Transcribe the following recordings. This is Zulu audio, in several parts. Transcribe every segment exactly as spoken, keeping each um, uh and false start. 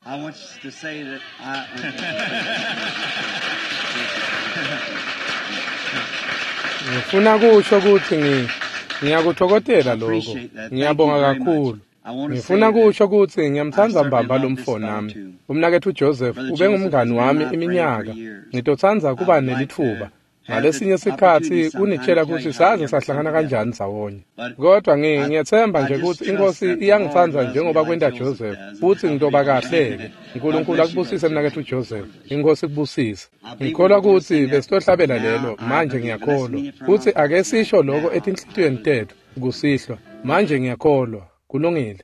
I want to say that I... Ngifuna kusho ukuthi ngi ngiyakuthokozela lokho. Ngiyabonga kakhulu. Ngifuna kusho ukuthi ngiyamthanda mbamba lo mfo nami. Umnakethu Joseph ube ngumngani wami iminyaka. Ngitothanza kuba nelithuba. Ngalesinye isikhathi unitshela ukuthi saze sahlangana kanjani sawonye. Kodwa ngiyethemba nje ukuthi inkosi iyangithanza njengoba kwenda Joseph futhi ngitoba kahleke. uNkulunkulu akubusise mnakethu Joseph. Inkosi kubusise. Ngikholwa ukuthi besitohlabela lelo manje ngiyakholwa. Futhi ake sisho lokho etinhlitiyweni tethu kusihlwa. Manje ngiyakholwa. Kulungile.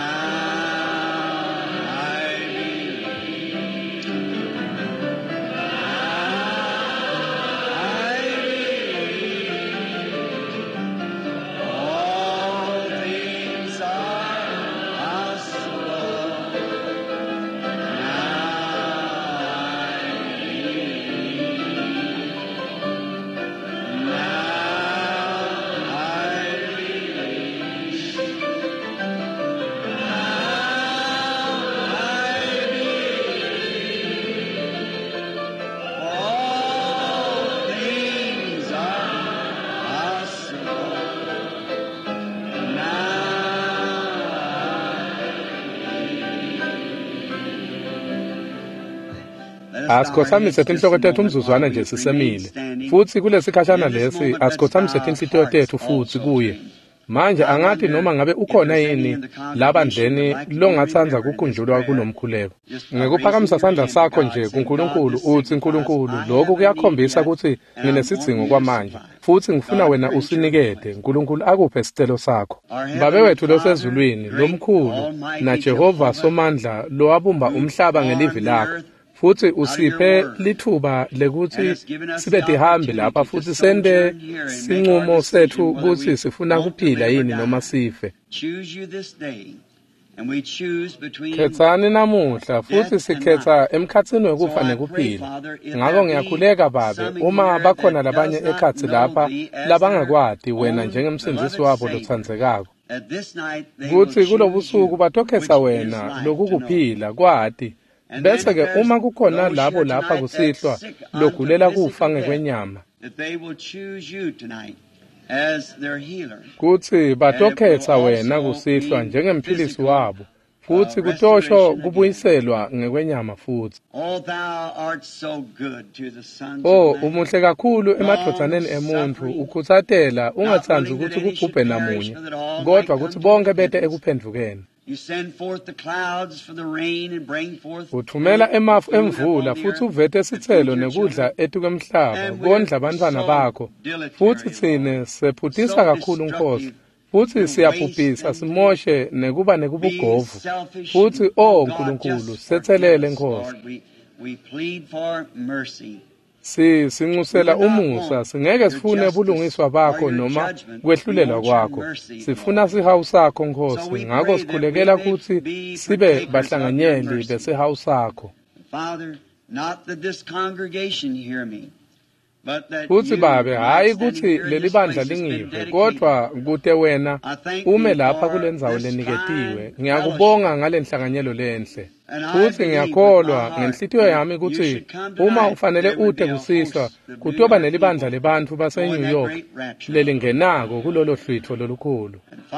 Asikhosamise inhloko tethu umzuzwana nje sisemile. Futhi kulesikhashana lesi asikhosamise inhlitiyo tethu futhi kuye. Manje angathi noma ngabe ukhona yini labandleni longathanza kukhunjulwa kunomkhuleko. Ngikuphakamisa sandla sakho nje kuNkulunkulu uthi uNkulunkulu lokho kuyakhombisa ukuthi nginesidingo kwamanje. Futhi ngifuna wena usinikede uNkulunkulu akuphe isicelo sakho. Babe wethu losezulwini lomkhulu na Jehova somandla lo wabumba umhlaba ngelivi lakho. Futhi usiphe lithuba lekuthi sibe dihambe lapha futhi sende sinqumo sethu ukuthi sifuna kuphila yini noma sife. Khethani namuhla futhi sikhetha emkhatsini wekufa nekuphila. Ngakho ngiyakhuleka babe uma bakhona labanye ekhathi lapha labangakwadi wena njengemsindisi wabo lothandzekako. Kuthi kulobusuku batokhetha wena lokukuphila kwadi. Bese ke uma kukhona labo lapha kusihlwa logulela kufa ngekwenyama kuthi batokhetha wena kusihlwa njengemphilisi wabo futhi kutosho kubuyiselwa ngekwenyama futhi. Oh umuhle kakhulu emadodsaneni emuntu ukhuthathela ungathanzi ukuthi kugubhe namunye kodwa ukuthi bonke bete ekuphendukeni. Uthumela emafu emvula futhi uvethe isithelo nekudla etukwemhlaba kondla abantwana bakho futhi thine sephuthisa kakhulu Nkosi futhi siyabhubhisa simoshe nekuba nekubugovu futhi oh Nkulunkulu sethelele Nkosi. Si sinxusela umusa singeke sifune bulungiswa bakho noma kwehlulela kwakho sifuna sihawu sakho Nkosi ngakho sikhulekela ukuthi sibe bahlanganyeli besihawu sakho. Futhi babe hayi ukuthi leli bandla lingive kodwa kude wena ume lapha kulendzawo leniketiwe. Ngiyakubonga ngalenhlanganyelo lenhle futhi ngiyakholwa ngenhlitiyo yami ukuthi uma ufanele ude kusihlwa kutoba nelibandla lebantu base New York lelingenako kulolo hlwitho lolukhulu.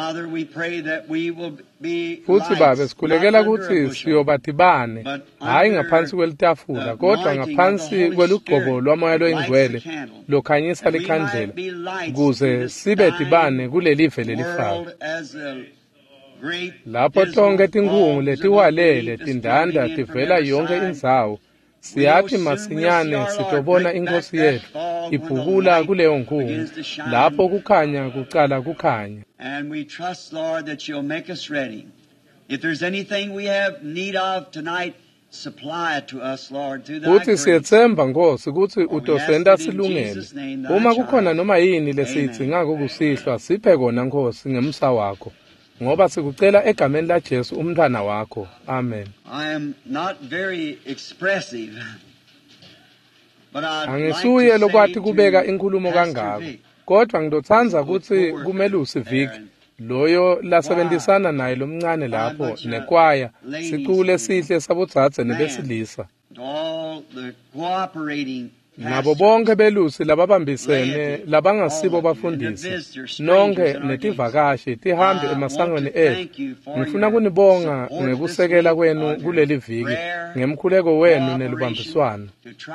Futhi babe sikhulekela ukuthi siyobadibane hayi ngaphansi kwelitafula kodwa ngaphansi kwelugcobo lwamoya loyingcwele lokhanyisa likhandlela kuze sibe dibane kulelive lelifaka. Lapho tonke tinkhungu letiwalele tindanda tivela yonke indzawo siyathi masinyane sitobona inkosi yethu ibhukula kuleyo nkhungu lapho kukhanya kucala kukhanya. And we trust Lord that you'll make us ready. If there's anything we have need of tonight, supply it to us Lord through thy grace. Futhi siyethemba Nkosi ukuthi utosenda silungele. Uma kukhona noma yini lesiyidingako kusihlwa siphe kona Nkosi ngemsa wakho. Ngoba sikucela egameni la Jesu umntwana wakho. Amen. I am not very expressive. But I Angisuye lokwathi kubeka inkulumo kangako. Kodwa ngidothanza ukuthi kumele usivike loyo lasebenzisana naye lomncane lapho nekwaya sicule sihle sabudzadze nebesilisa nabo bonke belusi lababambisene labangasibo bafundisi nonke netivakashi tihambe emasangweni ethu. Ngifuna kunibonga ngekusekela kwenu kuleli viki ngemkhuleko wenu nelubambiswano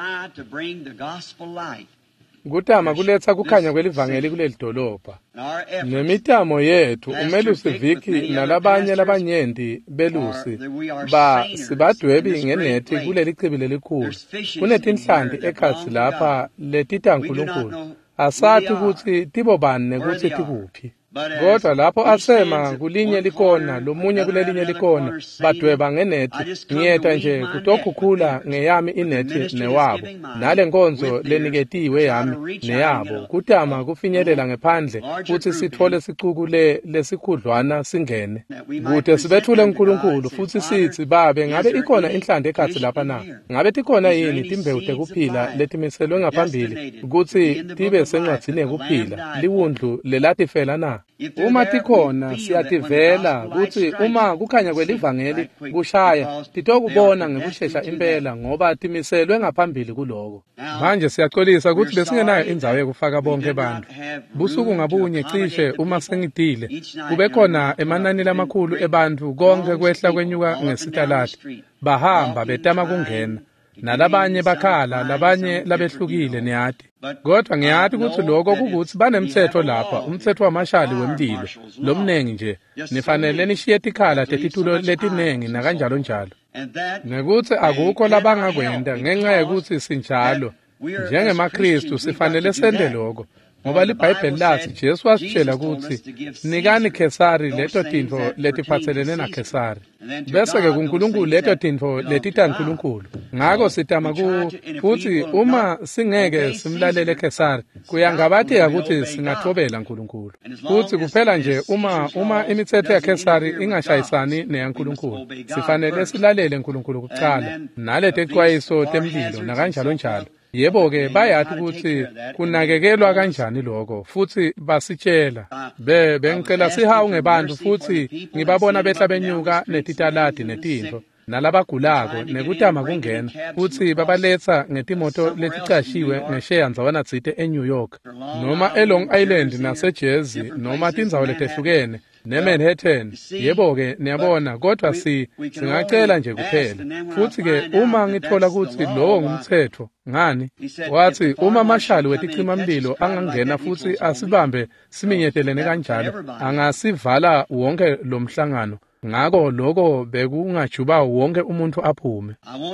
kutama kuletha kukhanya kwelivangeli kuleli dolobha. Nemitamo yethu umelusi Viki nalabanye labanyenti belusi ba sibadwebi ngenethi kuleli chibi lelikhulu. Kunetinhlanti ekhatsi lapha letita nkulunkulu. Asathi ukuthi tibo bani nekuthi tikuphi. Kodwa lapho asema kulinye likona lomunye kulelinye likona badweba ngenethi ngiyeta nje kutokhukhula ngeyami inethi newabo nale nkonzo leniketiwe yami neyabo kutama kufinyelela ngephandle futhi sithole sicukule lesikhudlwana singene kude sibethule uNkulunkulu futhi sithi babe ngabe ikhona inhlanti ekhatsi lapha na ngabe tikhona yini timbewu tekuphila letimiselwe ngaphambili ukuthi tibe sencwadzini yekuphila liwundlu lelatifela na. Uma tikhona siyativela ukuthi uma kukhanya kwelivangeli kushaya titokubona ngekushesha impela ngoba timiselwe ngaphambili kuloko. Manje siyaxolisa ukuthi besingenayo indzawo yokufaka bonke abantu. Busuku ngabunye cishe uma sengidile kube khona emanani lamakhulu ebantu konke kwehla kwenyuka ngesitaladi bahamba betama kungena. Nalabanye bakhala labanye labehlukile niyati kodwa ngiyati ukuthi lokho kukuthi banemthetho lapha umthetho wamashali wemlilo lomnengi nje nifanele nishiye tikhala tetitulo letinengi nakanjalo njalo nekuthi akukho labangakwenda ngenxa yokuthi sinjalo njengemaKristu sifanele sende lokho ngoba liBhayibheli lathi Jesu wasitshela ukuthi nikani Kesari leto tintfo letiphatselene na Kesari bese ke kuNkulunkulu leto tintfo letita uNkulunkulu ngako sitama ku futhi uma singeke simlalele Kesari kuyangabathi ukuthi singathobela uNkulunkulu futhi kuphela nje uma uma imithetho yaKesari ingashayisani neyaNkulunkulu sifanele silalele uNkulunkulu kuqala nalete xwayiso temlilo nakanjalo njalo. Yebo ke bayathi ukuthi kunakekelwa kanjani lokho futhi basitshela be bengicela sihawu ngebantu futhi ngibabona behla benyuka netitaladi netintfo nalabagulako nekutama kungena futhi babaletha ngetimoto leticashiwe ngesheya ndzawona tsite eNew York noma eLong Island naseJersey noma tindzawo letehlukene neManhattan. Yebo ke niyabona kodwa si singacela nje kuphela futhi ke uma ngithola ukuthi lowo ngumthetho ngani wathi uma mashali weticima mlilo angangena futhi asibambe siminyetelene kanjalo angasivala wonke lo mhlangano ngako lokho bekungajuba wonke umuntu aphume.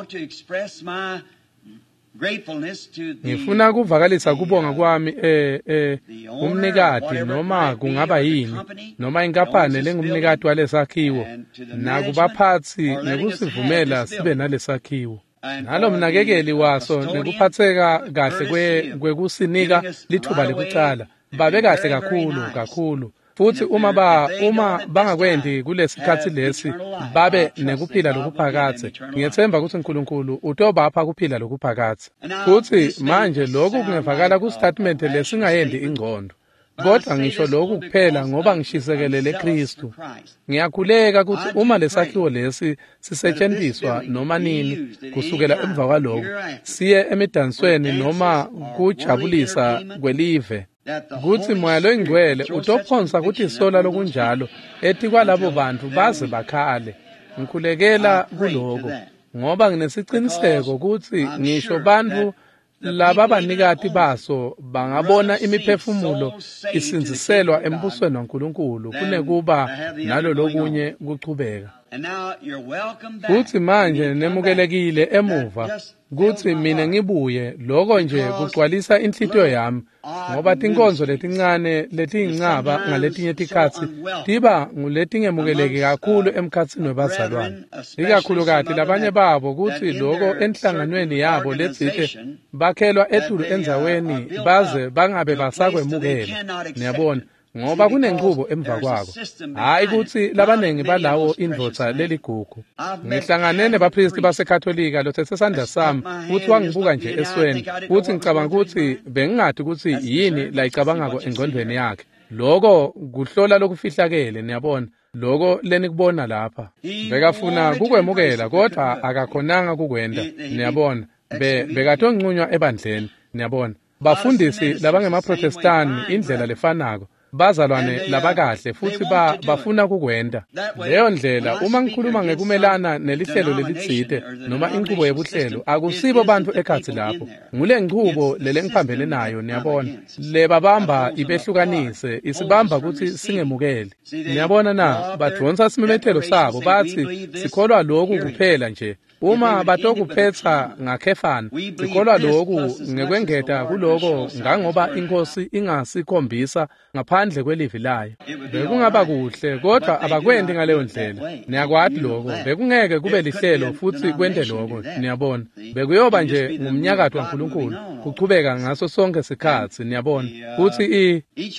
Ngifuna kuvakalisa kubonga kwami eh eh umnikati noma kungaba yini noma inkampani lengumnikati walesakhiwo nakubaphathi nekusivumela sibe nalesakhiwo nalo mnakekeli waso nekuphatheka kahle kwe kwekusinika lithuba lekucala babe kahle kakhulu kakhulu futhi uma ba uma bangakwendi kulesikhathi lesi babe nekuphila lokuphakathe ngiyethemba ukuthi uNkulunkulu utobapha kuphila lokuphakathe futhi manje lokhu kungevakala ku statement lesingayendi ingqondo kodwa ngisho lokhu kuphela ngoba ngishisekelele Kristu. Ngiyakhuleka ukuthi uma lesakhiwo lesi sisetshenziswa noma nini kusukela emva kwalokho siye emidansweni noma kujabulisa kwelive kuthi moya loyingcwele utophonsa ukuthi sola lokunjalo ethi kwalabo bantu baze bakhale. Ngikhulekela kuloko ngoba nginesiciniseko ukuthi ngisho bantu laba banikati baso bangabona imiphefumulo isinziselwa embusweni waNkulunkulu kunekuba nalo lokunye kuchubeka. Kuthi manje nemukelekile emuva kuthi mina ngibuye lokho nje kugcwalisa inhlitiyo yami ngoba tinkonzo letincane letingcaba ngaletinye tikhatsi tiba nguletingemukeleki kakhulu emkhatsini webazalwane ikakhulukati labanye babo kuthi lokho enhlanganweni yabo letsite bakhelwa etulu endzaweni baze bangabe basakwemukela. Niyabona ngoba kunenqubo emva kwako hayi ukuthi labanengi balawo indvodza leligugu. Ngihlangane nebapristi baseKatholika lothethe sandla sami futhi wangibuka nje esweni futhi ngicabanga ukuthi bengingathi ukuthi yini la icabangako engqondweni yakhe loko kuhlola lokufihlakele niyabona loko lenikubona lapha bekafuna kukwemukela kodwa akakhonanga kukwenda niyabona be bekathonqunywa ebandleni niyabona bafundisi labangemaprotestani indlela lefanako bazalwane labakahle futhi ba bafuna kukwenda leyo ndlela uma ngikhuluma ngekumelana nelihlelo lelitsite noma inqubo yebuhlelo akusibo bantu ekhathi lapho ngule nqubo lelengiphambene nayo niyabona lebabamba ibehlukanise isibamba ukuthi singemukele niyabona na badonsa simemethelo sabo bathi sikholwa lokhu kuphela nje uma batokuphetha ngakhefana sikholwa lokhu ngekwengeta kuloko ngangoba inkosi ingasikhombisa ngaphandle kwelivi layo bekungaba kuhle kodwa abakwendi ngaleyo ndlela niyakwati lokho bekungeke kube lihlelo futhi kwende lokho niyabona bekuyoba nje ngumnyakato waNkulunkulu kuchubeka ngaso sonke isikhathi niyabona futhi i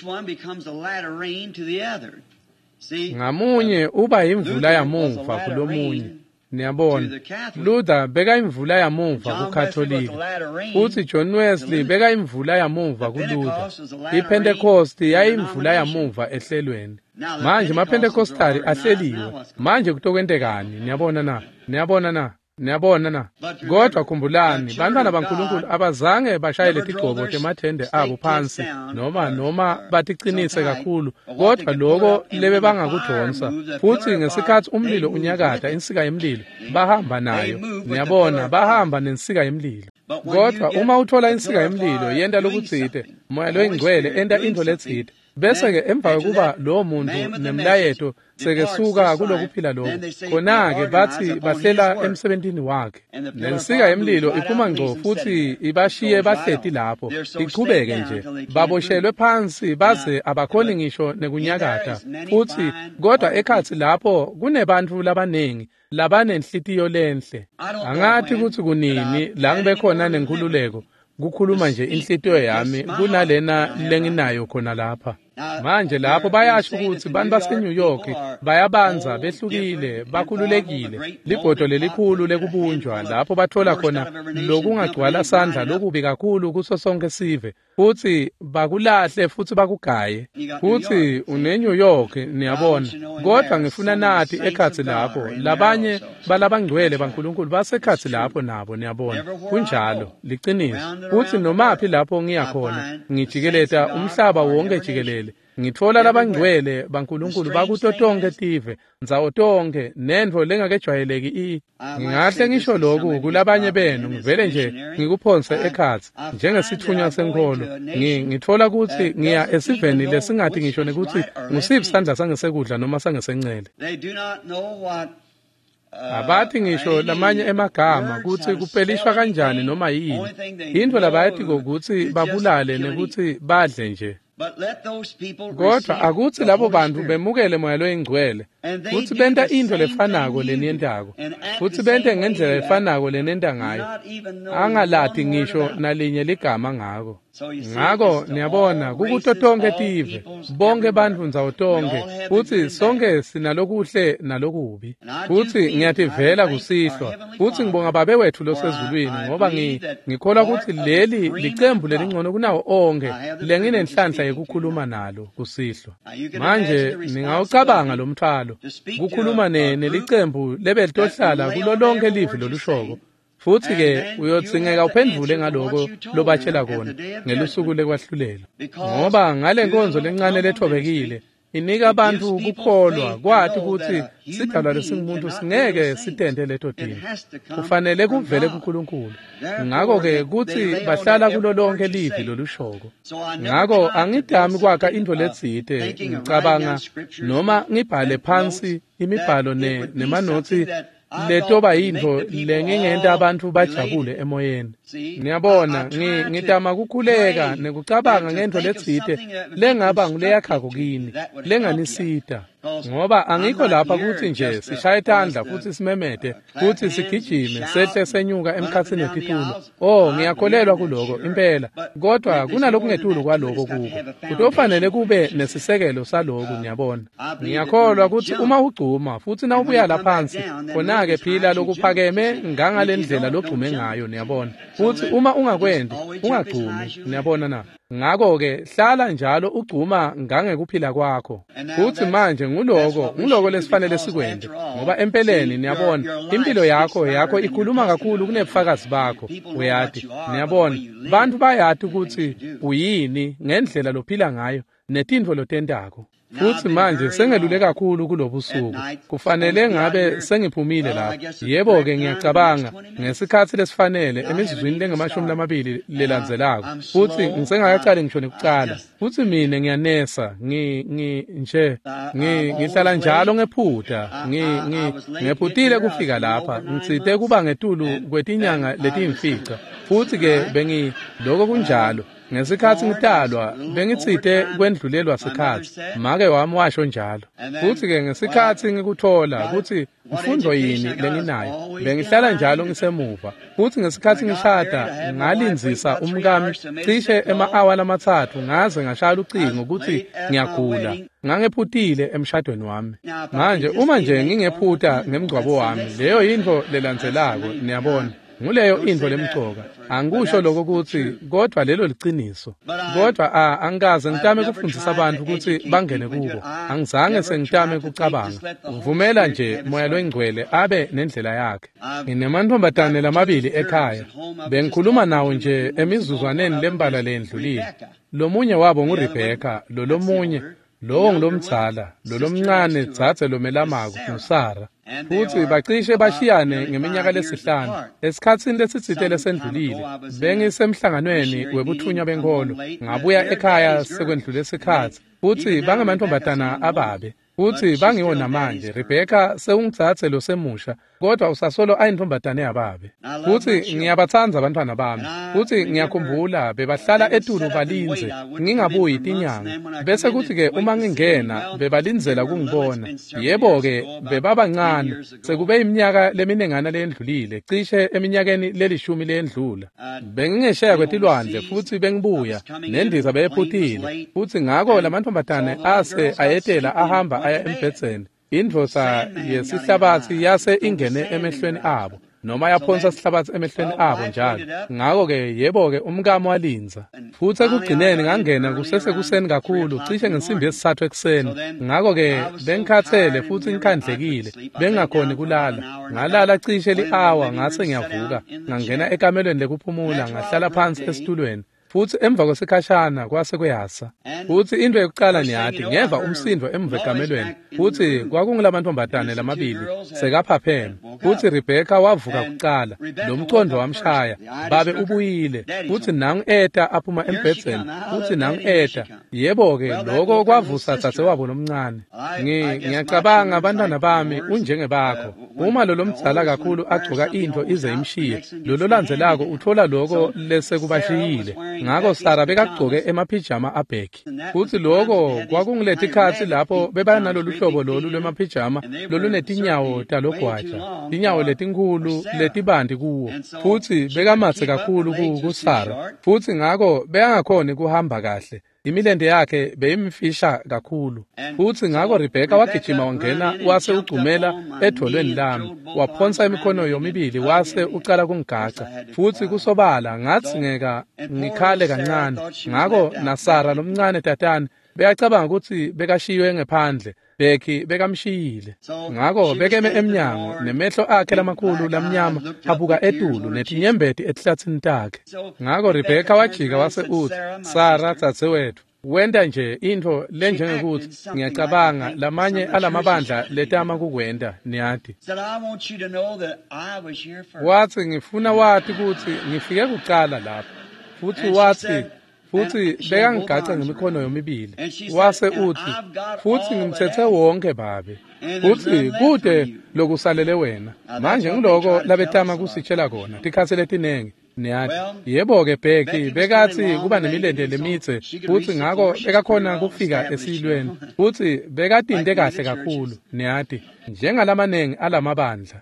ngamunye uba imvula yamuva kulomunye niyabona Luther beka imvula yamuva kuKatholika futhi John Wesley beka imvula yamuva kuLuther iPentecost yayimvula yamuva ehlelweni manje amaPentecostali ahleliwe manje kutokwendekani niyabona na niyabona na niyabona na kodwa khumbulani bantwana baNkulunkulu abazange bashayele tigcobo temathende abo phansi noma noma batiqinise kakhulu kodwa lokho lebe bangakudonsa futhi ngesikhathi umlilo unyakada insika yemlilo bahamba nayo niyabona bahamba nensika yemlilo kodwa uma uthola insika yemlilo yenda lokutsite moya loyingcwele enda into letsite bese ke emva kokuba lo muntu nemlayeto sekesuka kulokuphila lokho khona-ke bathi bahlela emsebentini wakhe nensika yemlilo iphuma ngco futhi ibashiye bahleti lapho iqhubeke nje baboshelwe phansi baze abakhoni ngisho nekunyakata futhi kodwa ekhathi lapho kunebantu labaningi labanenhlitiyo lenhle angathi kuthi kunini la ngibekhona nenkululeko kukhuluma nje inhlitiyo yami kunalena lenginayo khona lapha manje lapho bayasho ukuthi bantu baseNew York bayabanza behlukile bakhululekile libhodo lelikhulu lekubunjwa lapho bathola khona lokungagcwala sandla lokubi kakhulu kuso sonke sive futhi bakulahle futhi bakugaye futhi uneNew York niyabona kodwa ngifuna nathi ekhathi lapho labanye balabangcwele baNkulunkulu basekhathi lapho nabo niyabona kunjalo liqiniso futhi nomaphi lapho ngiyakhona ngijikeleta umhlaba wonke jikelele ngithola labangcwele baNkulunkulu bakutotonke tive nzawo tonke nendvo lengakejwayeleki i ngingahle ngisho lokhu kulabanye benu ngivele nje ngikuphonse ekhathi njengesithunywa senkolo ngithola ukuthi ngiya esiveni lesingathi ngisho nekuthi ngusiphi sandla sangesekudla noma sangesencele abathi ngisho lamanye emagama kuthi kupelishwa kanjani noma yini into labathi ukuthi babulale nekuthi badle nje kodwa akuthi labo bantu bemukele moya loyingcwele futhi benta into lefanako leniyendako futhi bente ngendlela lefanako lenenda ngayo angalati ngisho nalinye ligama ngako ngako niyabona kukutotonke tive bonke bantu nzawo tonke futhi sonke sinalokuhle nalokubi futhi ngiyativela kusihlwa futhi ngibonga babe wethu losezulwini ngoba ngikholwa ukuthi leli licembu lelingcono kunawo onke lenginenhlanhla yekukhuluma nalo kusihlwa manje ningawucabanga lo mthwalo kukhuluma nelicembu lebe litohlala kulo lonke livi lolushoko futhi ke uyodzingeka uphendvule ngaloko lobatshela khona ngelusuku lekwahlulelwa ngoba ngale nkonzo lencane lethobekile inika abantu ukukholwa kwathi ukuthi sidalwa lesingumuntu singeke sitende leto dini kufanele kuvele kuNkulunkulu ngako ke kuthi bahlala kulo lonke livi lolushoko ngako angidami kwakha into letsite ngicabanga noma ngibhale phansi imibhalo ne nemanotsi letoba yinto lengingenta abantu bajabule emoyeni niyabona ngitama kukhuleka nekucabanga ngento letsite lengaba nguleyakhako kini lenganisita ngoba angikho lapha kuthi nje sishaye tandla futhi simemete futhi sigijime sehle senyuka emkhatsini etitulo oh ngiyakholelwa kuloko impela kodwa kunalokungetulu kwaloko kuko kutofanele kube nesisekelo saloko niyabona ngiyakholwa ukuthi uma ugcuma futhi na ubuya laphansi khona ke phila lokuphakeme ngangale ndlela logcume ngayo niyabona futhi uma ungakwendi ungagcumi niyabona na ngakho-ke hlala njalo ugcuma ngangekuphila kwakho futhi manje nguloko nguloko lesifanele sikwenze ngoba empeleni niyabona impilo yakho yakho ikhuluma kakhulu kunebufakazi bakho uyathi niyabona bantu bayathi ukuthi uyini ngendlela lophila ngayo netintfo lotentako futhi manje sengelule kakhulu kulobusuku kufanele ngabe sengiphumile lapha yebo-ke ngiyacabanga ngesikhathi lesifanele emizuzwini lengemashumi lamabili lelandzelako futhi ngisengakacali ngisho nekucala futhi mina ngiyanesa nje ngihlala njalo ngephutha ngephutile kufika lapha ngitsite kuba ngetulu kwetinyanga letiyimfica futhi-ke bengiloko kunjalo ngesikhathi ngitalwa bengitsite kwendlulelwa sikhathi make wami washo njalo futhi-ke ngesikhathi ngikuthola ukuthi mfundo yini lenginayo bengihlala njalo ngisemuva futhi ngesikhathi ngishada ngalinzisa umkami cishe ema-awa lamathathu ngaze ngashaya ucingo ukuthi ngiyagula ngangephutile emshadweni wami manje uma nje ngingephutha ngemgcwabo wami leyo yinto lelandzelako niyabona nguleyo into lemcoka angisho lokho ukuthi kodwa lelo liciniso kodwa angikaze ngitame kufundisa abantu ukuthi bangene kubo angizange sengitame kucabanga uvumela nje moya loingcwele abe nendlela yakhe nginemantombazane lamabili ekhaya bengikhuluma nawo nje emizuzwaneni lembala lendlulile lomunye wabo nguRebecca lo lomunye lowo ngilomdzala lo lomncane dzadze lomelamako nguSara futhi bacishe bashiyane ngeminyaka lesihlanu esikhatsini lesitsitele sendlulile bengisemhlanganweni webuthunya benkolo ngabuya ekhaya sekwendlule isikhathi futhi bangamantombazana ababe futhi bangiwo namanje Rebecca sewungitsatse lo semusha kodwa usasolo ayintombazane yababe futhi ngiyabathanda abantwana bami futhi ngiyakhumbula bebahlala etulu balinze ngingabuyi itinyanga bese kuthi-ke uma ngingena bebalinzela kungibona yebo-ke bebabancane sekube iminyaka leminengana lendlulile cishe eminyakeni lelishumi lendlula bengingesheya kwetilwandle futhi bengibuya nendiza beyephutile futhi ngako lamantombazane ase ayetela ahamba aya embhedzeni indvosa yesihlabathi yase ingene emehlweni abo noma yaphonsa isihlabathi emehlweni abo njalo ngako-ke yebo-ke umkami walinza futhi ekugcineni ngangena kusesekuseni kakhulu cishe ngensimbi yesithathu ekuseni ngako-ke bengikhathele futhi ngikhandlekile bengingakhoni kulala ngalala cishe li-awa ngase ngiyavuka ngangena ekamelweni lekuphumula ngahlala phansi esitulweni futhi emva kwesikhashana kwase kweyasa futhi into yokucala niyathi ngeva umsindo emva ekamelweni futhi kwakungilamantombazane lamabili sekaphapheme futhi Rebecca wavuka kucala lo mcondo wamshaya babe ubuyile futhi nangu eta aphuma embhedzeni futhi nangu eta yebo-ke lokho kwavusa dzadzewabo lomncane ngiyacabanga abantwana bami unjengebakho uma lo lomdzala kakhulu agcoka into ize imshiye lo lolandzelako uthola lokho lesekubashiyile ngako Sara bekagcoke emaphijama abheki futhi lokho kwakungilethe ikhathi lapho bebanalolu hlobo lolu lwemaphijama lolunetinyawo talogwaja inyawo letinkulu letibandi kuwo futhi bekamatse kakhulu kuSara futhi ngako beyangakhoni kuhamba kahle imilende yakhe beyimfisha kakhulu futhi ngako Rebecca wagijima wangena wase ugcumela edolweni lami waphonsa imikhono yomibili wase ucala kungigaca futhi kusobala ngathi ngeka ngikhale kancane ngako naSara lomncane tatane beyacabanga ukuthi bekashiywe ngephandle Beki bekamshiyile ngako bekeme emnyango nemehlo akhe lamakhulu lamnyama abuka etulu netinyembeti ehlathini takhe ngako Rebecca wajika wase uthi Sara dzadzewethu wenda nje into lenjengekuthi ngiyacabanga lamanye alamabandla letama kukwenda niyathi wathi ngifuna wathi ukuthi ngifike kucala lapha futhi wathi futhi bekangigaca ngemikhono yomibili wase uthi futhi ngimthethe wonke babe futhi kude lokusalele wena manje ngiloko labetama kusitshela khona tikhathi letinenge niyathi yebo-ke Bheki bekathi kuba nemilende lemitse futhi ngako bekakhona kufika esilweni futhi bekatinte kahle kakhulu niyathi njengalamanengi alamabandla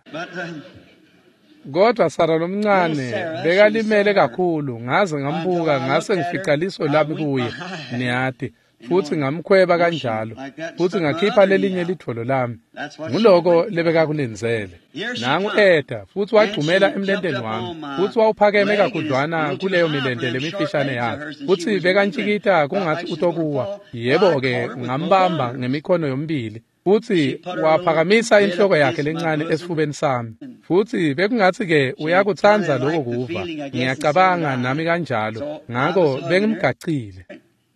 kodwa Sara lomncane bekalimele kakhulu ngaze ngambuka ngase ngifica liso lami kuye niyathi futhi ngamkhweba kanjalo futhi ngakhipha lelinye litholo lami nguloko lebekakulenzele nangu Eda futhi wagcumela emlendeni wami futhi wawuphakeme kakhudlwana kuleyo milende lemifishane yakhe futhi bekantshikita kungathi utokuwa yebo ke ngambamba ngemikhono yombili futhi waphakamisa inhloko yakhe lencane esifubeni sami futhi bekungathi ke uyakuthanza lokho kuva ngiyacabanga nami kanjalo ngakho bengimgacile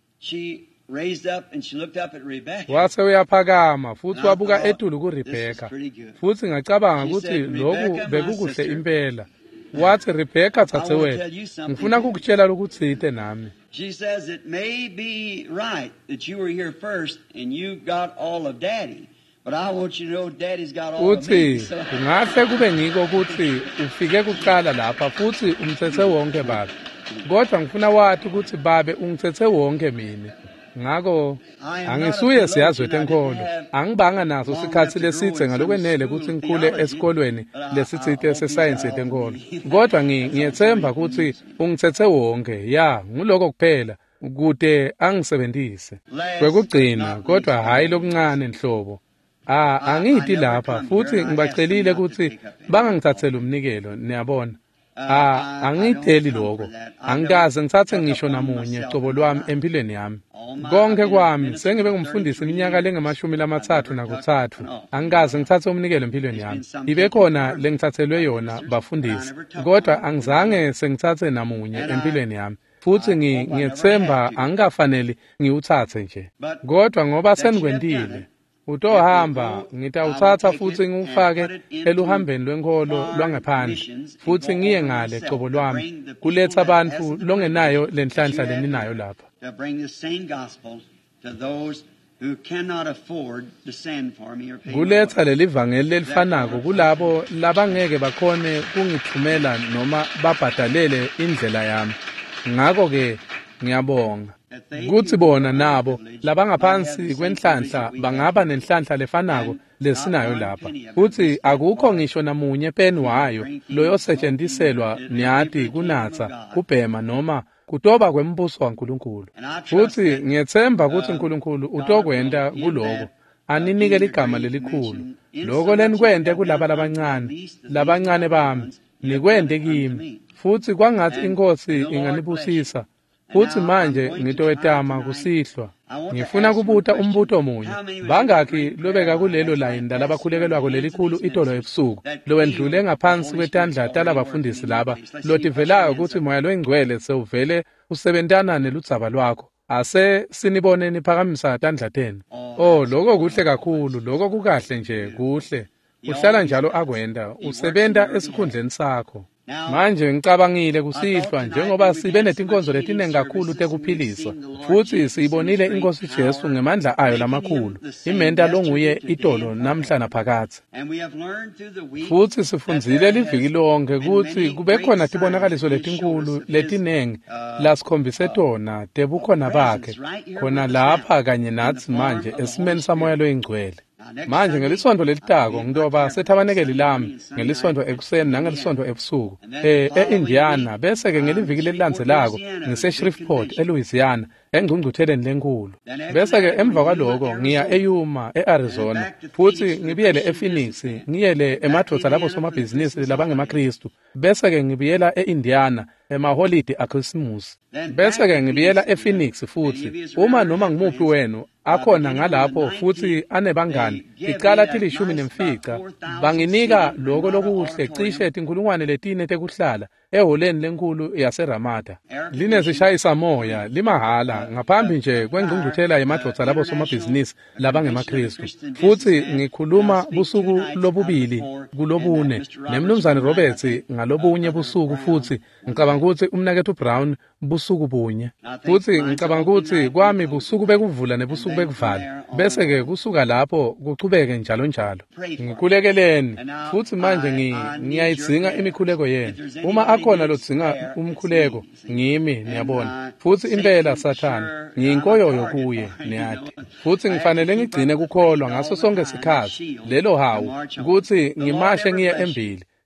wase uyaphakama futhi wabuka etulu kuRebecca futhi ngacabanga ukuthi lokhu bekukuhle impela wathi Rebecca Tsatewethu ngifuna ukukutshela lokutsite nami. She says it may be right that you were here first and you got all of Daddy, but I want you to know Daddy's got all of me. Uthi ngahle kube ngiko ukuthi ufike kuqala lapha futhi umthethe wonke baba. Kodwa ngifuna wathi ukuthi babe ungithethe wonke mina. Ngakho angisuye siyazwe tenkolo angibanga naso sikhathi lesithe ngalokwenele ukuthi ngikhule esikolweni lesitsite sescience tenkolo kodwa ngiyethemba ukuthi ungithethe wonke ya nguloko kuphela kude angisebenzise kwekugcina kodwa hayi lokuncane nhlobo ah angithi lapha futhi ngibacelile ukuthi bangangithathela umnikelo niyabona. Ah angitheli lokho angikaze ngithathe ngisho namunye cobo lwami empilweni yami konke kwami sengibe ngumfundisi iminyaka lengamashumi lamathathu nakuthathu angikaze ngithathe umnikelo empilweni yami ibe khona lengithathelwe yona bafundisi kodwa angizange sengithathe namunye empilweni yami futhi ngiyethemba angikafanele ngiwuthathe nje kodwa ngoba senikwentile utohamba ngitawuthatha futhi ngufake eluhambeni lwenkolo lwangaphandle futhi ngiye ngale cobo lwami kuletha abantu longenayo lenhlanhla leninayo lapha kuletha leli vangeli lelifanako kulabo labangeke bakhone kungithumela noma babhadalele indlela yami ngakho ke ngiyabonga kuthi bona nabo labangaphansi kwenhlanhla bangaba nenhlanhla lefanako lesinayo lapha futhi akukho ngisho namunye peni wayo loyosetshentiselwa nyati kunatha kubhema noma kutoba kwembuso kaNkulunkulu futhi ngiyethemba ukuthi uNkulunkulu utokwenda kuloko aninike ligama lelikhulu lokho lenikwende kulaba labancane labancane bami nikwende kimi futhi kwangathi inkosi inganibusisa futhi manje ngitowetama kusihlwa ngifuna kubuta umbuto munye bangaki lobeka kulelo layini labakhulekelwa kulelikhulu itolo ebusuku lowendlule ngaphansi kwetandla talabafundisi laba lotivelayo ukuthi moya loingcwele sewuvele usebentana neludzaba lwakho ase sinibone niphakamisa tandla tenu oh lokho kuhle kakhulu lokho kukahle nje kuhle uhlala njalo akwenda usebenta esikhundleni sakho. Manje ngicabangile kusihlwa njengoba sibe netinkonzo letinengi kakhulu tekuphilisa futhi siyibonile inkosi Jesu ngemandla ayo lamakhulu imenta longuye itolo namhla naphakathi futhi sifundzile liviki lonke ukuthi kube khona tibonakaliso letinkulu letinengi lasikhombise tona tebukhona bakhe khona lapha kanye nathi manje esimeni samoya loyingcwele. Manje ngelisonto lelitako ngidoba sethabanekeli lami ngelisonto ekuseni nangelisonto ebusuku eh eIndiana bese ke ngeliviki lelilandzelako ngise Shreveport eLouisiana engcungcutheleni lenkulu bese ke emva kwaloko ngiya eYuma eArizona futhi ngibiyele ePhoenix ngiyele emadrosa lapho somabhizinisi labangemakristu bese ke ngibiyela eIndiana emaholide aChristmas bese ke ngibiyela ePhoenix futhi uma noma ngimuphi wenu akhona ngalapho futhi anebangani icala tilishumi nemfica banginika lokho lokuhle cishe tinkulungwane letine tekuhlala eholeni lenkulu yaseRamada linesishayisa moya limahala ngaphambi nje kwengcungcuthela yemadrosa labo somabhizinisi labangemakristu futhi ngikhuluma busuku lobubili kulobune nemnumzane Roberts ngalobunye busuku futhi ngicabanga ukuthi umnakethu Brown busuku bunye futhi ngicabanga ukuthi kwami busuku bekuvula nebusuku bekuvala bese ke kusuka lapho kuchubeke njalo njalo ngikulekeleni futhi manje ngiyayidzinga imikhuleko yenu uma akhona lodzinga umkhuleko ngimi niyabona futhi impela Sathana ngiyinkoyoyo kuye niyati futhi ngifanele ngigcine kukholwa ngaso sonke isikhathi lelo hawu ukuthi ngimashe ngiye embili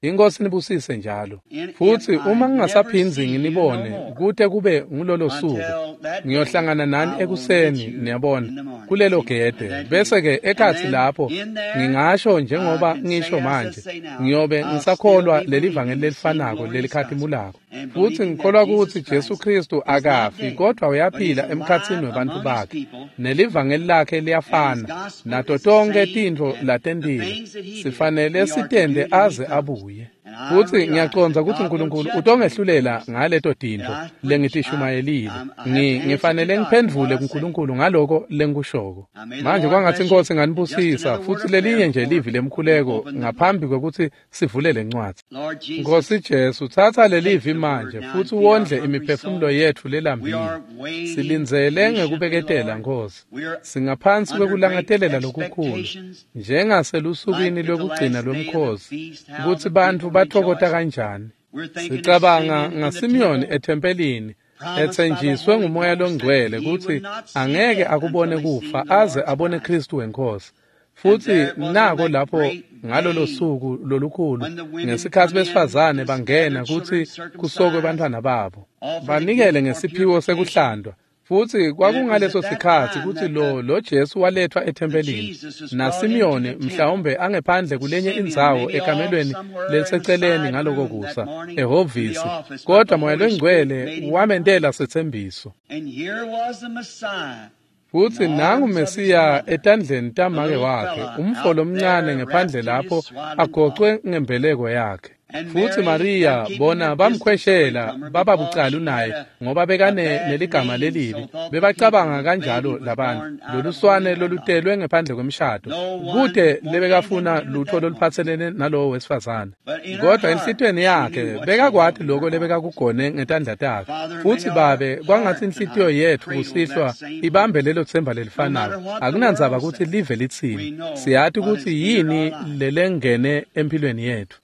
Inkosi nibusise njalo. Futhi uma ngingasaphinzi nginibone kude kube ngulolo suku ngiyohlangana nani ekuseni niyabona kulelo gede bese ke ekhathi lapho ngingasho njengoba ngisho manje ngiyobe ngisakholwa leli vangeli lelifanako lelikhadimulako. Futhi ngikholwa ukuthi Jesu Kristu akafi kodwa uyaphila emkhathini webantu bakhe nelivangeli lakhe liyafana nato tonke tintfo latendile sifanele sitende aze abuye. Futhi ngiyaconza ukuthi uNkulunkulu utongehlulela ngaleto tintfo lengitishumayelile ngifanele ngiphendvule kuNkulunkulu ngaloko lengikushoko. Manje kwangathi inkosi nganibusisa futhi lelinye nje livi lemkhuleko ngaphambi kokuthi sivule lencwadi. Nkosi Jesu thatha lelivi manje futhi uwondle imiphefumulo yethu lelambile. Silinzele ngekubeketela Nkosi. Singaphansi kwekulangatelela lokukhulu njengaselusukwini lokugcina lomkhosi ukuthi bantu bathokota kanjani. Sicabanga ngaSimiyoni ethempelini ethenjiswe ngumoya longcwele ukuthi angeke akubone kufa aze abone Kristu wenkosi. Futhi nako lapho ngalolo suku lolukhulu ngesikhathi besifazane bangena ukuthi kusokwe bantwana babo banikele ngesiphiwo sekuhlandwa. Futhi kwakungaleso sikhathi ukuthi lo lo Jesu walethwa ethempelini naSimiyoni mhlawumbe angephandle kulenye indzawo ekamelweni leliseceleni ngaloko kusa ehovisi kodwa moya longcwele wamentela sethembiso. Futhi nangu Mesiya etandleni tamake wakhe umfolo omncane ngephandle lapho agoqwe ngembeleko yakhe. Futhi Maria bona bamkhweshela bababucala unaye ngoba bekane neligama lelibi bebacabanga kanjalo labantu loluswane lolutelwe ngephandle kwemshado kude lebekafuna lutho loluphathelene nalowo wesifazane kodwa enhlitweni yakhe bekakwathi lokho lebekakugone ngetandla takhe. Futhi babe kwangathi inhlitiyo yethu kusihlwa ibambe lelo themba lelifanayo akunandzaba ukuthi live litsini siyathi ukuthi yini lelengene empilweni yethu.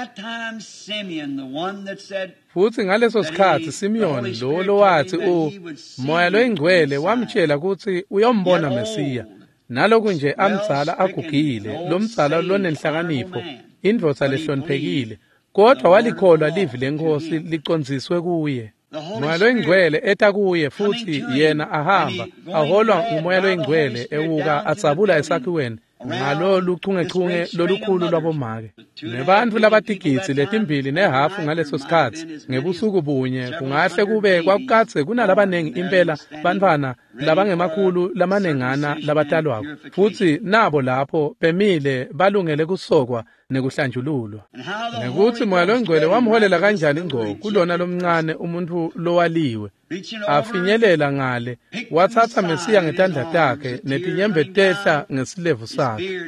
Futhi ngaleso sikhathi Simiyoni lo lowathi umoya loyingcwele wamtshela ukuthi uyombona Mesiya naloku nje amdzala agugile lomdzala lonenhlakanipho indvodza lehloniphekile kodwa walikholwa livi lenkosi licondziswe kuye. Moya loyingcwele eta kuye futhi yena ahamba aholwa ngumoya loyingcwele ewuka atsabula esakhiweni ngalo luchungechunge lolukhulu lwabomake nebantu labatigitsi letimbili nehafu ngaleso sikhathi ngebusuku bunye kungahle kube kwakukatse kunalabanengi impela bantwana labangemakhulu lamanengana labatalwako futhi nabo lapho bemile balungele kusokwa nekuhlanjululwa. Nekuthi moya longcwele wamholela kanjani ngqo kulona lomncane umuntu lowaliwe afinyelela ngale wathatha Mesiya ngetandla takhe netinyembe tehla ngesilevu sakhe.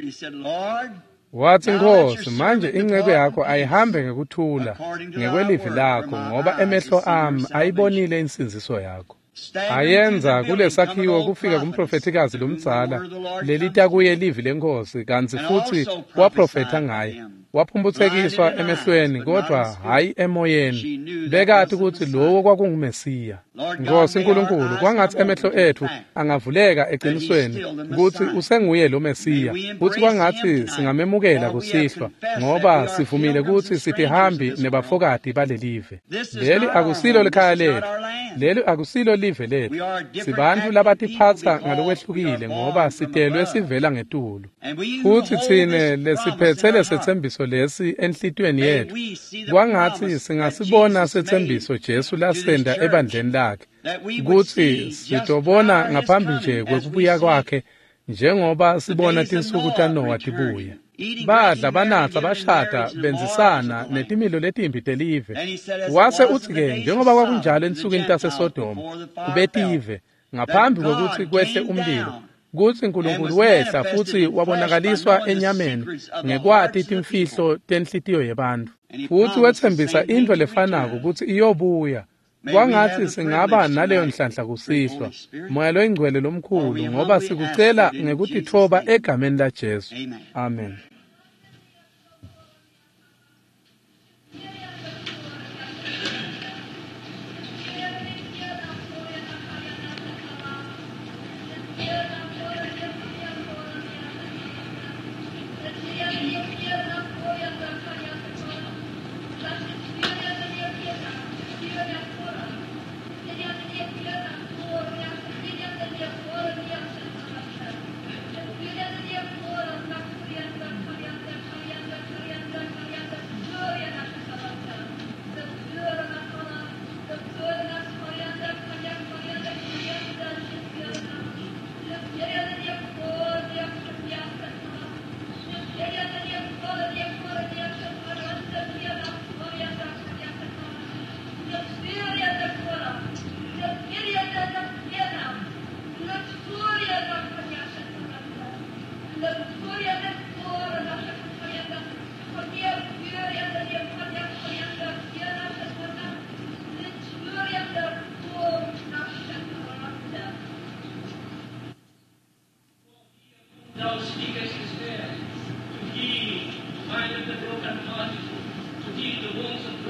Wathi Nkosi manje inceke yakho ayihambe ngekuthula ngekwelivi lakho ngoba emehlo ami ayibonile insinziso yakho. Ayenza kule sakhiwo kufika kumprofetikazi lomdzala lelita kuye livi lenkosi kanzi futhi waprofetha ngaye waphumbuthekiswa emehlweni kodwa hayi emoyeni bekathi ukuthi lowo kwakungumesiya. Nkosi uNkulunkulu kwangathi emehlo ethu angavuleka eqinisweni ukuthi usenguye lo Mesiya futhi kwangathi singamemukela kusihlwa ngoba sivumile ukuthi sithi hambi nebafokati balelive. Leli akusilo likhaya lethu leli akusilo live lethu sibantu labatiphatha ngalokwehlukile ngoba sitelwe sivela ngetulu futhi thine lesiphethele sethembiso lesi enhlitweni yethu kwangathi singasibona sethembiso Jesu lasenda ebandleni lakhe ukuthi sitobona ngaphambi nje kwekubuya kwakhe njengoba sibona tinsuku taNowa tibuya badla banatha bashada benzisana netimilo letimbi telive. Wase uthi-ke njengoba kwakunjalo ensukwini taseSodoma kubetive ngaphambi kokuthi kwehle umlilo kuthi uNkulunkulu wehla futhi wabonakaliswa enyameni ngekwati timfihlo tenhlitiyo yebantu futhi wethembisa into lefanako ukuthi iyobuya. Kwangathi singaba naleyo nhlanhla kusihlwa moya loyingcwele lomkhulu ngoba sikucela ngekutithoba egameni laJesu. Amen.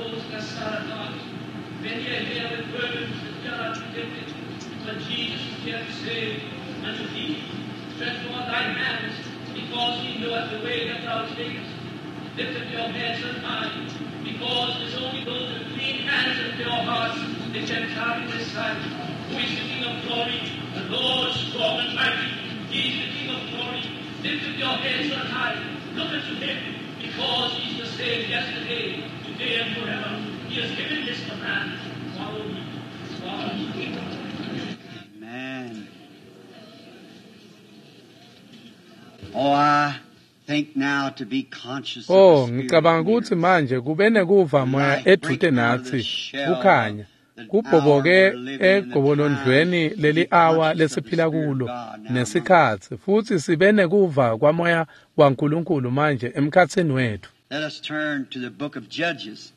Many are here with burdens that cannot be lifted, but Jesus can save unto thee. Stretch forth thine hands, because he knoweth the way that thou takest. Lift up your heads on high, because it's only those with clean hands and pure hearts that can come this sight. Who is the King of glory? The Lord strong and mighty. He is the King of glory. Lift up your heads on high. Look unto him, because he is the same yesterday, today, and forever. He has given this command. Follow me. Follow me. Amen. Oh, I think now to be conscious Oh, of the Spirit ngicabanga near ukuthi us. manje kube nekuva moya edute nathi kukhanya kubhoboke egobonondlweni leli awa lesiphila kulo nesikhathi futhi sibe nekuva kwamoya waNkulunkulu manje emkhatsini wethu. Let us turn to the book of Judges,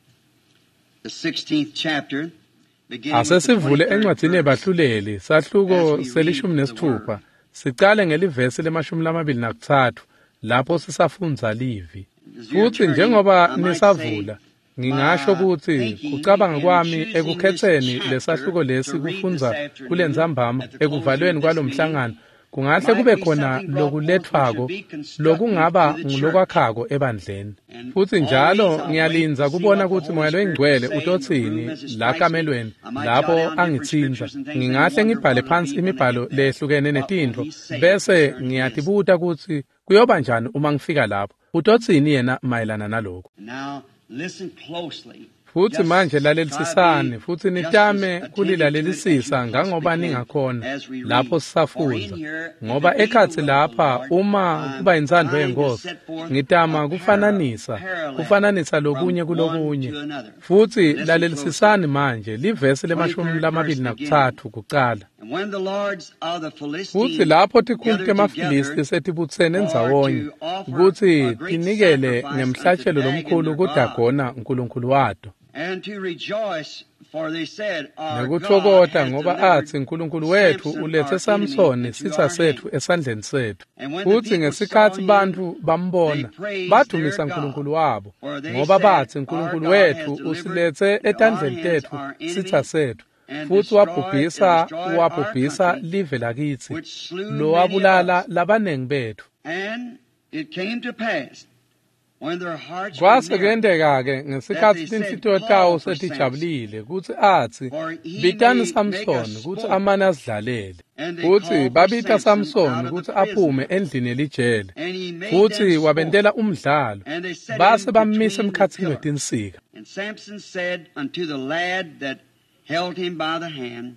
the sixteenth chapter, beginning with the Asesivule twenty-third encwadini verse. yebahluleli sahluko selishumi nesithupha sicale ngelivesi lemashumi lamabili nakuthathu lapho sisafundza livi. Futhi njengoba nisavula ngingasho ukuthi kucabanga kwami ekukhetheni lesahluko lesi kufundza kule nzambama ekuvalweni kwalomhlangano kungahle kube khona lokulethwako lokungaba ngilokwakhako ebandleni. Futhi njalo ngiyalinza kubona ukuthi moya loyingcwele utotsini la kamelweni lapho angitsinza ngingahle ngibhale phansi imibhalo lehlukene netintro bese ngiyatibuta ukuthi kuyoba njani uma ngifika lapho utotsini yena mayelana naloko. Now listen closely. Futhi manje lalelisisane futhi nitame kulilalelisisa ngangoba ningakhona lapho sisafunda ngoba ekhathi lapha uma kuba intsandvo yenkosi ngitama kufananisa kufananisa lokunye kulokunye futhi lalelisisane manje livesi lemashumi lamabili nakuthathu kuqala. And when the lords of the Futhi Philistines lapho tikhulu gathered temafilisti together setibutsene ndzawonye ukuthi tinikele ngemhlatshelo lomkhulu kuDagona uNkulunkulu wato and to rejoice, for they said, Our God nekuthokoza hath ngoba delivered athi uNkulunkulu wethu Samson, ulethe our Samsoni enemy, sitha into our sethu hand. esandleni sethu. And when the Futhi people ngesikhathi saw him, bantu bambona they praised badumisa their uNkulunkulu God. wabo For they ngoba said, bathi Our uNkulunkulu God wethu hath delivered usilethe into our etandleni hands tethu our enemy, sitha sethu and futhi destroyed- wabhubhisa and destroyed wabhubhisa our country, live lakithi which slew lo many wabulala of us. labanengi bethu. And it came to pass, when their hearts were Kwase merry, kuyendeka-ke ngesikhathi that they said, tinhlitiyo "Call tawo for setijabulile kutsi atsi for he bitani may make Samsoni us kutsi sport." amane asidlalele And they futhi called for babita Samson Samsoni out of kutsi the prison. aphume endlini elijele And he made futhi them sport. wabentela umdlalo And they set base him bammisa between the emkhatsini pillars. wetinsika. And Samson said unto the lad that held him by the hand,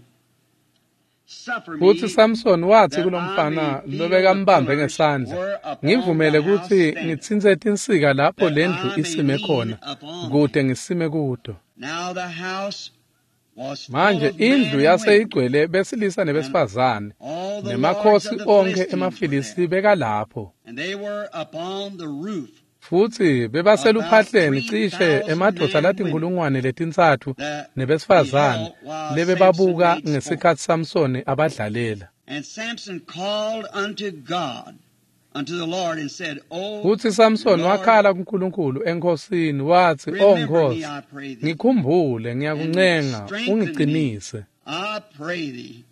Suffer me Futhi Samsoni wathi that kulomfana I may lobeka feel the mbambe pillars ngesandla whereupon ngivumele the house kutsi standeth, ngitsinze tinsika lapho that lendlu I may isime lean khona upon kude ngisime kuto. Now the house was full Manje of men indlu and yase women. igcwele besilisa nebesifazane All the lords nemakhosi of the onke Philistines were emafilisti there, beka lapho and they were upon the roof. futhi bebaseluphahleni About cishe three thousand emadoda men and latinkulungwane letintsathu that nebesifazane beheld while lebebabuka Samson made ngesikhathi Samsoni abadlalela. And Samson called unto God, unto the Lord, and said, O Futhi Samsoni Lord, wakhala kuNkulunkulu enkosini wathi, "Oh remember me, Nkosi, I pray thee, ngikhumbule ngiyakuncenga and strengthen me. ungiqinise. I pray thee,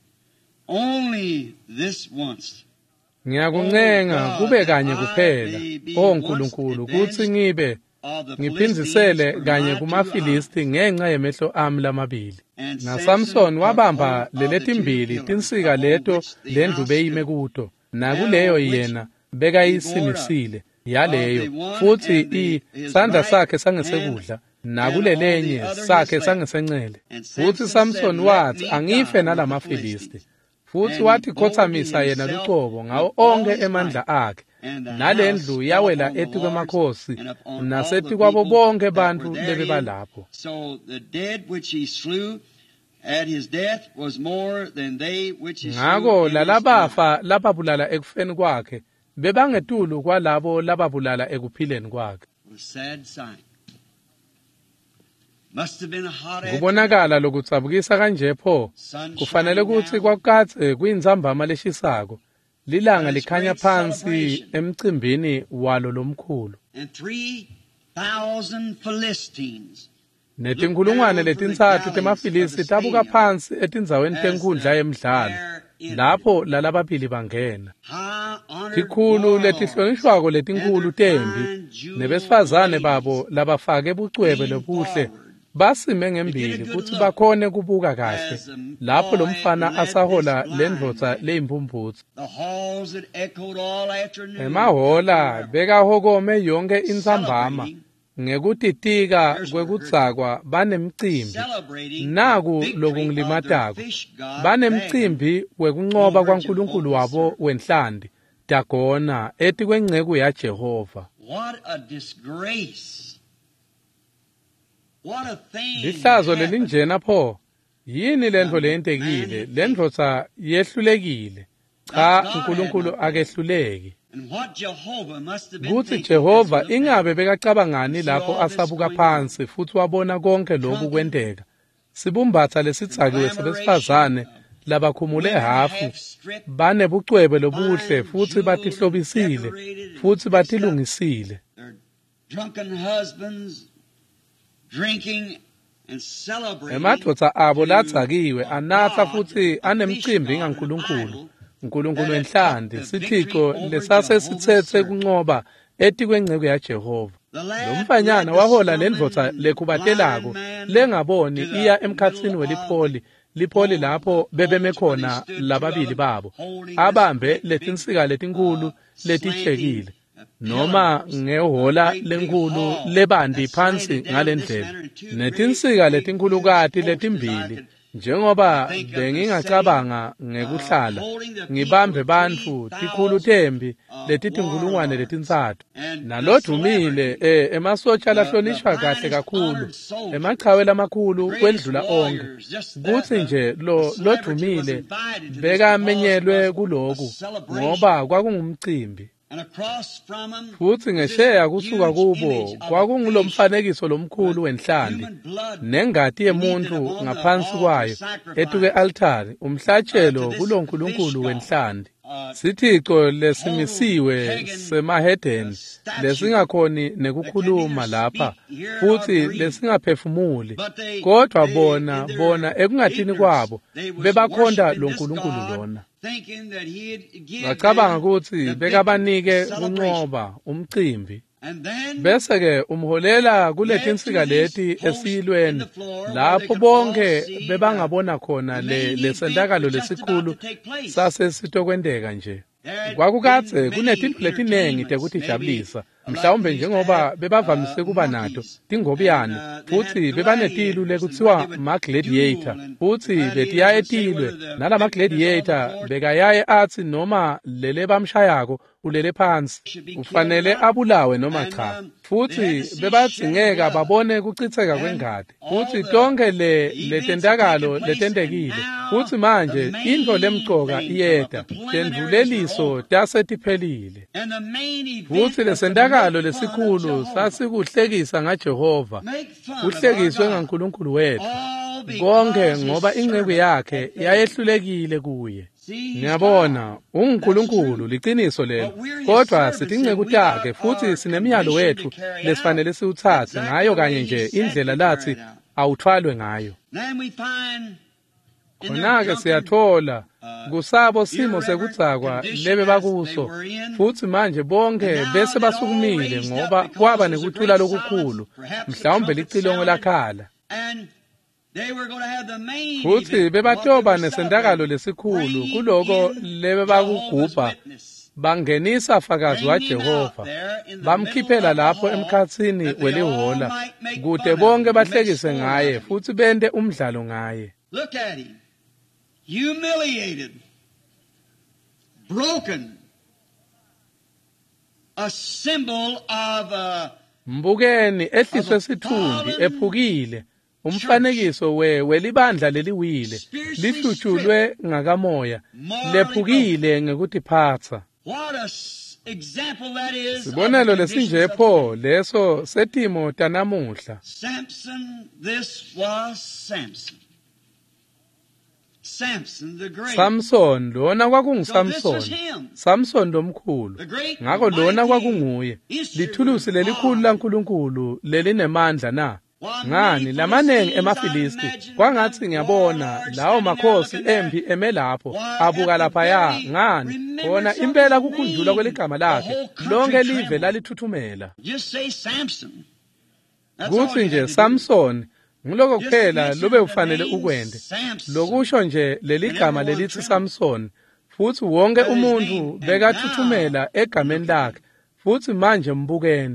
only this once. Ngiyakuncenga kube kanye kuphela, oh Nkulunkulu, kuthi ngibe Of the ngiphinzisele Philistines for kanye my two kumafilisti ngenxa yemehlo ami lamabili." And Na Samson Samsoni took wabamba hold of lele the two timbili pillars tinsika upon leto which the lendlu house beyime stood, kuto nakuleyo which yena bekayisimisile yaleyo of the one futhi and the- i his sandla right sakhe sangesekudla hand, nakulelenye and on the other sakhe his left. sangesenxele. And Futhi Samson Samsoni said, wathi, "Let me "Angife die nala with the mafilisti." Philistines. Futhi And wathi he bore khothamisa to yena himself luqobo ngawo with all onke his emandla might. akhe. And the Nalendlu house yawela fell upon etu the kwemakhosi lords and upon all naseti the kwabo people bonke that bantu were lebe therein. balapho. So the dead which he slew at his death was more than they which he slew Ngako in his life. lalabafa lababulala ekufeni kwakhe bebangetulu kwalabo lababulala ekuphileni kwakhe. It was a sad sight. Must have been a hot Kubonakala lokutsabukisa kanje pho sun kufanele shining ukuthi down. kwakathe kuyinzambama leshisako lilanga And it's likhanya great phansi celebration. emcimbini walo lomkhulu. And three thousand Philistines netinkulungwane letintsatfu temafilisi tabuka phansi etindzaweni tenkhundla yemidlalo lapho lalababili bangena. Tikhulu letihlonishwako letinkulu tembi nebesifazane babo labafake bucwebe lobuhle basime ngembili kutsi bakhone kubuka kahle lapho lomfana asahola lendvodza leyimbumbutsi. Emahola bekahokome yonke intsambama ngekutitika kwekudzakwa banemcimbi naku lokungilimatako banemcimbi wekuncoba kwaNkulunkulu wabo wenhlandi Dagona eti kwengceku yaJehova. Lihlazo lelinjena pho yini lento leyentekile lendvodza yehlulekile cha uNkulunkulu akehluleki. Kuthi Jehova ingabe bekacabangani lapho asabuka phansi futhi wabona konke lokhu kwenteka. Sibumbatha lesitsakiwe sebesifazane labakhumule hafu banebucwebe lobuhle futhi batihlobisile futhi batilungisile. Emadvodza abo latsakiwe anatha futhi anemcimbi ngaNkulunkulu. uNkulunkulu wenhlandi sithixo lesase sithethe kuncoba eti kwengceku yaJehova. Lomfanyana wahola lendvodza lekubatelako lengaboni iya emkhatsini welipholi lipholi lapho bebeme khona lababili babo abambe letinsika letinkulu letihlekile noma ngehola lenkulu lebandi phansi ngalendlela netinsika letinkulukati letimbili. Njengoba bengingacabanga ngekuhlala ngibambe bantfu tikhulu tembi letitinkulungwane letintsathu nalodumile eh emasotsha lahlonishwa kahle kakhulu emachawe lamakhulu kwendlula onke kuthi nje lo lodumile bekamenyelwe kuloku ngoba kwakungumcimbi. Futhi ngesheya kusuka kubo kwakungulomfanekiso lomkhulu wenhlandi nengati yemuntu ngaphansi kwayo etuke altari umhlatshelo kuloNkulunkulu wenhlandi. Sithixo lesimisiwe semahedeni lesingakhoni nekukhuluma lapha futhi lesingaphefumuli kodwa bona bona ekungatini kwabo bebakhonda loNkulunkulu lona. Ngacabanga ukuthi bekabanike kuncoba umcimbi bese ke umholela kuletinsika leti esiyilweni lapho bonke bebangabona khona le lesendakalo lesikhulu sase sitokwendeka nje. Kwakukatse kunetinto letinengi tekutijabulisa mhlawumbe njengoba bebavamise kuba nato tingobiyane futhi bebanetilu lekuthiwa ma-gladiator futhi betiya etilwe nalama gladiator bekayaye athi noma lele bamshayako ulele phansi ufanele abulawe noma cha futhi bebatsingeka babone kuchitheka kwengadi futhi tonke le letendakalo letendekile futhi manje into lemcoka iyeda tendvuleliso tasetiphelile futhi lesendakalo lesikhulu sasikuhlekisa ngaJehova kuhlekiswe ngaNkulunkulu wethu konke ngoba ingceku yakhe yayehlulekile kuye. Ngiyabona uNkulunkulu liqiniso lelo kodwa sithi ingceku takhe futhi sinemiyalo wethu lesifanele siwuthathe ngayo kanye nje indlela lathi awuthwalwe ngayo. Khona-ke siyathola kusabo simo sekudzakwa lebe bakuso futhi manje bonke bese basukumile ngoba kwaba nekuthula lokukhulu mhlawumbe licilongo lakhala futhi bebatoba nesendakalo lesikhulu kuloko lebe bakugubha bangenisa fakazi waJehova bamkhiphela lapho emkhatsini welihola kude bonke bahlekise ngaye futhi bende umdlalo ngaye. Look at him. Humiliated, broken, a symbol of a mbukeni ehliswe sithundi ephukile umfanekiso we welibandla leliwile lihlutshulwe ngakamoya lephukile ngekutiphatsa. What a example that is. Sibonelo lesinje pho leso setimo tanamuhla. Samson, this was Samson. Samson the great. Samson lona kwakunguSamson. Samson lomkhulu. Ngakho lona kwakunguye. Lithulusi lelikhulu laNkulunkulu lelinemandla na. ngani lamanengi emafilisti kwangathi ngiyabona lawo makhosi empi eme lapho abuka laphaya ngani khona impela kukhunjulwa kweligama lakhe lonke live lalithuthumela. Kuthi nje Samson ngiloko kuphela lobe ufanele ukwende lokusho nje leligama lelithi Samson futhi wonke umuntu bekathuthumela egameni lakhe futhi manje mbukeni.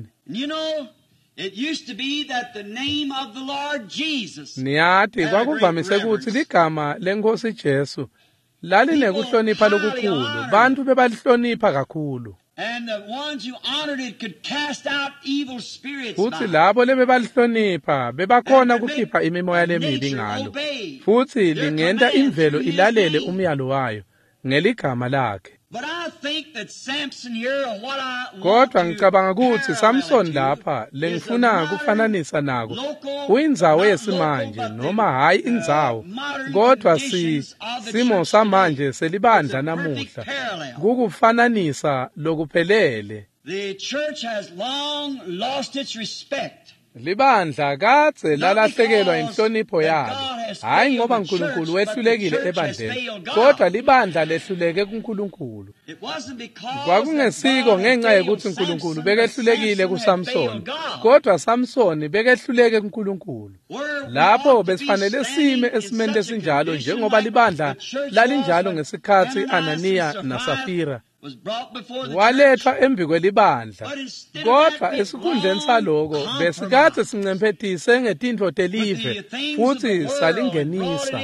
It used to be that the name of the Lord Jesus. Niyathi kwakuvamise ukuthi ligama lenkosi Jesu lalinekuhlonipha lokukhulu bantu bebalihlonipha kakhulu. And the ones who honored it could cast out evil spirits. Futhi labo lebebalihlonipha bebakhona ukukhipha imimoya lemibi ngalo. Futhi lingenta imvelo ilalele umyalo wayo ngeligama lakhe. But I think that Samson here, what I kodwa ngicabanga ukuthi Samson lapha lengifuna kufananisa nako uyindzawo yesimanje noma hayi indzawo kodwa si simo samanje selibandla namuhla kukufananisa lokuphelele. The church has long lost its respect. Libandla kadze lalahlekelwa inhlonipho yalo hayi ngoba uNkulunkulu wehlulekile ebandleni kodwa libandla lehluleke kuNkulunkulu. Kwakungesiko ngenxa yokuthi uNkulunkulu bekehlulekile kuSamson kodwa Samson bekehluleke kuNkulunkulu. Lapho besifanele sime esimeni lesinjalo njengoba libandla lalinjalo ngesikhathi Ananiya naSafira walethwa embi kwelibandla kodwa esikhundleni saloko besikade sincemphethise ngetintfo telive futhi salingenisa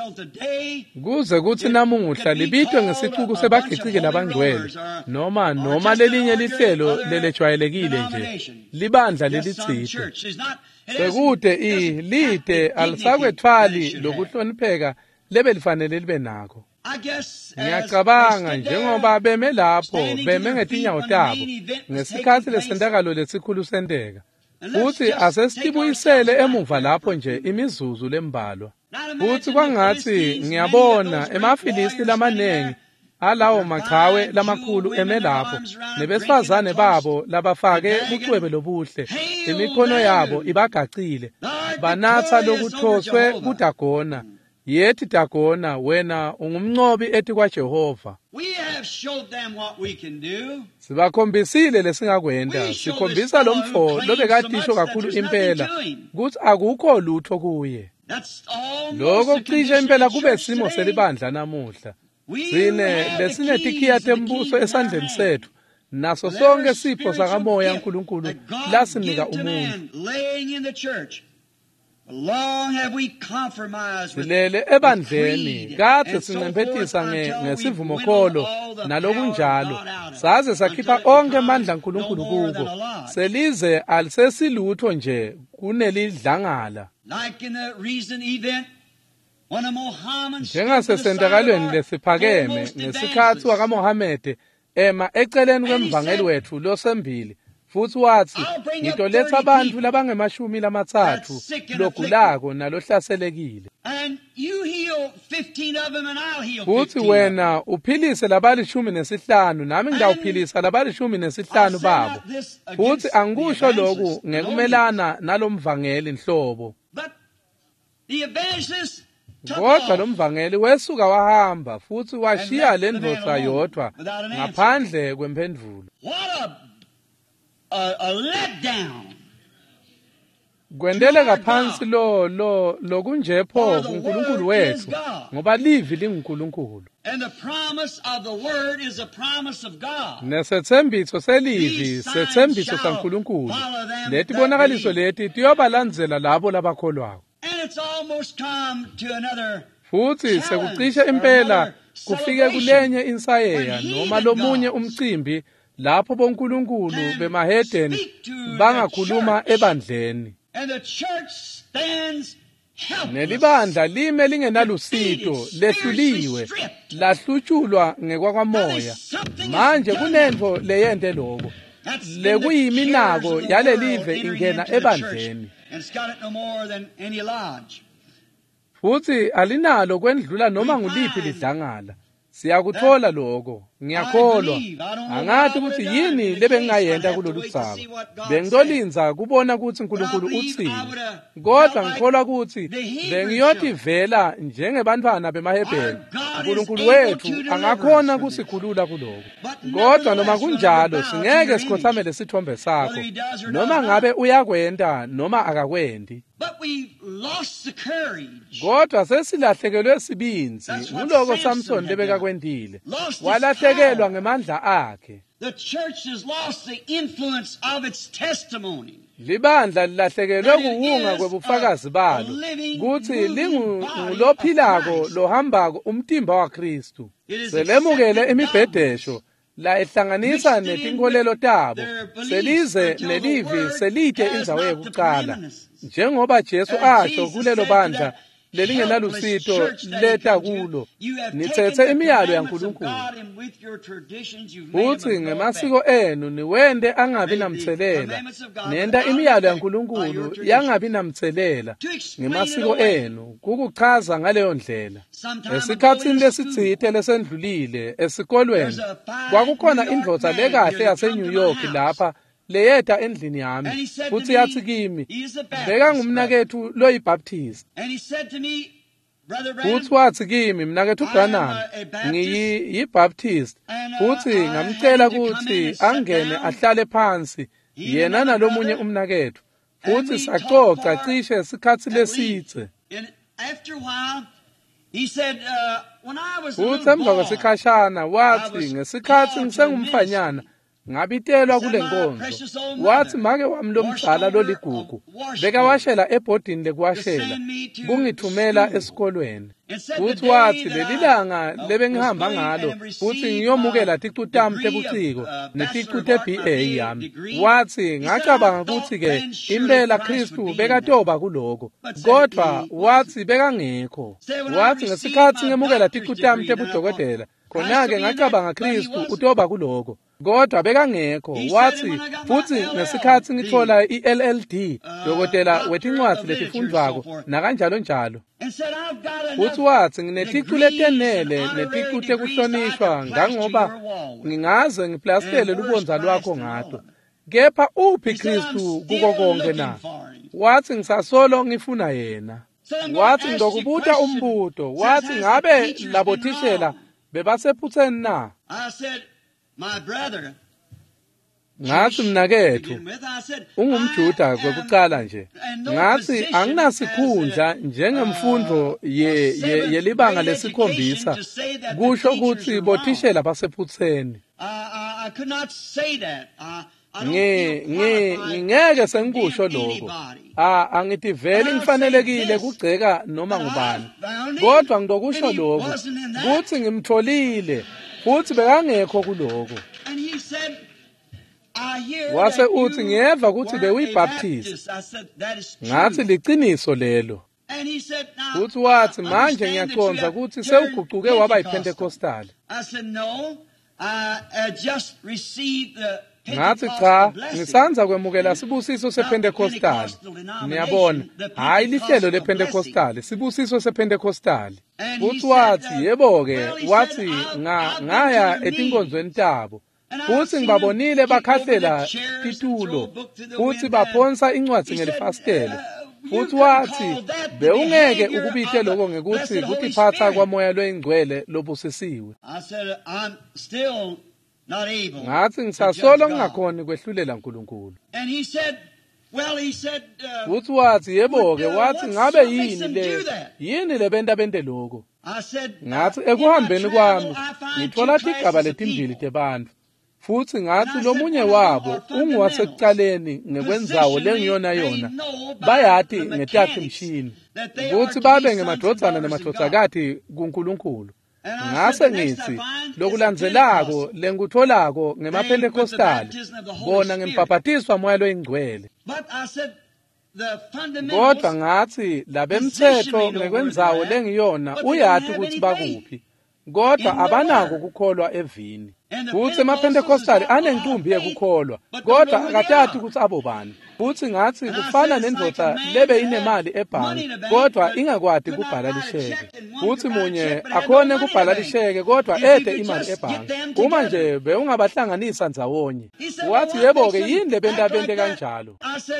kuze kuthi namuhla libitwe ngesixuku sebagcicike labangcwele noma noma lelinye lihlelo lelejwayelekile nje libandla lelitsite sekude i lide alisakwethwali lokuhlonipheka lebe lifanele libe nakho. Ngiyacabanga njengoba beme lapho beme ngetinyawo tabo ngesikhathi lesendakalo lesikhulu sendeka futhi asesitibuyisele emuva lapho nje imizuzu lembalwa futhi kwangathi ngiyabona emafilisti lamanengi alawo machawe lamakhulu eme lapho nebesifazane babo labafake ucwebe lobuhle imikhono yabo ibagacile banatha lokuthoswe kuDagona. Yethi Dagona wena ungumnqobi ethi kwaJehova. We have showed them what we can do. Sibakhombisile lesingakwenda sikhombisa lomfo lobekadisho kakhulu impela ukuthi akukho lutho kuye. Lokho kucishe impela kube simo selibandla namuhla. Sine lesinethikiya tembuso esandleni sethu naso sonke sipho sakamoya uNkulunkulu lasinika umuntu. Long have we compromised with silele ebandleni kade sincemphethisa ngesivumo kholo nalokunjalo saze sakhipha onke amandla uNkulunkulu kubo selize alisesilutho nje kunelidlangala like in the recent event when a Mohammed njengasesendakalweni lesiphakeme ngesikhathi wakaMohammed ema eceleni kwemvangeli wethu losembili futhi wathi ngitoletha abantu labangemashumi lamathathu logulako nalohlaselekile futhi wena uphilise labalishumi nesihlanu nami ngidawuphilisa labalishumi nesihlanu babo futhi angikusho lokhu ngekumelana nalomvangeli nhlobo kodwa lomvangeli wesuka wahamba futhi washiya lendvodza yodwa ngaphandle kwemphendvulo. A, a letdown. Gwendele kaphansi lo lo lokunjepho kuNkulunkulu wethu ngoba livi linguNkulunkulu. And the promise of the word is a promise of God. Nesethembiso selivi sethembiso saNkulunkulu. Lethi bonakaliso lethi tiyobalandzela labo labakholwayo. And it's almost come to another futhi sekucishe impela kufike kulenye insayeya noma lomunye umcimbi lapho bonkulunkulu bemahedeni bangakhuluma ebandleni nelibandla lime lingenalusito lehluliwe lahlutshulwa ngekwakamoya manje kunento leyente lokho lekuyiminako yalelive ingena ebandleni futhi alinalo kwendlula noma nguliphi lidlangala Siyakuthola lokho, ngiyakholwa. Angathi ukuthi yini lebengayenda kulolu dzaba. Bengitolinza kubona ukuthi uNkulunkulu uthini. Kodwa ngikholwa ukuthi bengiyothi vela njengebantwana bemaHebheru. uNkulunkulu wethu angakhona kusikhulula kuloko. Kodwa noma kunjalo singeke sikhothamele sithombe sakho. Noma ngabe uyakwenda noma akakwendi. Kodwa sesilahlekelwe sibinzi kuloko Samson lebeka kwendile. Walahlekelwa ngemandla akhe. The church has lost the influence of its testimony. Libandla lilahlekelwe kuwunga kwebufakazi balo kuthi lingulophilako lohambako umtimba waKristu. Selemukele imibhedesho la ehlanganisa netinkolelo tabo selize nelivi selide indzawo yokuqala njengoba Jesu asho kulelo bandla lelingenalusito leta kulo nithethe imiyalo yaNkulunkulu uthi ngemasiko enu niwende angabi namthelela nenda imiyalo yaNkulunkulu yangabi namthelela ngemasiko enu kukuchaza ngaleyo ndlela. Esikhatsini lesitsithe lesendlulile esikolweni kwakukhona indvodza lekahle yaseNew York lapha leyeta endlini yami futhi yathi kimi beka ngumnakethu loyiBaptist futhi wathi kimi mnakethu Branham ngiyiBaptist futhi ngamcela ukuthi angene ahlale phansi yena nalomunye umnakethu futhi saxoxa cishe isikhathi lesithe. Futhi emva kwesikhashana wathi ngesikhathi ngisengumfanyana ngabitelwa kule nkonzo wathi make wami lomdala loligugu beka washela ebhodini lekuwashela kungithumela esikolweni futhi wathi lelilanga lebengihamba ngalo futhi ngiyomukela ticu tami tebuciko neticu te-B A yami wathi ngacabanga ukuthi ke impela Kristu bekatoba kuloko kodwa wathi bekangekho wathi ngesikhathi ngemukela ticu tami tebudokotela khona-ke ngacabanga Kristu utoba kuloko kodwa bekangekho wathi futhi ngesikhathi ngithola i-L L D dokotela wetincwadi letifundvwako nakanjalo njalo futhi wathi ngineticu letenele neticu tekuhlonishwa ngangoba ngingaze ngiplastele lubonza lwakho ngato kepha uphi Kristu kuko konke na wathi ngisasolo ngifuna yena wathi ngizokubuta umbuto wathi ngabe labothishela bebasephutheni na ngathi mnakethu ungumJuda kwekuqala nje ngathi anginasikhundla njengemfundo ye yelibanga lesikhombisa kusho ukuthi bothishela basephutheni nge nge ngeke sengikusho lokho ah angithi vele ngifanelekile kugceka noma ngubani kodwa ngizokusho lokho kuthi ngimtholile futhi bekangekho kuloko wase uthi ngiyeva ukuthi bewiBaptist ngathi liqiniso lelo futhi wathi manje ngiyaconza ukuthi sewuguquke waba yiPentecostal ngathi cha ngisanza kwemukela sibusiso sePentecostal niyabona hayi lihlelo lePentecostal sibusiso sePentecostal futhi wathi yebo-ke wathi ngaya etinkonzweni tabo futhi ngibabonile bakhahlela titulo futhi baphonsa incwadi ngelifastele futhi wathi bewungeke ukubite lokho ngekuthi kutiphatha kwamoya loyingcwele lobusisiwe ngathi ngisasolo ngingakhoni kwehlulela uNkulunkulu futhi wathi yebo-ke wathi ngabe yini le yini le benta bente lokho ngathi ekuhambeni kwami ngithola tigaba letimbili tebantfu futhi ngathi lomunye wabo unguwasekuqaleni ngekwenzawo lengiyona yona bayathi ngetakhi mshini futhi babe ngemadvodzana nemadvodzakati kuNkulunkulu ngase ngithi lokulandzelako lengutholako ngemaPentecostal bona ngempaphatiswa moya loyingcwele kodwa ngathi labemthetho ngekwenzawo lengiyona uyathi ukuthi bakuphi kodwa abanako kukholwa evini futhi amaPentekostali anenkumbi yekukholwa kodwa akatati ukuthi abo bani. Futhi ngathi kufana nendoda lebe inemali ebhanki kodwa ingakwadi kubhala lisheke. Futhi munye akhone kubhala lisheke kodwa ede imali ebhanki. Uma nje bewungabahlanganisa ndzawonye. Wathi yebo ke yini lebentabente kanjalo.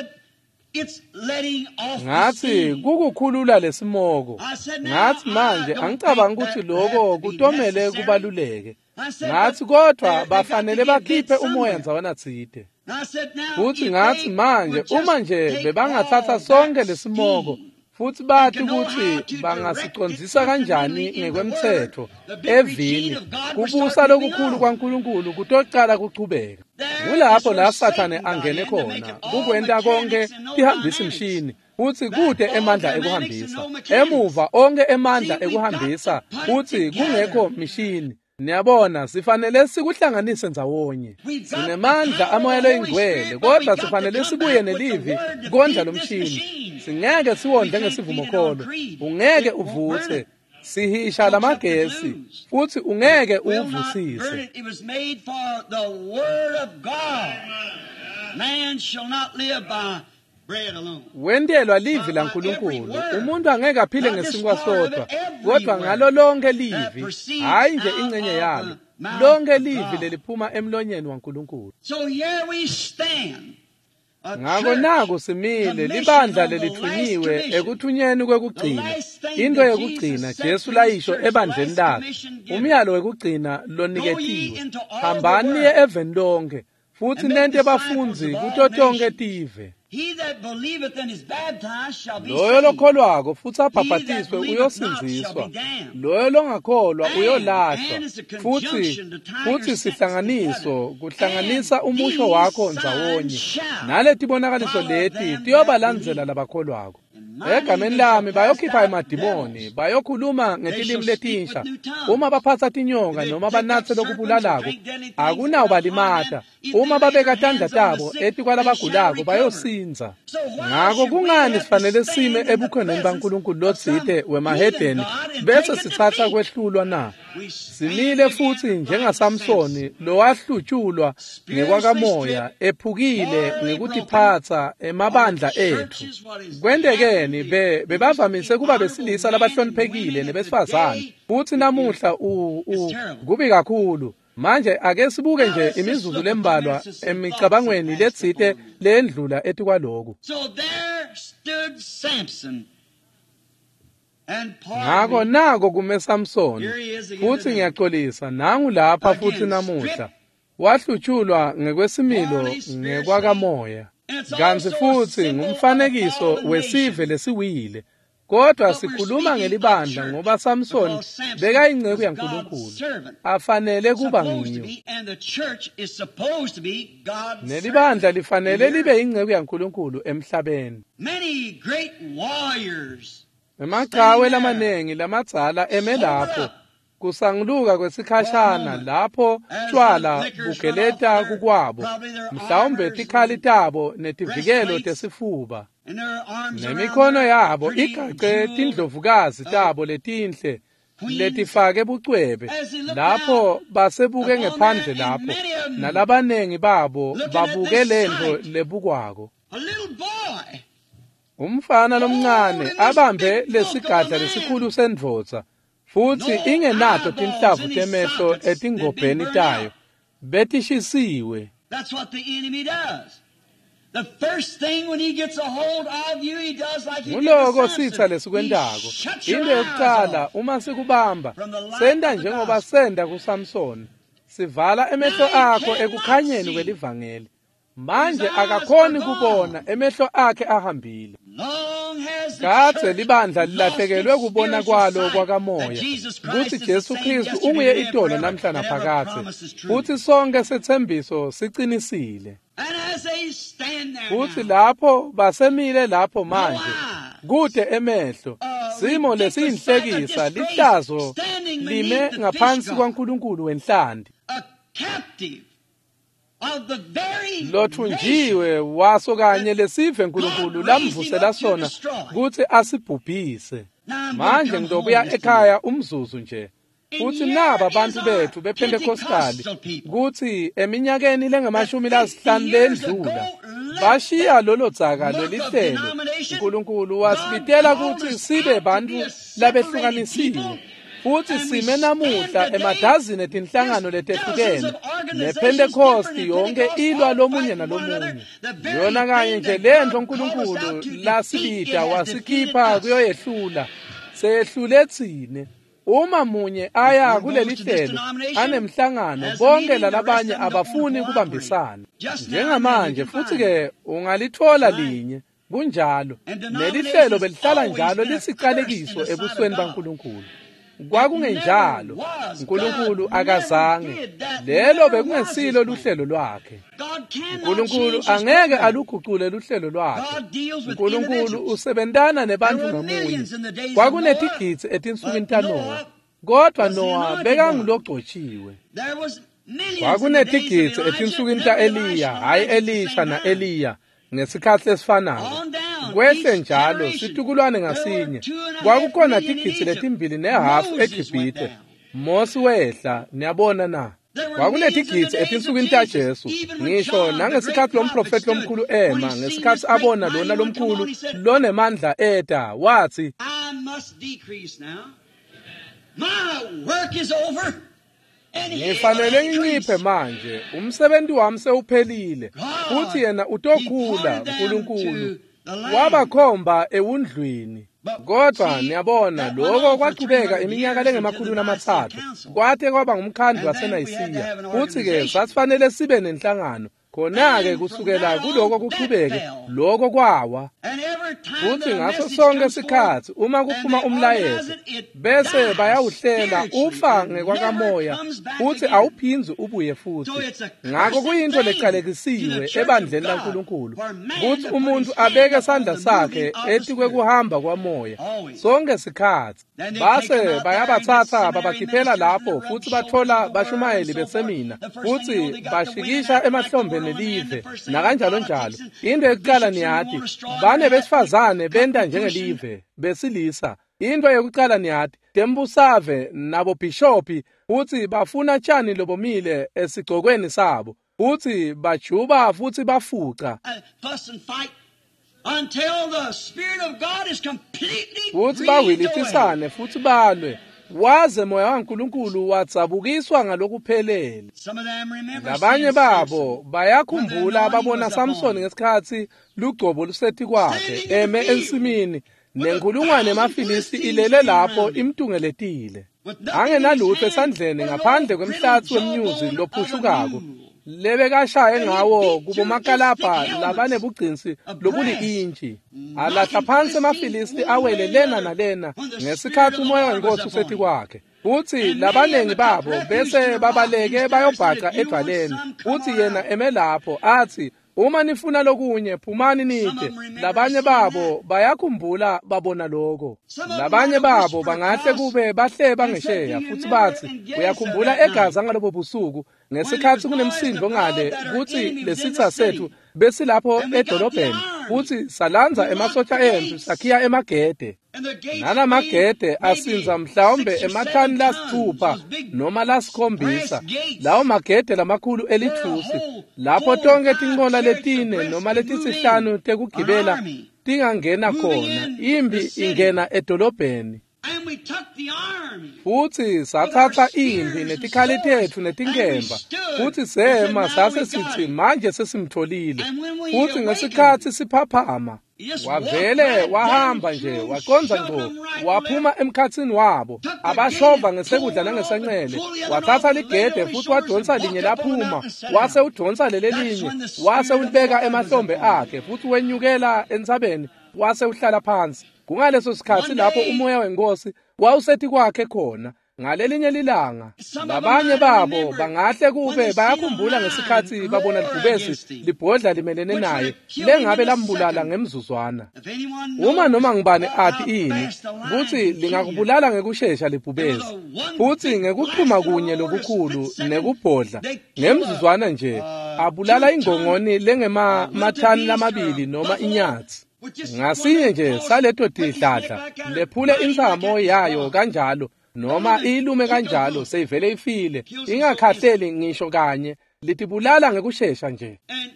Ngathi kukukhulula lesimoko. Ngathi manje angicabanga ukuthi lokho kutomele kubaluleke. Ngathi kodwa bafanele bakhiphe umoya ndzawona tsite. Futhi ngathi manje uma nje bebangathatha sonke lesimoko futhi bathi ukuthi bangasicondzisa kanjani ngekwemthetho evini kubusa lokukhulu kwaNkulunkulu kutocala kuchubeka. Kulapho la Sathane angene khona kukwenta konke ihambisa imshini futhi kude emandla ekuhambisa. Emuva onke emandla ekuhambisa futhi kungekho mishini. Niyabona sifanele sikuhlanganise ndzawonye. Sinemandla amoyelo ingcwele kodwa sifanele sibuye nelivi kondla lomshini. Singeke siwondle ngesivumo kholo. Ungeke uvuthe. Sihisha lamagesi futhi ungeke uvusise. It was made for the word of God. Man shall not live by bread alone. Wendelwa livi la Nkulunkulu. Umuntu angeke aphile ngesinkwa sodwa kodwa ngalo lonke livi, hayi nje ingcenye yalo. Lonke livi leliphuma emlonyeni waNkulunkulu. So here we stand. Ngako naku simile libandla lelithunyiwe ekuthunyeni kwekugcina. Into yokugcina Jesu layisho ebandleni lakhe. Umyalo wekugcina loniketiwe. Hambani niye eveni lonke futhi nente abafunzi kuto tonke tive. Loyo lokholwako futhi abhaphatiswe uyosinziswa. Loyo longakholwa uyolahlwa. Futhi futhi sihlanganiso kuhlanganisa umusho wakho ndzawonye. Naleti bonakaliso leti tiyobalandzela labakholwako. Egameni lami bayokhipha emadimoni, bayokhuluma ngetilimi letinsha. Uma baphatha tinyonga noma banathe lokubulalako, akunawo balimata. Uma babeka tandla tabo eti kwalabagulako bayosinza. Ngako kungani sifanele sime ebukhoneni baNkulunkulu lotsite wemahedeni bese sithatha kwehlulwa na? Simile futhi njengaSamsoni lowahlutshulwa ngekwakamoya ephukile ngekutiphatsa emabandla ethu. Kwendekeni be bebavamise kuba besilisa labahloniphekile nebesifazane futhi namuhla u, u kubi kakhulu. Manje ake sibuke nje imizuzu lembalwa emicabangweni letsite lendlula ethi kwaloku. So there stood Samson and ngako nako kume Samson futhi ngiyaxolisa nangu lapha futhi namuhla wahlutshulwa ngekwesimilo ngekwakamoya. Kanti futhi ngumfanekiso wesive lesiwile. Kodwa sikhuluma ngelibandla ngoba Samson bekayingcebo yaNkulunkulu. Afanele kuba ngiyo. Nelibandla lifanele libe ingcebo yaNkulunkulu emhlabeni. Many great warriors. Emagcawe lamanengi lamadzala emelapho. Kusanguluka kwesikhashana lapho tshwala bugeleta kukwabo. Mhlawumbe tikhali tabo netivikelo tesifuba. Nemikhono yabo igace tindlovukazi tabo letinhle letifake bucwebe lapho basebuke ngephandle lapho nalabanengi babo babuke lento lebukwako. Umfana lomncane abambe lesigadla lesikhulu sendvodza futhi ingenato tinhlavu temehlo etingobheni tayo betishisiwe. That's what the enemy does. The first thing when he gets a hold of you, he does like he did Muloko to sitha Samson. lesikwendako. He shuts your Into eyes yokuqala off. uma sikubamba From the light senda of the njengoba gospel. senda kuSamson. Sivala emehlo akho ekukhanyeni kwelivangeli. Manje akakhoni kubona emehlo akhe ahambile. Long has the Kathe church libandla lost lilahlekelwe its kubona spiritual kwalo sight kwakamoya. that Jesus Christ Kuthi is the Jesu same Kristu yesterday, unguye today, and itolo forever, namhla and every naphakade. promise is true. Futhi sonke sethembiso siqinisile. And as they stand there Futhi now, lapho basemile lapho manje kude emehlo simo lesiyinhlekisa lihlazo lime ngaphansi kwaNkulunkulu wenhlandi a captive of the very lothunjiwe waso kanye lesive uNkulunkulu lamvusela sona kuthi asibhubhise. Manje ngizobuya ekhaya umzuzu nje. futhi naba abantu bethu bePentekostali kuthi eminyakeni lengamashumi lasihlanu lendlula bashiya lolo dzaka lelihlelo uNkulunkulu wasibitela ukuthi sibe bantu labehlukanisiwe futhi sime namuhla emadazini etinhlangano letehlukene nePentecost yonke ilwa lomunye nalomunye yona kanye nje lento uNkulunkulu lasibita wasikhipha kuyoyehlula sehlule tsine uma munye aya kuleli hlelo anemhlangano bonke lalabanye abafuni kubambisana njengamanje futhi ke ungalithola linye kunjalo nelihlelo belihlala njalo lisiqalekiso ebusweni baNkulunkulu kwakungenjalo uNkulunkulu akazange lelo bekungesilo luhlelo lwakhe uNkulunkulu angeke aluguqule luhlelo lwakhe uNkulunkulu usebentana nebantu ngamunye kwakunetigidzi etinsukwini taNowa kodwa Nowa bekangilogcotshiwe kwakunetigidzi etinsukwini ta-Eliya hayi Elisha na-Eliya ngesikhathi lesifanayo kwehle njalo situkulwane ngasinye kwakukhona tigidzi letimbili nehafu eGibhithe Mose wehla niyabona na kwakunetigidzi etinsukwini taJesu ngisho nangesikhathi lomprofeti lomkhulu ema ngesikhathi abona lona lomkhulu lonemandla eda wathi ngifanele nginciphe manje umsebenzi wami sewuphelile futhi yena utokhula uNkulunkulu wabakhomba ewundlwini kodwa niyabona lokho kwaqhubeka iminyaka lengemakhulu amathathu kwathe kwaba ngumkhandlu waseNayisiya futhi ke sasifanele sibe nenhlangano khona-ke kusukela kuloko kuqhubeke lokho kwawa futhi ngaso sonke isikhathi uma kuphuma umlayezo bese bayawuhlela ufa ngekwakamoya futhi awuphinzi ubuye futhi ngakho kuyinto lecalekisiwe ebandleni laNkulunkulu ukuthi umuntu abeke isandla sakhe ethi kwekuhamba kwamoya sonke isikhathi base bayabathatha babakhiphela lapho futhi bathola bashumayeli besemina futhi bashikisha emahlombe nelive nakanjalo njalo into yokuqala niyathi bane besifazane benda njengelive besilisa into yokuqala niyathi tembusave nabo bishophi futhi bafuna tshani lobomile esigcokweni sabo futhi bajuba futhi bafuqa until the Spirit of God is completely futhi bawilithisane futhi balwe waze moya waNkulunkulu watsabukiswa ngalokuphelele labanye babo bayakhumbula babona Samson ngesikhathi lugcobo lusethi kwakhe eme ensimini nenkulungwane emaFilisti ilele lapho imtungeletile angenalutho esandleni ngaphandle kwemhlathi wemnyuzi lophushukako lebekashaye ngawo kubomakalabha labanebugcinsi lobuli inchi alahla phansi emaFilisti awele lena nalena ngesikhathi umoya wenkosi usethi kwakhe futhi labanengi babo bese babaleke bayobhaqa edwaleni futhi yena eme lapho athi uma nifuna lokunye phumani nide labanye babo bayakhumbula babona lokho labanye babo bangahle kube bahleba ngesheya futhi bathi uyakhumbula eGaza ngalobo busuku ngesikhathi kunemsindo ngale kuthi lesitha sethu besilapho edolobheni futhi salanza emasotsha empi sakhiya emagede nala magede asinza mhlawumbe emathani lasithupha noma lasikhombisa lawo magede lamakhulu elithusi lapho tonke tinqola letine noma letisihlanu tekugibela tingangena khona imbi ingena edolobheni futhi sathatha impi netikhali tethu netinkemba futhi sema sase sithi manje sesimtholile futhi ngesikhathi siphaphama wavele wahamba nje waqonza ngqo waphuma emkhathini wabo abashova ngesekudla nangesenxele wathatha ligede futhi wadonsa linye laphuma wase udonsa lele linye wase ulibeka emahlombe akhe futhi wenyukela entsabeni wase uhlala phansi kungaleso sikhathi lapho umoya wenkosi wawusethi kwakhe khona ngalelinye lilanga labanye babo bangahle kube bayakhumbula ngesikhathi babona libhubesi libhodla limelene naye lengabe lambulala ngemzuzwana uma noma ngibane athi ini ukuthi lingakubulala ngekusheshsha libhubesi futhi ngekuqhuma kunye lokukhulu nekubhodla ngemzuzwana nje abulala ingongoni lengema mathani lamabili noma inyathi ngasinye nje saleto tidladla lephule insamo yayo kanjalo noma ilume kanjalo seyivele ifile ingakhahleli ngisho kanye litibulala ngekusheshsha nje.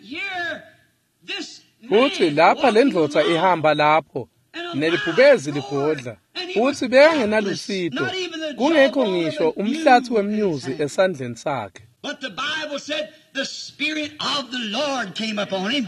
Futhi lapha lendvodza ihamba lapho nelibhubezi libhodla futhi bekangenalusito kungekho ngisho umhlathi wemnyuzi esandleni sakhe. But the Bible said the Spirit of the Lord came upon him.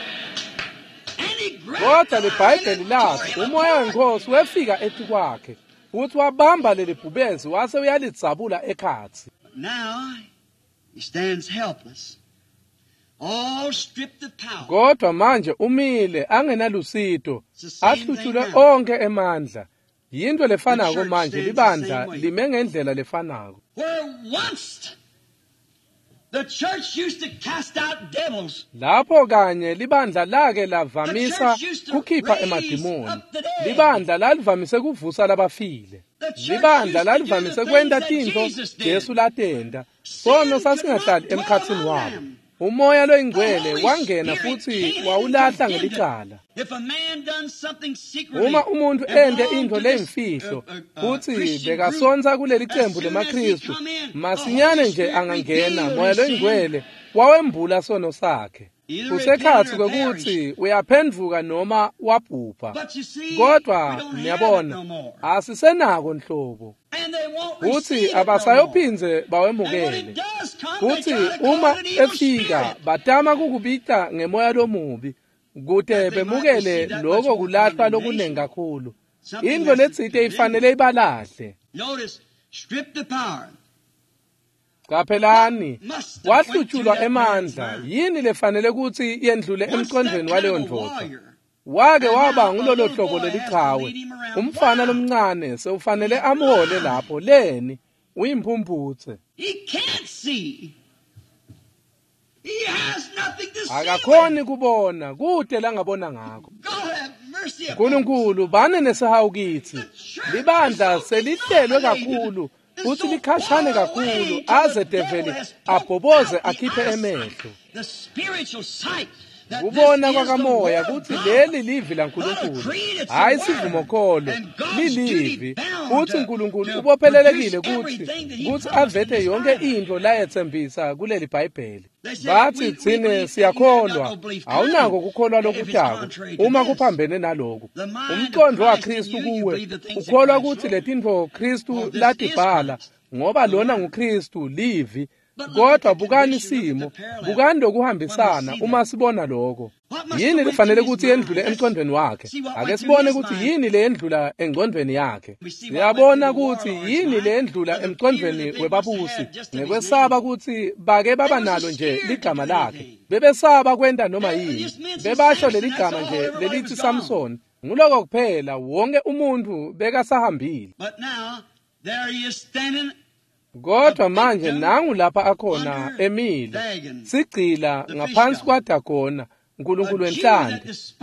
Kodwa libhayibheli lathi umoya wenkosi wefika ethi kwakhe futhi wabamba leli bhubezi wase uyalidzabula ekhatsi. Now he stands helpless, all stripped of power. Kodwa manje umile angenalusito ahluthulwe onke emandla. Yinto lefanako manje libandla lime ngendlela lefanako. Where once the church used to cast out devils. Lapho kanye libandla lake lavamisa kukhipha emadimoni. Libandla lalivamise kuvusa labafile. Libandla lalivamise kwenta tintfo Jesu latenda. Sona sasingahlali emkhatsini wabo. Umoya loyingcwele wangena futhi wawulahla ngelicala. Uma umuntu ende into leyimfihlo futhi bekasonza kuleli qembu lemaKristu masinyane nje angangena moya loyingcwele wawembula sono sakhe. Kusekhathi kwekuthi uyaphendvuka noma wabhubha. Kodwa niyabona asisenako nhlobo. Futhi abasayophinze bawemukele. Futhi uma efika batama kukubika ngemoya lomubi kude bemukele lokho kulahlwa lokunengi kakhulu. Into letsite ifanele ibalahle. Notice, strip the power. Kaphelani wahlutshulwa emandla yini lefanele ukuthi yendlule emqondweni waleyo ndvodza. Wake waba ngulolo hlobo lelichawe umfana lomncane sewufanele amhole lapho leni uyimphumputhe. He can't see. He has nothing to see. Akakhoni kubona kude langabona ngakho. God have mercy upon us. Nkulunkulu bane nesahawu kithi libandla selihlelwe kakhulu futhi likhashane kakhulu aze develi abhoboze akhiphe emehlo. The spiritual sight. Kubona kwakamoya kuthi leli livi laNkulunkulu hayi sivumo kholo lilivi futhi uNkulunkulu ubophelelekile kuthi kuthi avethe yonke into la yethembisa kuleli iBhayibheli. Bathi thine siyakholwa awunako kukholwa lokudako uma kuphambene naloko. Umqondo waKristu kuwe ukholwa ukuthi letintfo Kristu latibhala ngoba lona nguKristu livi. Kodwa bukani isimo bukani lokuhambisana uma sibona lokho. Yini lifanele ukuthi yendlule emqondweni wakhe? Ake sibone ukuthi yini le yendlula engqondweni yakhe. Siyabona ukuthi yini le yendlula emqondweni webabusi ngekwesaba ukuthi bake baba nalo nje ligama lakhe. Bebesaba kwenda noma yini. Bebasho leli gama nje lelithi Samson. Nguloko kuphela wonke umuntu bekasahambile. But now there he is standing. Kodwa manje nangu lapha akhona emile sigcila ngaphansi kwaDagona uNkulunkulu wenhlanda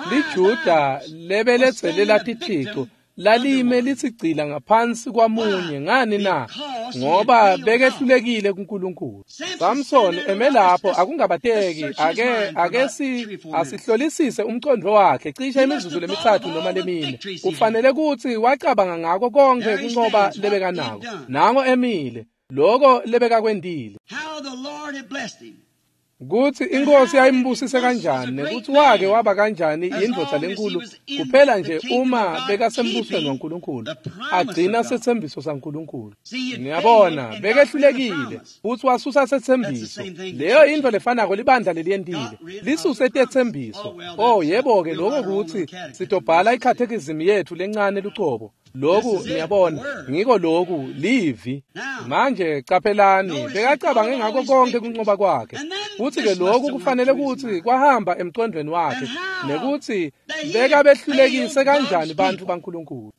liJuda lebeletselela tithixo lalime lisigcila ngaphansi kwamunye ngani na ngoba bekehlulekile kuNkulunkulu. Samson emelapho akungabateki ake ake si asihlolisise umqondo wakhe cishe imizuzu lemithathu noma lemine kufanele ukuthi wacabanga ngako konke kunqoba lebekanako nango emile lokho lebeka kwendile. How the Lord had blessed him. Kuthi inkosi yayimbusise kanjani nekuthi wake waba kanjani indvodza lenkulu kuphela nje uma bekasembusweni waNkulunkulu agcina sethembiso saNkulunkulu. Ngiyabona bekehlulekile futhi wasusa sethembiso leyo into lefanako libandla leliyendile lisuse tethembiso. Oh yebo ke lokho kuthi sitobhala iCatechism yethu lencane lucobo lokhu ngiyabona ngiko lokhu livi. Manje caphelani bekacabange ngako konke kunqoba kwakhe futhi ke lokhu kufanele ukuthi kwahamba emqondweni wakhe nekuthi beka behlulekise kanjani bantu baNkulunkulu.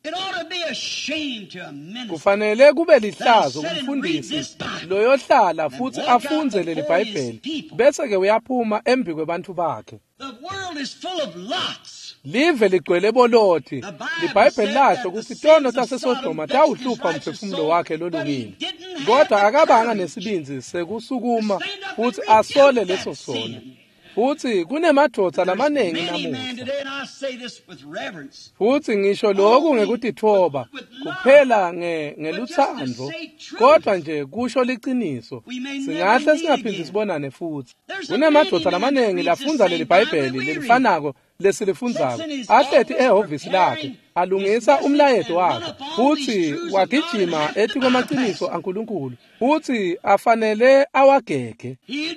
Kufanele kube lihlazo kumfundisi loyohlala futhi afunze leli iBhayibheli bese ke uyaphuma embi kwebantu bakhe. Live ligcwele bolothi iBhayibheli lasho ukuthi tono taseSodoma tawuhlupha umphefumulo wakhe lolungile kodwa akabanga nesibinzi sekusukuma futhi asole leso sono. Futhi kunemadvodza lamanengi namuhla futhi ngisho lokhu ngekutithoba kuphela nge ngeluthando kodwa nje kusho liqiniso singahle singaphindi sibonane futhi kunamadoda lamaningi lafunza leli bhayibheli lelifanako lesilifundzako ahlethi ehhovisi lakhe alungisa umlayeto wakhe futhi wagijima ethi kwamaqiniso aNkulunkulu futhi afanele awagege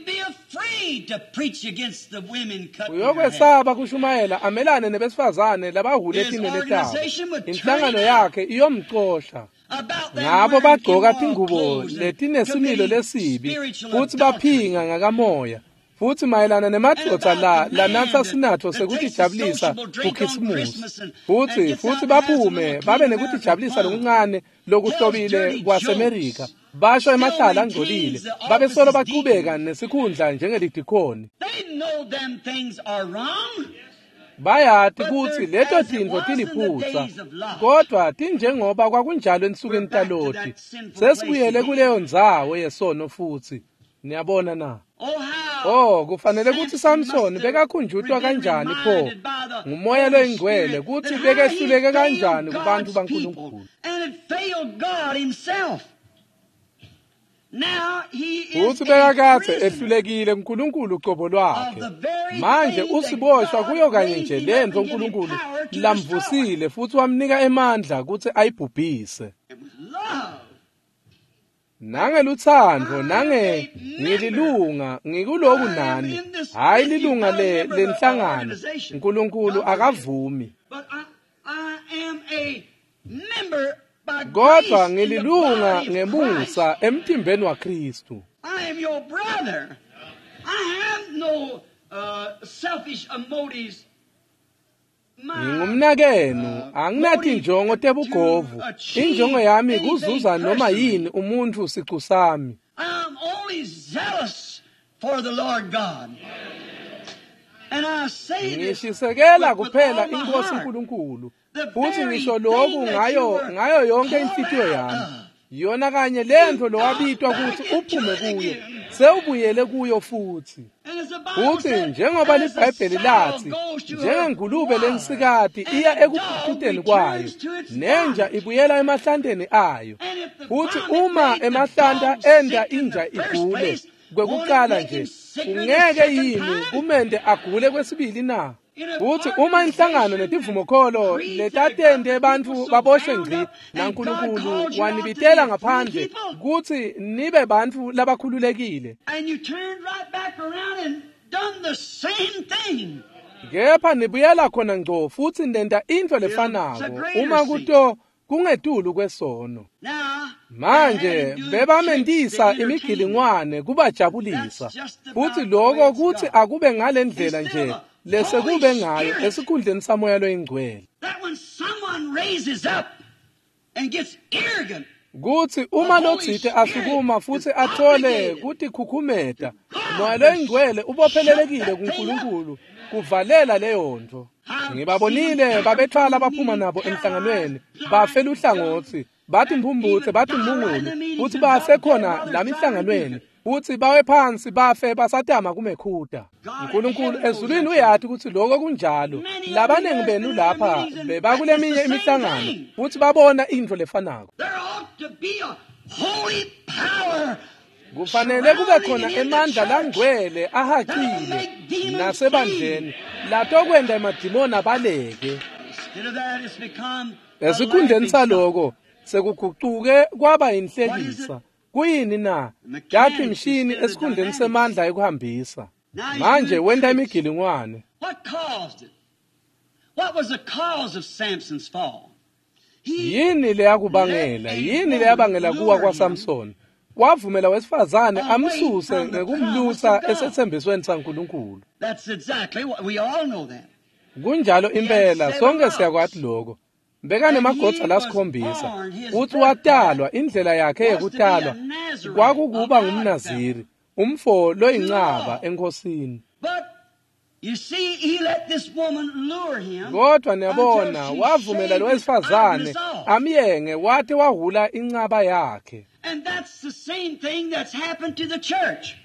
uyokwesaba kushumayela amelane nebesifazane labahule ephimeni letabo inhlangano yakhe iyomxosha ngabo bagqoka ingubo letinesimilo lesibi futhi baphinga ngakamoya futhi mayelana nemadoda la lanatha sinatho sekutijabulisa kukhisimusi futhi futhi baphume babe nekutijabulisa lokuncane lokuhlobile kwaseMerika basho emahlala angcolile babe solo baqhubeka nesikhundla njengelidikoni bayati ukuthi leto tintfo tiliphutsa kodwa tinjengoba kwakunjalo ensukwini taloti sesibuyele kuleyo ndzawo yesono futhi niyabona na oh kufanele ukuthi Samson bekakhunjutwa kanjani pho ngumoya loyingcwele ukuthi bekehluleke kanjani kubantu baNkulunkulu futhi bekakade ehlulekile uNkulunkulu uqobo lwakhe manje usiboshwa kuyo kanye nje lento uNkulunkulu lamvusile futhi wamnika emandla ukuthi ayibhubhise nange luthando nange ngililunga ngikuloku nani hayi lilunga le lenhlangano uNkulunkulu akavumi kodwa ngililunga ngemusa emtimbeni waKristu I am your brother. I have no uh, selfish motives. ngingumnakeno anginathi injongo tebugovu injongo yami kuzuza noma yini umuntu siqu sami I'm only zealous for the Lord God. And I say this ngishisekela kuphela inkosi uNkulunkulu futhi ngisho lokhu ngayo ngayo yonke inhliziyo yami yona kanye lento lowabitwa ukuthi uphume kuyo sewubuyele kuyo futhi futhi njengoba liBhayibheli lathi njengengulube lensikati iya ekubhututeni kwayo nenja ibuyela emahlanteni ayo futhi uma emahlanta enda inja igule kwekuqala nje kungeke yini kumende agule kwesibili na futhi uma inhlangano netivumokholo letatende abantu baboshwe ngqi naNkulunkulu wanibitela ngaphandle ukuthi nibe bantu labakhululekile and you turned right back around and done the same thing. Kepha nibuyela khona ngco futhi nenda into lefanako uma kuto kungetulu kwesono Now manje bebamendisa imigilingwane kubajabulisa futhi lokho kuthi akube ngalendlela nje lese kube ngayo esikhundleni samoya loyingcwele that when someone raises up and gets arrogant kuthi uma lotsite asukuma futhi athole kuthi khukhumeta moya loyingcwele ubophelelekile kuNkulunkulu kuvalela leyo nto ngibabonile babethwala baphuma nabo emhlanganweni bafela uhlangothi bathi mphumbuze bathi mbungulu futhi basekhona lamihlanganweni futhi bawe phansi bafe basatama kumekhuda uNkulunkulu ezulwini uyathi ukuthi lokho kunjalo labanengi benu lapha bebakuleminye imihlangano futhi babona into lefanako there ought to be a holy power kufanele kube khona emandla langcwele ahaqile nasebandleni lato kwenda emadimoni abaleke instead of that it's become esikhundleni saloko sekuguquke kwaba inhlekisa kuyini na yathi imshini esikhundleni semandla ekuhambisa manje wenda imigilingwane what caused it what was the cause of Samson's fall yini leyakubangela yini leyabangela kuwa kwaSamson wavumela wesifazane amsuse ngekumlutha esethembisweni saNkulunkulu that's exactly what we all know that kunjalo impela sonke siyakwathi lokho bekane magodza lasikhombisa uthi watalwa indlela yakhe yekutalwa kwakukuba ngumnaziri umfo loyinqaba enkosini but you see he let this woman lure him kodwa niyabona wavumela lo wesifazane amyenge wathi wahula inqaba yakhe and that's the same thing that's happened to the church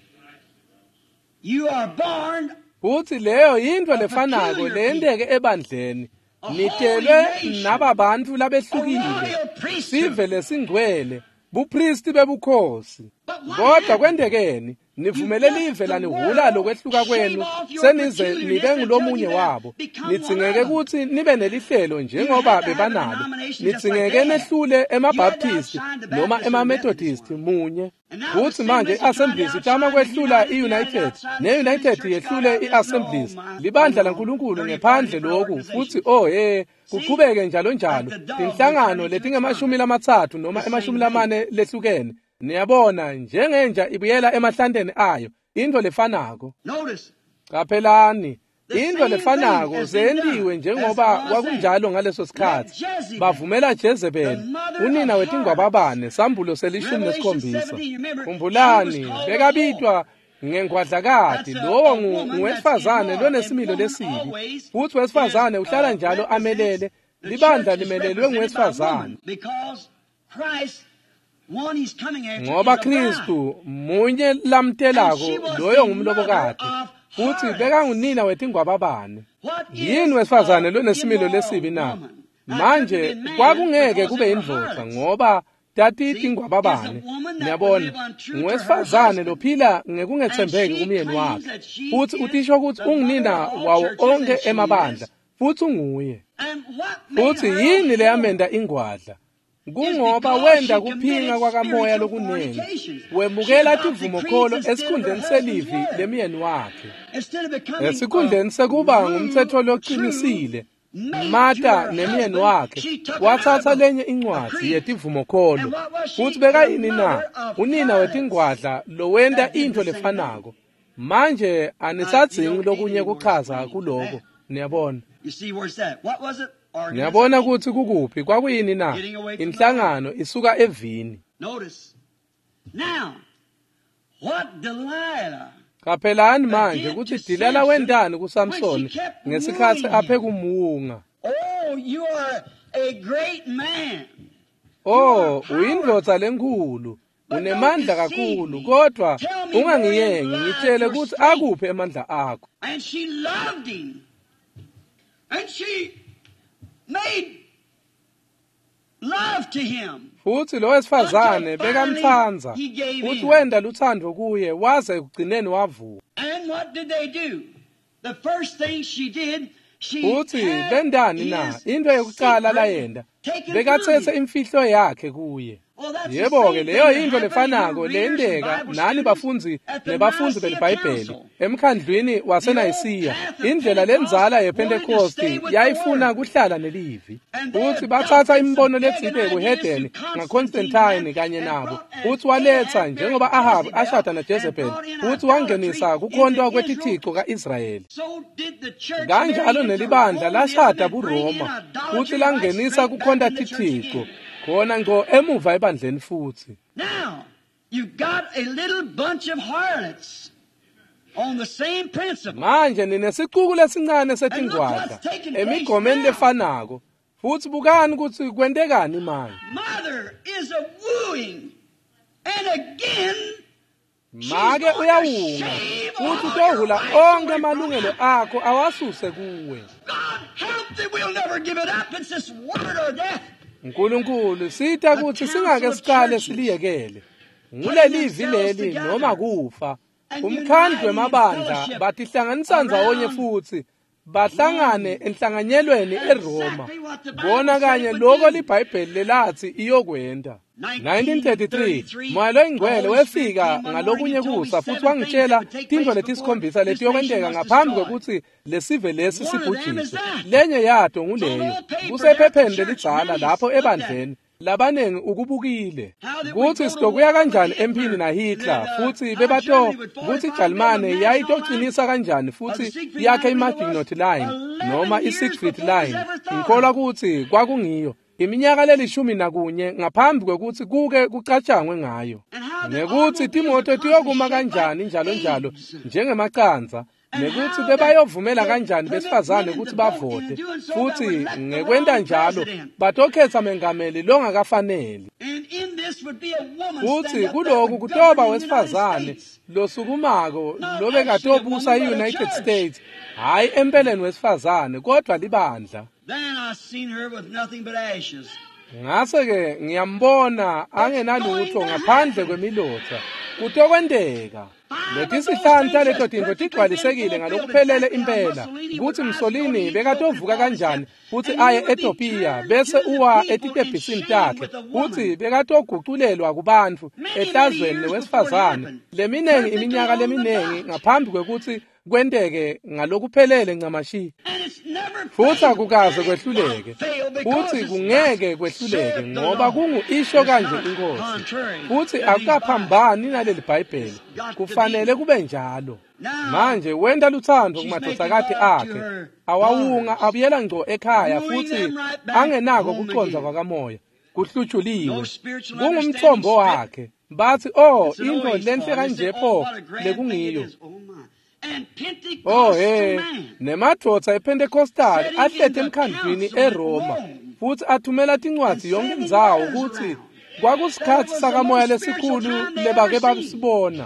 you are born futhi leyo into lefanako leyendeke ebandleni nitelwe naba bantu labehlukile sivele singcwele bupristi bebukhosi kodwa kwendekeni nivumele live lanihula lokwehluka kwenu senize nibe ngulomunye wabo nitsingeke ukuthi nibe nelihlelo njengoba bebanalo nitsingeke nehlule emabaptist noma emamethodist munye kuthi manje i-assemblies itama kwehlula i-united ne-united yehlule i-assemblies libandla laNkulunkulu ngephandle lokhu futhi oh he kuqhubeke njalo njalo inhlangano letingemashumi lamathathu noma emashumi lamane lehlukene niyabona njengenja ibuyela emahlandeni ayo into lefanako kaphelani into lefanako zendiwe njengoba kwakunjalo ngaleso sikhathi bavumela Jezebel unina wetingwababane sambulo selishumi nesikhombisa khumbulani bekabitwa ngengwadlakati lowo ngwesifazane lonesimilo lesibi futhi wesifazane uhlala njalo amelele libandla limelelwe ngwesifazane ngoba Kristu munye lamtelako loyo ngumlobokade futhi bekangunina wetingwababane yini wesifazane lonesimilo lesibi na manje kwakungeke kube indvodza ngoba tati tingwababane niyabona ngwesifazane lophila ngekungethembeki kumyeni wakhe futhi utisho ukuthi ungunina wawo onke emabandla futhi unguye futhi yini leyamenda ingwadla kungoba wenda kuphinga kwakamoya lokunengi wemukela tivumokholo esikhundleni selivi lemyeni wakhe esikhundleni sekuba ngumthetho loqinisile Martha nemyeni wakhe wathatha lenye incwadi yetivumokholo futhi bekayini na unina wetingwadla lowenda into lefanako manje anisadzingi lokunye kuchaza kuloko niyabona niyabona ukuthi kukuphi kwakuyini na inhlangano isuka evini kaphelani manje ukuthi Delilah wendani kuSamson ngesikhathi aphe kumuunga Oh, you are a great man. Oh, uyindvodza lenkulu unemandla kakhulu kodwa ungangiyengi ngitshele ukuthi akuphe emandla akho And she loved him. And she made love to him. futhi lo wesifazane bekamthanza futhi wenda luthando kuye waze ekugcineni wavuka And what did they do? The first thing she did, she futhi had bendani na his into yokuqala secret layenda taken bekathethe from him. imfihlo yakhe kuye Well, that's the yebo same ke thing leyo that into happened lefanako in your readers and lendeka Bible nani students bafundzi at the nebafundzi Nicene belibhayibheli Council. emkhandlwini wasenayisiya The old path of indlela Pentecost lenzala wanted to yepentekosti stay with the yayifuna word. kuhlala nelivi And they futhi adopted bathatha some imibono pagan letsite ideas kuhedeni to Constantine ngaConstantine kanye and nabo brought- and futhi waletha Ahab njengoba married Ahab Jezebel ashada and naJezebel brought in futhi idolatry wangenisa kukhondwa into kwetithixo ka-Israyeli So did the church kanjalo marry into nelibandla Romanism lashada and bring in buroma idolatry futhi right langenisa straight kukhonda back in the church tithixo again. khona ngo emuva ebandleni futhi Now, you've got a little bunch of harlots on the same principle. manje ninesiquku lesincane setingwadla emigomeni lefanako futhi bukani ukuthi kwentekani manje Mother is a wooing, and again, make uyawunga futhi utohula onke amalungelo akho awasuse kuwe God help that we'll never give it up. It's this word or death. nkulunkulu sita ukuthi singake siqale siliyekele ngulelivi leli noma kufa umkhandlu wemabandla batihlanganisa ndawonye futhi bahlangane enhlanganyelweni eRoma bona kanye lokho libhayibheli lelathi iyokwenda nineteen thirty-three moya loyingcwele wefika ngalokunye kusa futhi wangitshela tintfo letisikhombisa letiyokwenteka ngaphambi kokuthi lesive lesi sibhujiswe lenye yato nguleyo kusephepheni lelidzala lapho ebandleni labanengi ukubukile kuthi sitokuya kanjani empini na Hitler futhi bebato kuthi Jalimane yayitoqinisa kanjani futhi yakhe iMaginot Line noma iSiegfried Line ngikholwa ukuthi kwakungiyo iminyaka lelishumi nakunye ngaphambi kokuthi kuke kucatshangwe ngayo nekuthi timoto tiyokuma kanjani njalo njalo njengemacanza nekuthi bebayovumela kanjani besifazane ukuthi bavote futhi ngekwenda njalo batokhetha mengameli longakafanele futhi kuloku kutoba wesifazane losukumako lobekatobusa i-United States hayi empeleni wesifazane kodwa libandla Then I seen her with nothing but ashes. Ngase ke ngiyambona angenalutho ngaphandle kwemilotha. Kutokwendeka. Lethi sihlanta leto tinto tigcwalisekile ngalokuphelele impela. Kuthi Mussolini bekatovuka kanjani futhi aye eTopia bese uwa etitebhisini takhe. Futhi bekatoguqulelwa kubantu ehlazweni wesifazane. Leminengi iminyaka leminengi ngaphambi kwekuthi kwendeke ngalokuphelele ncamashi. Futhi akukaze kwehluleke. Futhi kungeke kwehluleke ngoba kungu isho kanje inkosi. Futhi akukaphambani naleli Bhayibheli. Kufanele kube njalo. Manje wenda luthando kumadodakathi akhe. Awawunga abuyela ngco ekhaya futhi angenako kuconza kwakamoya. Kuhlutshuliwe. Kungumthombo wakhe. Bathi oh into lenhle kanje pho lekungiyo. Oh hey, nemadodza ePentecostal athethe emkhandlwini eRoma futhi athumela tincwadi yonke indzawo ukuthi kwakusikhathi sakamoya lesikhulu lebake babisibona.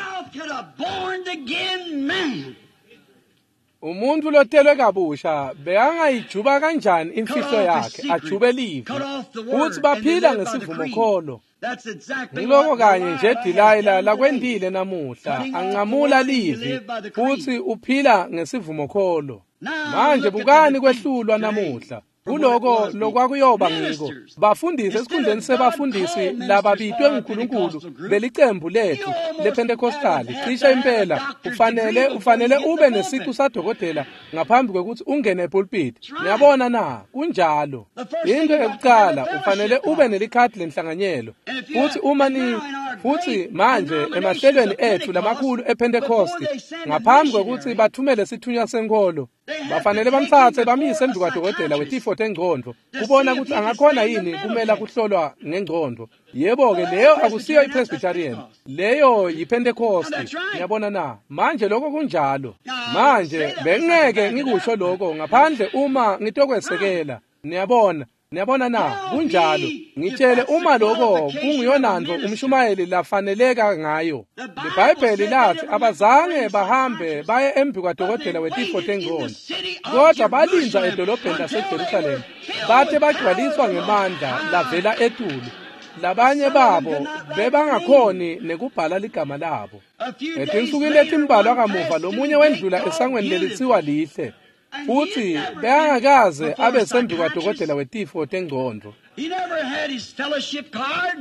Umuntu lotelwe kabusha beyangayijuba kanjani imfihlo yakhe ajube livi futhi baphila ngesivumo kholo. Ngiloko kanye nje Delilah lakwendile namuhla anqamula livi futhi uphila ngesivumo kholo. Manje bukani kwehlulwa namuhla kuloko lokwakuyoba ngiko bafundisi esikhundleni sebafundisi lababitwe nguNkulunkulu belicembu lethu lePentecostal cisha impela ufanele ufanele ube nesiqu sadokotela ngaphambi kwekuthi ungene epulpit. Ngiyabona na kunjalo. Into yokuqala ufanele ube nelikhadi lenhlanganyelo futhi uma ni futhi manje emahlelweni ethu lamakhulu ePentecost ngaphambi kwekuthi bathumele sithunywa senkolo bafanele bamthathe bamise embi kwadokotela wetifo tengqondo kubona ukuthi angakhona yini kumela kuhlolwa ngengqondo. Yebo ke leyo akusiyo iPresbyterian, leyo yiPentecost. Ngiyabona na manje lokho kunjalo. Manje bengeke ngikusho lokho ngaphandle uma ngitokwesekela. Niyabona Niyabona na kunjalo. Ngitshele uma lokho kungiyonanzo umshumayeli lafaneleka ngayo. IBhayibheli lathi abazange bahambe baye embi kwadokotela wetifo tengqondo kodwa balinza edolobheni laseJerusalem bathe bagcwaliswa ngemandla lavela etulu. Labanye babo bebangakhoni nekubhala ligama labo. Etinsukwini etimbalwa kamuva lomunye wendlula esangweni lelithiwa lihle futhi beyangakaze abe sembi kwadokotela wetifo tengqondo. He never had his fellowship card.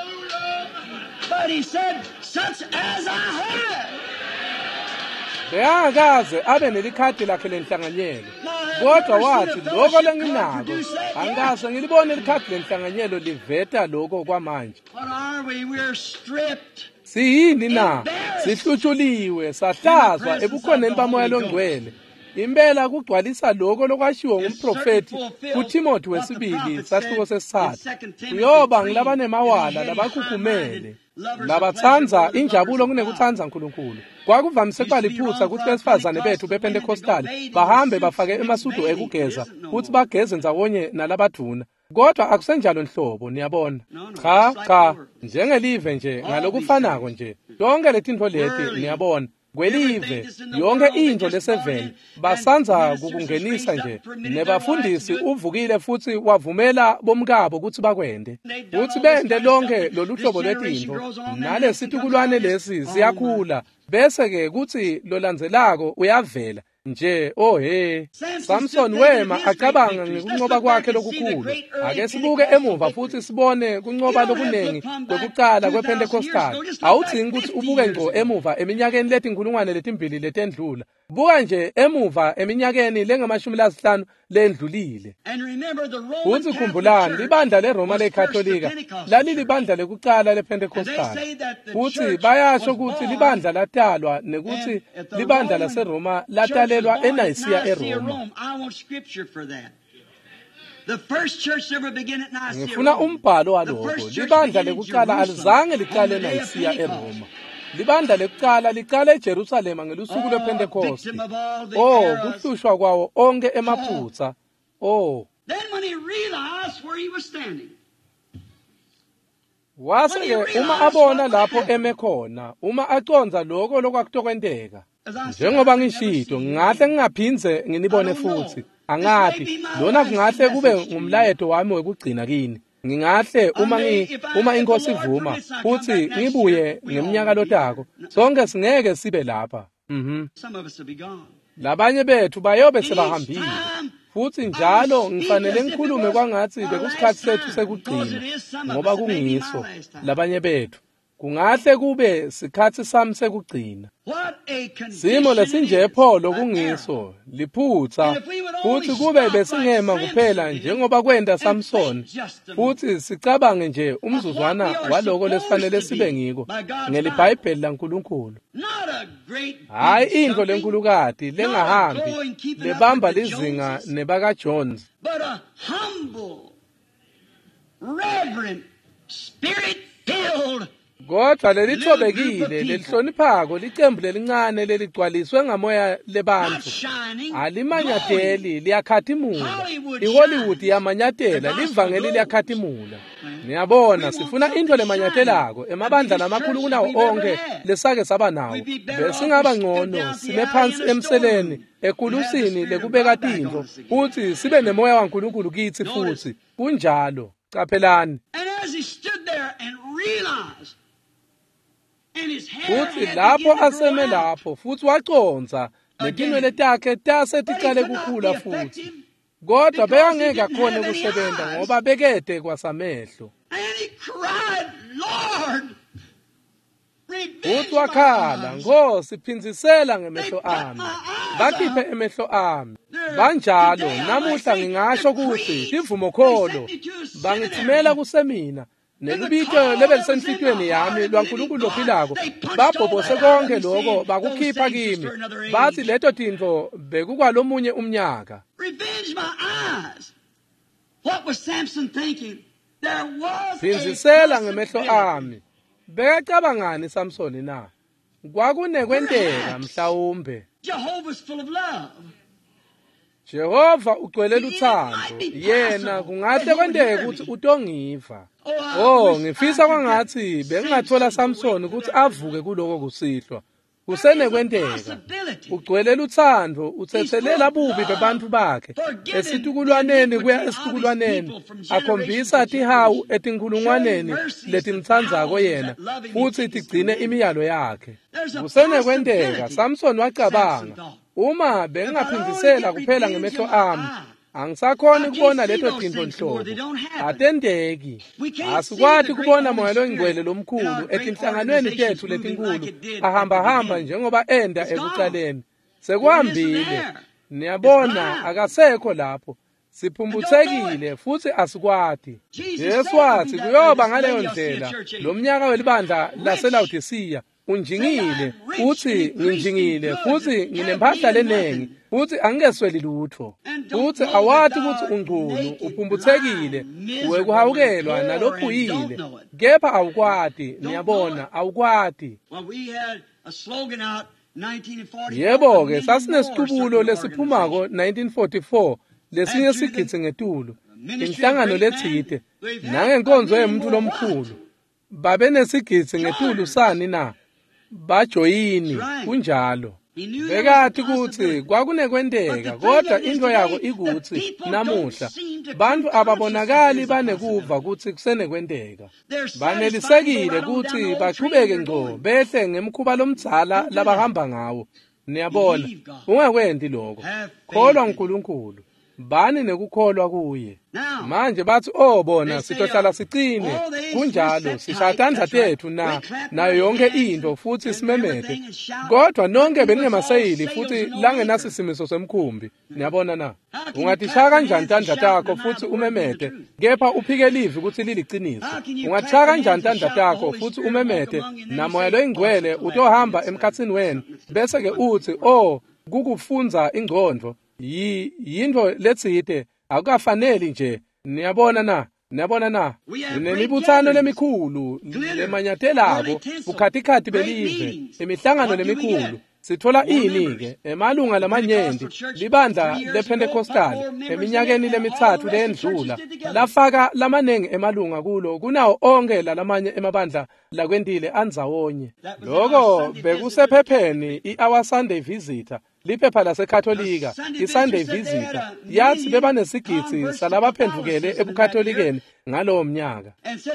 But he said, such as I have. Beyangakaze abe nelikhadi lakhe lenhlanganyelo. Kodwa wathi lokho lenginako angase ngilibone ikhadi lenhlanganyelo liveta lokho kwamanje. What are we? We're stripped. Siyini na? Sihlutshuliwe, sahlazwa ebukhoneni bamoya longcwele. Impela kugcwalisa lokho lokwashiwo ngumprofeti kuTimothi wesibili sahluko sesithathu. Kuyoba ngilabane mawala labakhukhumele labathanza injabulo kunekuthanza uNkulunkulu. Kwakuvamise kwaliphutha ukuthi besifazane bethu bePentecostal bahambe bafake emasudu ekugeza futhi bageze ndzawonye nalabaduna. Kodwa akusenjalo nhlobo niyabona. Cha cha njengelive nje ngalokufanako nje. Donke letintfo leti niyabona. Kwelive yonke into leseveni basanza kukungenisa nje nebafundisi uvukile futhi wavumela bomkabo ukuthi bakwende futhi bende lonke loluhlobo lwetinto nalesitukulwane lesi siyakhula bese ke kuthi lolandzelako uyavela nje. Oh he Samson wema acabanga ngekunqoba kwakhe lokukhulu. Ake sibuke emuva futhi sibone kunqoba lokunengi kwekuqala kwePentecostal. Awudingi ukuthi ubuke ngco emuva eminyakeni lethi inkulungwane letimbili letendlula. Buka nje emuva eminyakeni lengamashumi lasihlanu lendlulile. Futhi khumbulani libandla leRoma leKatolika lalilibandla lekuqala lePentecostal. Futhi bayasho ukuthi libandla latalwa nekuthi libandla laseRoma latalelwa eNicaea eRoma. Ngifuna umbhalo walokho. Libandla lekuqala alizange liqale eNicaea eRoma. Libandla lekuqala liqala eJerusalema ngelusuku lwePentecost. Oh, kuhlushwa kwawo onke emaphutsa. Oh. Then when he realized where he was standing. Wase uma abona lapho eme khona, uma aconza lokho lokwakutokwendeka. Njengoba ngishito, ngahle ngingaphindze nginibone futhi. angathi lona kungahle kube ngumlayeto wami wekugcina kini. Ngingahle uma ngi uma inkosi ivuma futhi ngibuye ngeminyaka lotako sonke singeke sibe lapha. Mhm. Labanye bethu bayobe sebahambile. Futhi njalo ngifanele ngikhulume kwangathi bekusikhathi sethu sekugcina ngoba kungiso labanye bethu. Kungahle kube sikhathi sami sekugcina. Simo lesinje pholo kungiso liphutha futhi kube besingema kuphela njengoba kwenda Samson futhi sicabange nje umzuzwana waloko lesifanele sibe ngiko ngeliBhayibheli laNkulunkulu. Hayi into lenkulukati lengahambi lebamba lizinga nebaka Jones, but a humble, reverent, spirit-filled kodwa lelithobekile lelihloniphako licembu lelincane leligcwaliswe ngamoya lebantu alimanyateli liyakhathimula. iHollywood yamanyatela, livangeli liyakhathimula. Niyabona sifuna into lemanyatelako emabandla namakhulu kunawo onke lesake saba nawo. Besingaba ngcono sime phansi emseleni ekulusini lekubeka tinto futhi sibe nemoya waNkulunkulu kithi futhi kunjalo. Capelani. Futhi lapho aseme lapho futhi waconza letinwele takhe taseticale kukhula futhi. Kodwa beyangeke akhone kusebenza ngoba bekede kwasamehlo. Futhi wakhala, Nkosi phinzisela ngemehlo ami. Bakhiphe emehlo ami. Banjalo namuhla ngingasho ukuthi tivumo kholo bangithumela kusemina. Nelibito lebelisenhlitweni yami lwaNkulunkulu lophilako babhobose konke lokho bakukhipha kimi bathi leto tinto bekukwalomunye umnyaka. Phinzisela ngemehlo ami. Bekacabangani Samson na? Kwakunekwenteka mhlawumbe. Jehova ugcwele luthando, yena kungahle kwendeke ukuthi utongiva. Oh, ngifisa kwangathi bengingathola Samson ukuthi avuke kuloko kusihlwa. Kusenekwenteka. Ugcwele luthando, uthethelela bubi bebantu bakhe. Esitukulwaneni kuya esitukulwaneni, akhombisa tihawu etinkulungwaneni letimthandzako yena, futhi tigcine imiyalo yakhe. Kusenekwenteka, Samson wacabanga. Uma bengingaphindisela kuphela ngemehlo ami, angisakhona ukubona leto tinto nhlobo. Atendeki. Asikwati kubona moya longcwele lomkhulu etinhlanganweni tethu letinkulu ahamba hamba njengoba enda ekucaleni. Sekuhambile. Niyabona akasekho lapho. Siphumbuthekile futhi asikwati. Yesu wathi kuyoba ngaleyo ndlela lo mnyaka welibandla laseLaodicea unjingile futhi nginjingile futhi nginempahla lenengi futhi angesweli lutho futhi awathi ukuthi ungqulu uphumbuthekile wekuhawukelwa nalophuyile kepha awukwati. Niyabona awukwati. Yebo ke sasinesitubulo lesiphumako nineteen forty-four lesinye sigitsi ngetulu inhlangano lethide nangenkonzo yemuntu lomkhulu babe nesigitsi ngetulu sani na bajoyini kunjalo. Bekathi kuthi kwakunekwenteka kodwa into yako ikuthi namuhla bantu ababonakali banekuva ukuthi kusenekwenteka. Banelisekile ukuthi baqhubeke ngco behle ngemkhuba lomdzala labahamba ngawo. Niyabona ungakwendi lokho. Kholwa uNkulunkulu. Bani nekukholwa kuye. Manje bathi oh bona sitohlala sicine kunjalo sishatandla tethu na nayo yonke into futhi simemete. Kodwa nonke beningemaseyili futhi langenasi simiso semkhumbi. Niyabona na? Ungatishaka kanjani tandla takho futhi umemete kepha uphike livi ukuthi liliciniso. Ungatishaka kanjani tandla takho futhi umemete namoya loyingcwele utohamba emkhatsini wena bese ke uthi oh kukufunza ingqondo. Yi yinto letsite akufanele nje. Niyabona na? Niyabona na? Nemibuthano lemikhulu lemanyatelako ukhathikhathi belive emihlangano lemikhulu sithola ini-ke emalunga lamanyenti libandla lePentecostali eminyakeni lemithathu leyendlula lafaka lamanengi emalunga kulo kunawo onke lalamanye emabandla lakwendile anzawonye. Lokho bekusephepheni i-Our Sunday Visitor, liphepha laseKatholika, i-Sunday Visitor, yathi bebanesigitsi salabaphendukele ebukatholikeni ngalowo mnyaka.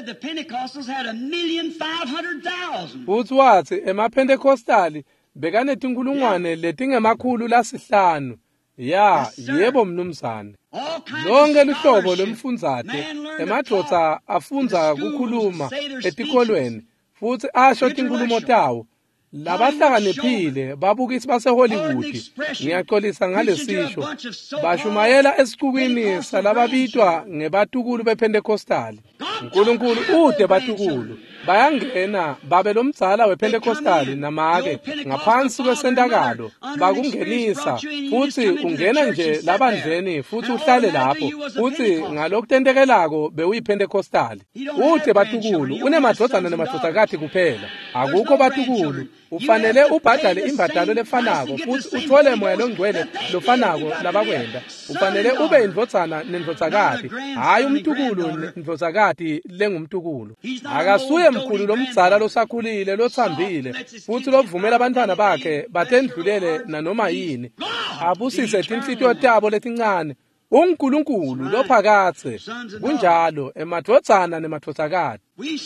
Futhi wathi emaPentecostali bekanetinkulungwane letingemakhulu lasihlanu. Ya, yebo mnumzane. Lonke luhlobo lomfundzate emadvodza afunza kukhuluma etikolweni futhi asho tinkulumo tawo. Labahlakaniphile babukisi baseHollywood ngiyaxolisa ngalesisho bashumayela esiqukwini salababitwa ngebatukulu bePentecostali. uNkulunkulu ude batukulu bayangena babe lomdzala wePentecostali namake ngaphansi kwesendakalo bakungenisa futhi ungena nje labandleni futhi uhlale lapho futhi ngalokutentekelako bewuyiPentecostali. Ude batukulu unemadodana nemadodakazi kuphela, akukho batukulu. Ufanele ubhadale imbadalo lefanako futhi uthole moya longcwele lofanako labakwenda. Ufanele ube indvodzana nendvodzakati, hayi umtukulu nendvodzakati lengumtukulu. Akasuye mkhulu lomdzala losakhulile lothambile futhi lovumela abantwana bakhe batendlulele nanoma yini. Abusise tinhlitiyo tabo letincane. uNkulunkulu lophakathe kunjalo emadvodzana nemadvodzakati.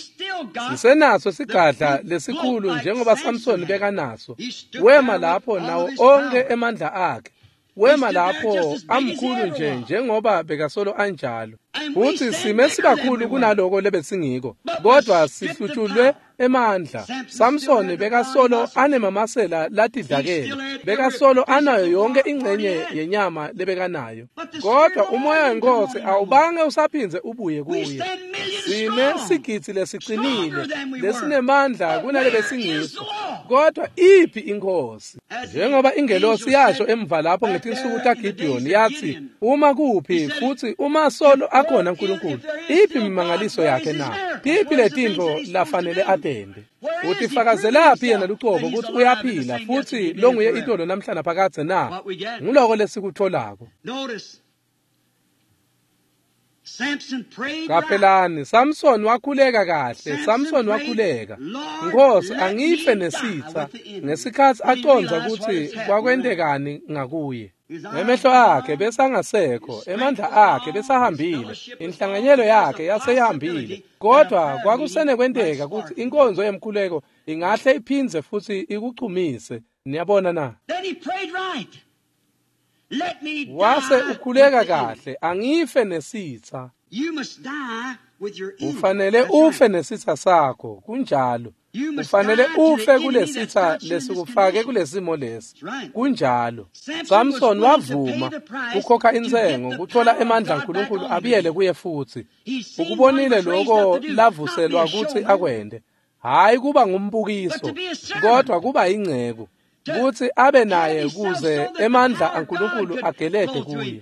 Sisenaso sigadla lesikhulu njengoba Samson bekanaso. Wema lapho nawo onke emandla akhe. Wema lapho amkhulu nje njengoba bekasolo anjalo. Futhi sime sibakhulu kunaloko lebesingiko, kodwa sihlutshulwe emandla. Samson bekasolo anemamasela latidlakele, bekasolo anayo yonke ingcenye yenyama lebekanayo. Kodwa umoya wenkosi awubange usaphinze ubuye kuye. Sime sigitsi lesiqinile lesinemandla kunalebesingiso. Kodwa iphi inkosi? Njengoba ingelosi yasho emva lapho ngetinsuku taGideon yathi, uma kuphi futhi uma solo akhona uNkulunkulu, iphi imimangaliso yakhe na? Tiphi letinto lafanele atende? Uthi fakazelaphi yena lucobo ukuthi uyaphila futhi longuye itolo namhlanje phakathe na? Nguloko lesikutholako. Kapelani, Samson wakhuleka kahle, Samson wakhuleka. Nkosi angife nesitha ngesikhathi aconza ukuthi kwakwendekani ngakuye. Emehlo akhe besangasekho, emandla akhe besahambile, inhlanganyelo yakhe yaseyihambile. Kodwa kwakusene kwendeka ukuthi inkonzo yemkhuleko ingahle iphinze futhi ikuchumise. Niyabona na? Wase ukhuleka kahle, angife nesitha. Ufanele ufe nesitha sakho, kunjalo. Ufanele ufe kulesitha lesikufake kulesimo lesi. Kunjalo. Samson wavuma kukhokha insengo kuthola emandla uNkulunkulu abiyele kuye futhi. Ukubonile lokho lavuselwa ukuthi akwende. Hayi kuba ngumbukiso, kodwa kuba ingcebo. Kuthi abe naye kuze emandla uNkulunkulu agelede kuye.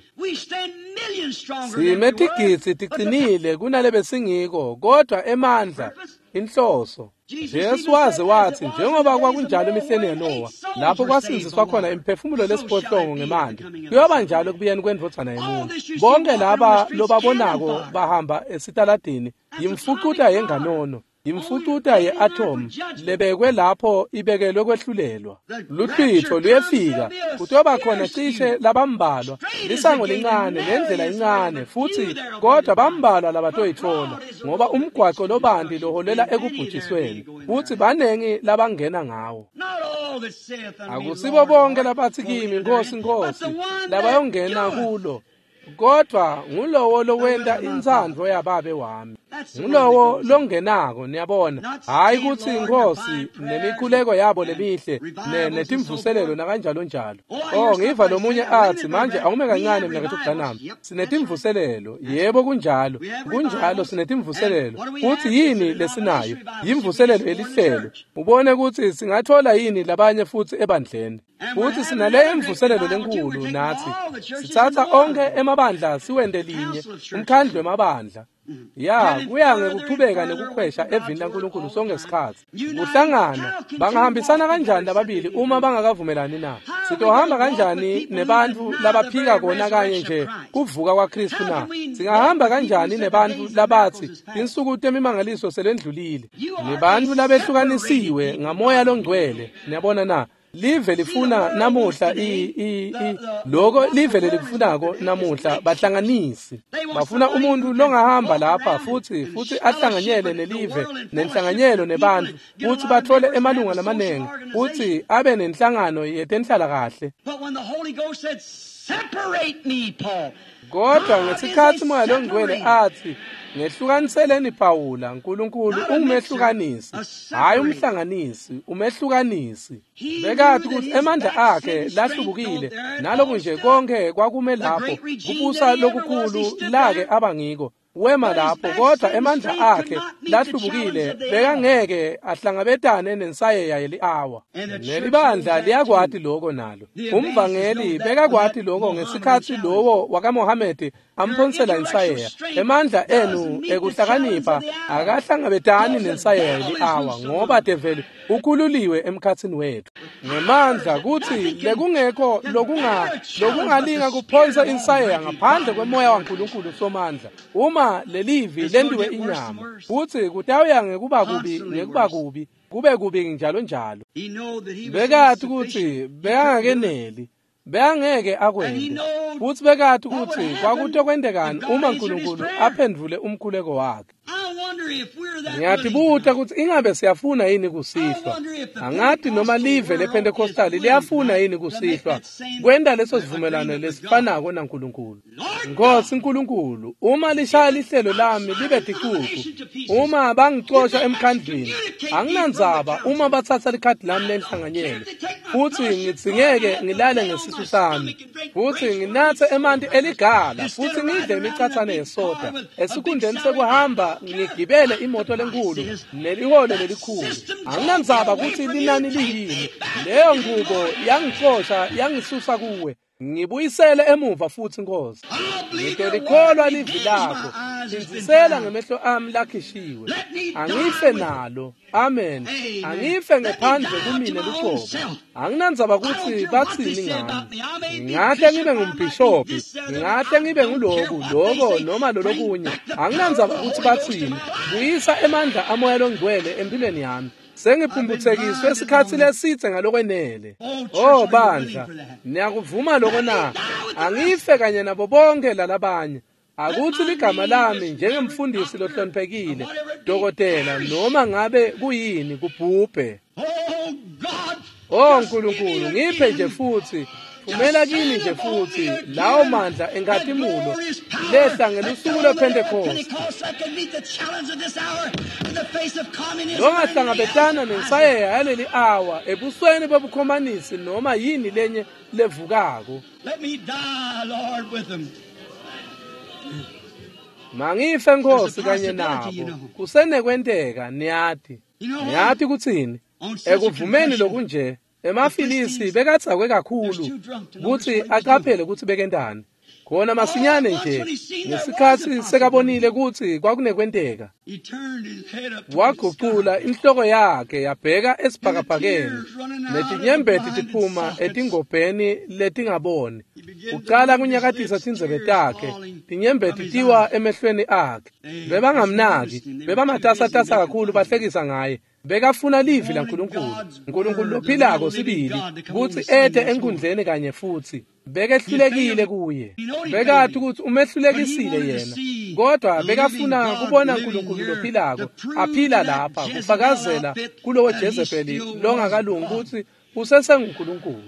Sime tigitsi tiqinile kunalebe singiko, kodwa emandla inhloso. Jesu waze wathi njengoba kwakunjalo emihleni yeNowa lapho kwasinziswa khona imphefumulo lesiphohlongo ngemandla, kuyoba njalo kubuyeni kwendvodzana yomuntu. Bonke laba lobabonako bahamba esitaladini yimfucuta yenganono, yimfucuta ye-atom lebekwe lapho ibekelwe kwehlulelwa. Luhlwitho luyefika kutoba khona cishe labambalwa, lisango lincane nendlela incane futhi kodwa bambalwa labatoyithola ngoba umgwaqo lobandi loholela ekubhujisweni futhi banengi labangena ngawo. Akusibo bonke labathi kimi Nkosi Nkosi labayongena kulo, kodwa ngulowo lowenda inzandvo yababe wami. Ngulowo longenako, niyabona, hayi kuthi Nkosi nemikhuleko yabo lemihle netimvuselelo nakanjalo njalo. Oh, ngiva lomunye athi manje awume kancane mina kethu kudanami. Sinetimvuselelo, yebo kunjalo. Kunjalo sinetimvuselelo. Futhi yini lesinayo? Yimvuselelo elihlelo. Ubone ukuthi singathola yini labanye futhi ebandleni. Futhi sinaleyo imvuselelo lenkulu nathi. Sithatha onke emabandla siwende linye, umkhandlu emabandla. ya kuya ngekuqhubeka nekukhwesha evini laNkulunkulu sonke isikhathi. Kuhlangana bangahambisana kanjani lababili uma bangakavumelani na? Sitohamba kanjani nebantu labaphika kona kanye nje kuvuka kwaKristu na? Singahamba kanjani nebantu labathi insuku temimangaliso selendlulile? Nebantu labehlukanisiwe ngamoya longcwele. Niyabona na? Live lifuna namuhla i i lokho live lelifunako namuhla bahlanganisi. Bafuna umuntu longahamba lapha futhi futhi ahlanganyele nelive nenhlanganyelo nebantu futhi bathole emalunga lamanengi futhi abe nenhlangano yetenhlala kahle. But when the Holy Ghost said, "Separate me, Paul," kodwa ngesikhathi moya longcwele athi ngehlukaniseleni Pawula, uNkulunkulu ungumehlukanisi hayi umhlanganisi, umehlukanisi. Bekathi ukuthi emandla akhe lahlubukile naloku nje konke kwakume lapho kubusa lokukhulu lake abangiko wema lapho, kodwa emandla akhe lahlubukile bekangeke ahlangabetane nensayeya yeli-awa. Nelibandla liyakwati lokho nalo. Umvangeli bekakwati lokho ngesikhathi lowo wakaMohammed amphonsela insayeya. Emandla enu ekuhlakanipha akahlangabetani nensayeya yeli-awa ngoba develi ukhululiwe emkhathini wethu. Ngemandla kuthi lekungekho lokunga lokungalinga kuphonsa insayeya ngaphandle kwemoya waNkulunkulu somandla. Uma lelivi lendiwe inyama futhi kutawuya ngekuba kubi ngekuba kubi kube kubi njalo njalo. Bekathi ukuthi beyangakeneli beyangeke akwende futhi bekathi ukuthi kwakutokwendekani uma uNkulunkulu aphendvule umkhuleko wakhe. Ngiyathibutha ukuthi ingabe siyafuna yini kusihlwa. Angathi noma live lePentecostal liyafuna yini kusihlwa kwenda leso sivumelano lesifanako naNkulunkulu. Nkosi uNkulunkulu, uma lishaya lihlelo lami libe dikuku, uma bangixosha emkhandlini, anginandzaba uma bathatha likhadi lami lenhlanganyelo futhi ngitsingeke ngilale ngesisu sami futhi nginathe emanti eligala futhi ngidle imicathane yesoda esikhundleni sekuhamba ngigibele imoto lenkulu neliholo lelikhulu. Anginandzaba ukuthi linani liyini, leyo ngubo yangixosha yangisusa kuwe, ngibuyisele emuva futhi Nkosi. Ngitolikholwa livi lakho, sinzisela ngemehlo ami lakhishiwe. Angife nalo, amen. Angife ngephandle kumina luqobo. Anginandzaba ukuthi bathini ngami. Ngahle ngibe ngumbhishophi, ngahle ngibe nguloku lokho noma lolokunye. Anginandzaba ukuthi bathini. Buyisa emandla amoya longcwele empilweni yami. Sengiphumbutsekiswe esikhathi lesithe ngalokwenele. Oh bandla, niyakuvuma lokho na? Angife kanye nabo bonke lalabanye. Akuthi ligama lami njengemfundisi lohloniphekile, dokotela noma ngabe kuyini kubhubhe. Oh Nkulunkulu, ngiphe nje futhi umela kini nje futhi lawo mandla engathimulo lehla ngelusuku lwePentecost. Longahlangabetana nensayeya yaleli awa ebusweni bobukhomanisi noma yini lenye levukako. Mangife Nkosi kanye nabo. Kusenekwenteka niyathi. Niyathi kuthini? Ekuvumeni lokunje emafilisi bekathakwe kakhulu ukuthi aqaphele ukuthi bekendani. Khona masinyane nje ngesikhathi sekabonile ukuthi kwakunekwenteka. Waguqula inhloko yakhe yabheka esibhakabhakeni netinyembeti tiphuma etingobheni letingaboni. Uqala kunyakatisa tindlebe takhe, tinyembeti tiwa emehlweni akhe. Bebangamnaki, bebamatasatasa kakhulu bahlekisa ngaye. Bekafuna livi laNkulunkulu, uNkulunkulu lophilako sibili, ukuthi ethe enkundleni kanye futhi. Bekehlulekile kuye. Bekathi ukuthi umehlulekisile yena. Kodwa bekafuna kubona uNkulunkulu lophilako aphila lapha kufakazela kulowo Jezebeli longakalungi ukuthi usesenguNkulunkulu.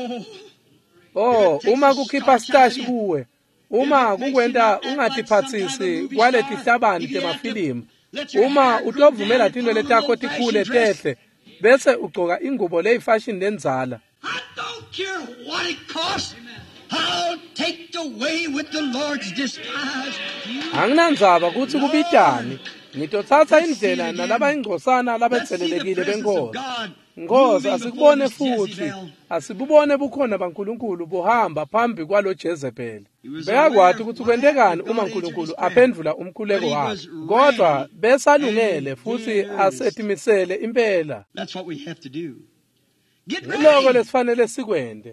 Oh, uma kukhipha stash kuwe, uma kukwenta ungatiphathisi kwaleti hlabani temafilimu, uma utovumela tino letakho tikhule tehle, bese ugqoka ingubo leyifashion lenzala. I'll take the way with the Lord's disguise. Anginandzaba ukuthi kubitani. Ngitothatha indlela nalaba ingcosana labethelelekile benkosi. Nkosi asikubone futhi asibubone bukhona baNkulunkulu buhamba phambi kwalo Jezebel. Beyakwathi ukuthi kwendekani uma uNkulunkulu aphendula umkhuleko wakhe. Kodwa besalungele futhi asetimisele impela. That's what we have to do. Get Lokho ready. lesifanele sikwende.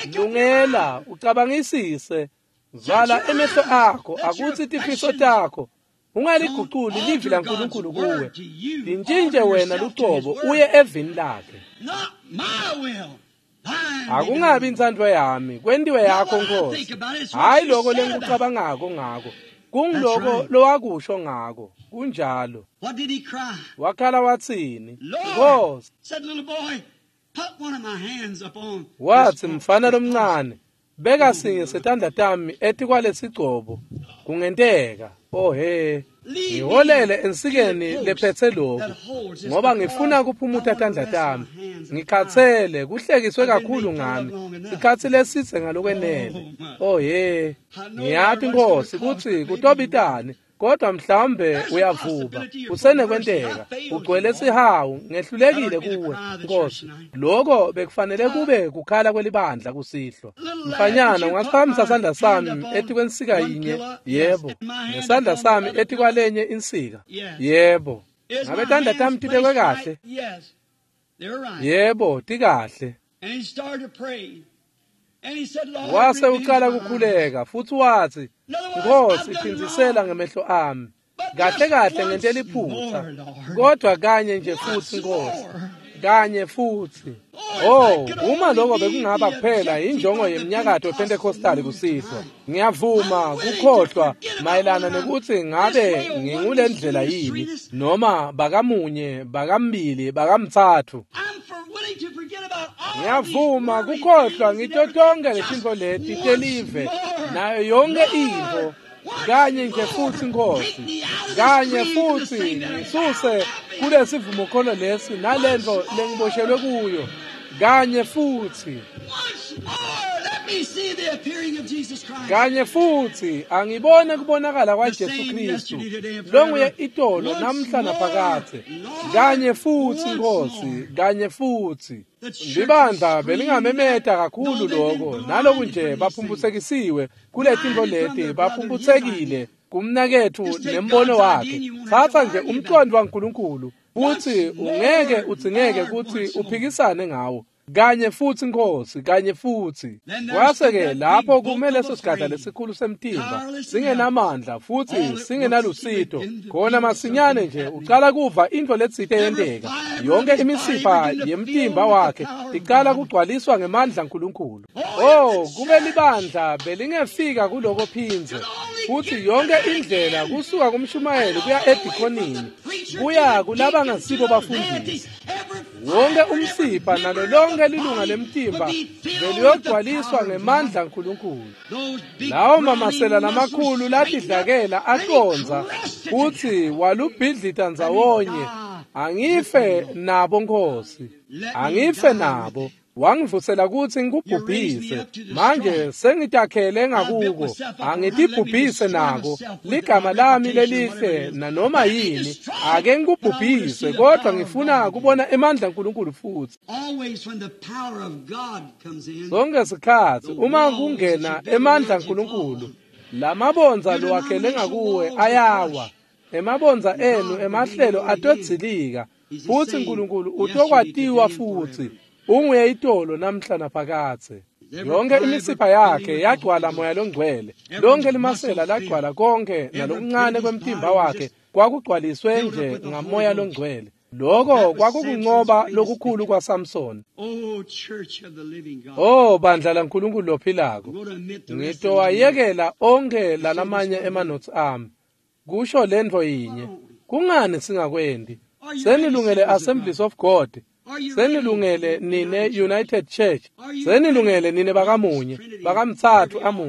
Lungela ucabangisise zala emehlo akho akuthi tifiso takho ungaliguquli livi laNkulunkulu kuwe. Lintshintshe wena lucobo uye evini lakhe. Not my will. Thine be Akungabi done. insandvo yami kwendiwe yakho Nkosi. Hayi lokho lengikucabangako ngako. Kungiloko lowakusho ngako. Kunjalo. What did he cry? Wakhala wathini? Lord, Nkosi said little boy, put one of my hands upon. wathi mfana lomncane beka sinye setandla tami ethi kwalesigcobo kungenteka oh he ngiholele ensikeni lephethe lokho ngoba ngifuna kuphumutha tandla tami ngikhathele kuhlekiswe kakhulu ngami sikhathi lesithe ngalokwenele oh he ngiyathi Nkosi kuthi kutobitani kodwa mhlambe uyavuba usene kwenteka ugcwele sihawu ngehlulekile kuwe Nkosi lokho bekufanele kube kukhala kwelibandla kusihlo mfanyana ungasiphakamisela isandla sami ethi kwensika yinye yebo nesandla sami ethi kwalenye insika yebo ngabe tandla tami tibekwe kahle Yes, they're right. yebo tikahle And he started praying. And he said, Lord, wase renew uqala my kukhuleka futhi wathi Nkosi phindisela ngemehlo ami kahle kahle ngentela iphutha kodwa kanye nje futhi Nkosi kanye futhi oh uma lokho bekungaba kuphela injongo yeminyakatho ePentecostal kusihlo ngiyavuma kukhohlwa mayelana nokuthi ngabe ngingule ndlela yini noma bakamunye bakambili bakamthathu I'm for willing to forget about all ngiyavuma these kukhohlwa worldly ngito things tonke and lesintfo leti just telive once nayo yonke more. intfo Lord, kanye nje Lord, futhi Nkosi take me out of this kanye creed to the futhi thing that I ngisuse kulesivumo khona lesi nalento lengiboshelwe kuyo kanye futhi once more, let me see the appearing of Jesus Christ. kanye futhi angibone kubonakala kwaJesu Kristu longuye itolo namhla naphakade kanye futhi Nkosi kanye futhi libandla belingamemeta kakhulu lokho naloku nje baphumbusekisiwe kuletintfo leti baphumbusekile kumnakethu nembono wakhe thatha nje umqondo waNkulunkulu futhi ungeke udzingeke ukuthi uphikisane ngawo kanye futhi Nkosi kanye futhi kwase-ke lapho kumele leso sigadla lesikhulu semtimba singenamandla futhi singenalusito khona masinyane nje ucala kuva into letsite yenteka yonke imisipha yemtimba wakhe icala kugcwaliswa ngemandla Nkulunkulu oh kube libandla belingefika kuloko phinze futhi yonke indlela kusuka kumshumayeli kuya edikonini kuya kulaba ngasibo bafundisi wonke umsipha nalo lonke lilunga lemtimba beliyogcwaliswa ngemandla Nkulunkulu lawo mamasela namakhulu latidlakela aconza futhi walubhidlita ndzawonye angife nabo Nkosi angife nabo wangivusela ukuthi ngikubhubhise manje sengitakhele ngakuko angitibhubhise nako ligama lami lelihle nanoma yini ake ngikubhubhise kodwa ngifuna kubona emandla Nkulunkulu futhi Always when the power of God comes in, sonke sikhathi uma kungena emandla Nkulunkulu lamabonza lowakhele ngakuwe ayawa emabonza enu emahlelo atodzilika futhi Nkulunkulu utokwatiwa futhi unguye itolo namhla naphakade yonke imisipha yakhe yagcwala moya longcwele lonke limasela lagcwala konke nalokuncane kwemtimba wakhe kwakugcwaliswe nje ngamoya longcwele lokho kwakukunqoba lokukhulu kwaSamson oh church of the living God, oh bandla laNkulunkulu lophilako I'm going to admit the rest of them. ngitowayekela onke lanamanye emanotes ami kusho lendvo yinye kungani singakwendi senilungele Assemblies of God senilungele nine United Church senilungele nine bakamunye bakamthathu amunye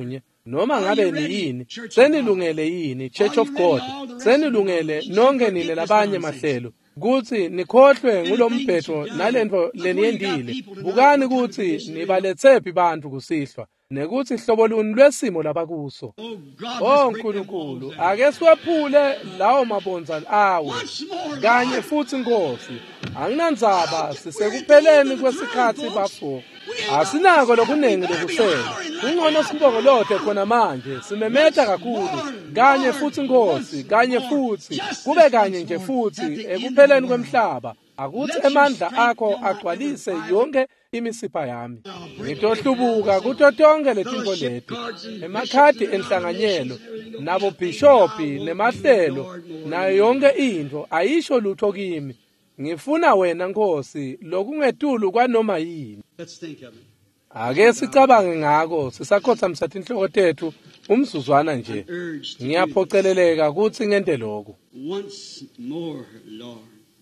noma ngabe niyini, senilungele yini Church of God, senilungele nonke nine labanye mahlelo kuthi nikhohlwe ngulombhedo nalento leniyendile. Bukani ukuthi nibalethephi bantu kusihlwa nekuthi hlobo luni lwesimo labakuso. Oh Nkulunkulu, ake siwephule lawo mabonza awo kanye futhi Nkosi. Anginandzaba sisekupheleni kwesikhathi bafo. Asinako lokunengi lokusela. Kungcono sibongolothe khona manje, simemeta kakhulu. Kanye futhi Nkosi, kanye futhi, kube kanye nje futhi ekupheleni kwemhlaba. Akuthi emandla akho agcwalise yonke imisipha yami. Ngitohlubuka kuto tonke letinto leti. Emakhadi enhlanganyelo, nabo bhishopi nemahlelo, nayo yonke into ayisho lutho kimi. Ngifuna wena Nkosi lokungetulu kwanoma yini. Ake sicabange ngako sisakhotha msathi inhloko tethu umsuzwana nje. Ngiyaphoceleleka ukuthi ngente lokho. Once more, Lord.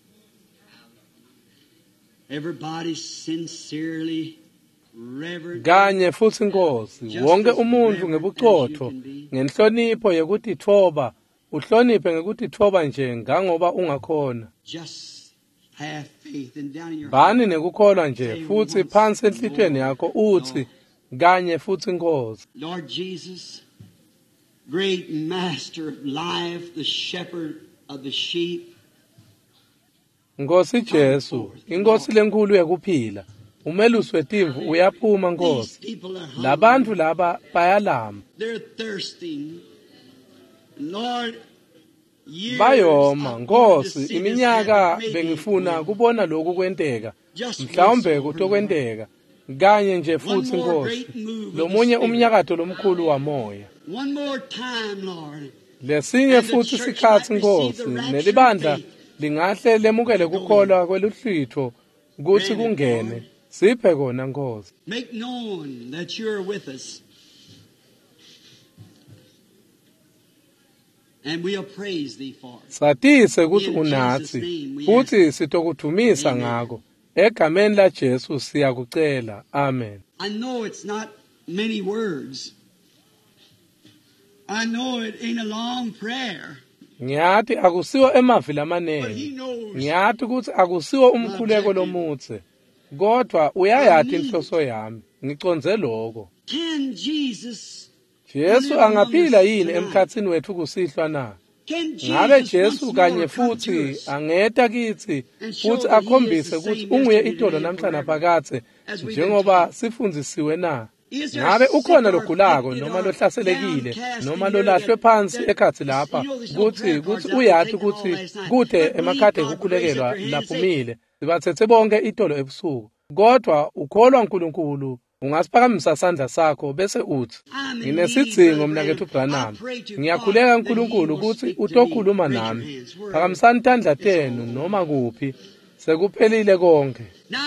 Everybody sincerely, reverent. Kanye futhi Nkosi, wonke umuntu ngebucotho, ngenhlonipho yokuthi thoba, uhloniphe ngekuthi thoba nje ngangoba ungakhona. Just have faith and down in your Bani nekukholwa nje futhi phansi enhlitweni yakho uthi kanye futhi Nkosi. Lord Jesus, great master of life, the shepherd of the sheep. Nkosi Jesu, inkosi lenkulu yekuphila, umelusi wetimvu uyaphuma Nkosi. Labantu laba bayalama. They're thirsting. Lord, bayoma Nkosi, iminyaka bengifuna kubona lokhu kwenteka, mhlawumbe kutokwenteka kanye nje futhi Nkosi, lomunye umnyakato lomkhulu wamoya. One more time, Lord. Lesinye futhi sikhathi Nkosi, nelibandla lingahle lemukele kukholwa kweluhlitho kuthi kungene, siphe kona Nkosi. Make known that you are with us. And we'll praise thee for it. Satise kuthi unathi, futhi sitokuthumisa ngako. Egameni la Jesu siyakucela. Amen. I know it's not many words. I know it ain't a long prayer. Ngiyathi akusiwo emavili amanengi. Ngiyathi ukuthi akusiwo umkhuleko lomutse. Kodwa uyayathi inhloso yami. Ngiconze lokho. Can Jesus Jesu angaphila yini emkhatsini wethu kusihlwa na? Ngabe Jesu kanye futhi angeta kithi futhi akhombise ukuthi unguye idolo namhlanje phakathe njengoba sifundzisiwe na? Ngabe ukhona logulako noma lohlaselekile noma lolahlwe phansi ekhathi lapha kuthi kuthi uyathi ukuthi kuthe emakhadi ekukhulekelwa laphumile sibathethe bonke idolo ebusuku kodwa ukholwa uNkulunkulu ungasiphakamisa isandla sakho bese uthi nginesidzingo mnakethu Branham ngiyakhuleka uNkulunkulu ukuthi utokhuluma nami phakamisani tandla tenu noma kuphi sekuphelile konke.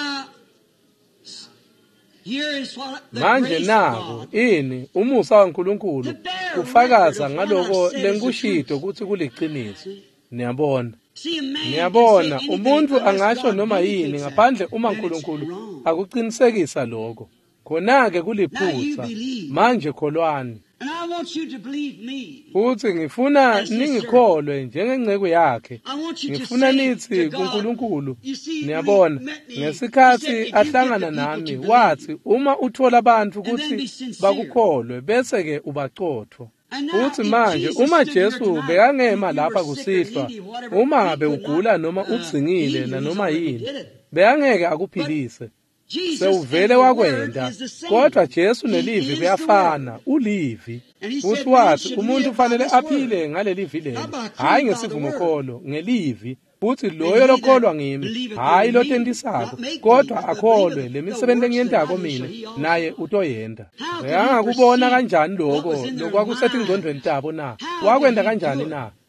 Manje nako ini umusa kaNkulunkulu ufakaza ngaloko lenkushito ukuthi kuliqiniso. Niyabona Niyabona umuntu angasho noma yini ngaphandle uma uNkulunkulu akuqinisekisa lokho. Khona-ke kuliphutha manje kholwani. Futhi ngifuna ningikholwe njengengcebo yakhe. Ngifuna nithi kuNkulunkulu niyabona ngesikhathi ahlangana nami wathi uma uthola abantu ukuthi bakukholwe bese ke ubaqotho. Futhi manje uma Jesu bekangema lapha kusihlwa uma ngabe ugula noma udzingile na noma yini beyangeke akuphilise. Sewuvele wakwenda kodwa Jesu nelivi kuyafana ulivi futhi wathi umuntu ufanele aphile ngalelivi lelo hayi ngesivumo kholo ngelivi futhi loyo lokholwa ngimi hayi lotentisako kodwa akholwe lemisebenzi engiyendako mina naye utoyenda. Uyangakubona kanjani lokho lokwakusethi ingqondweni tabo na wakwenda kanjani na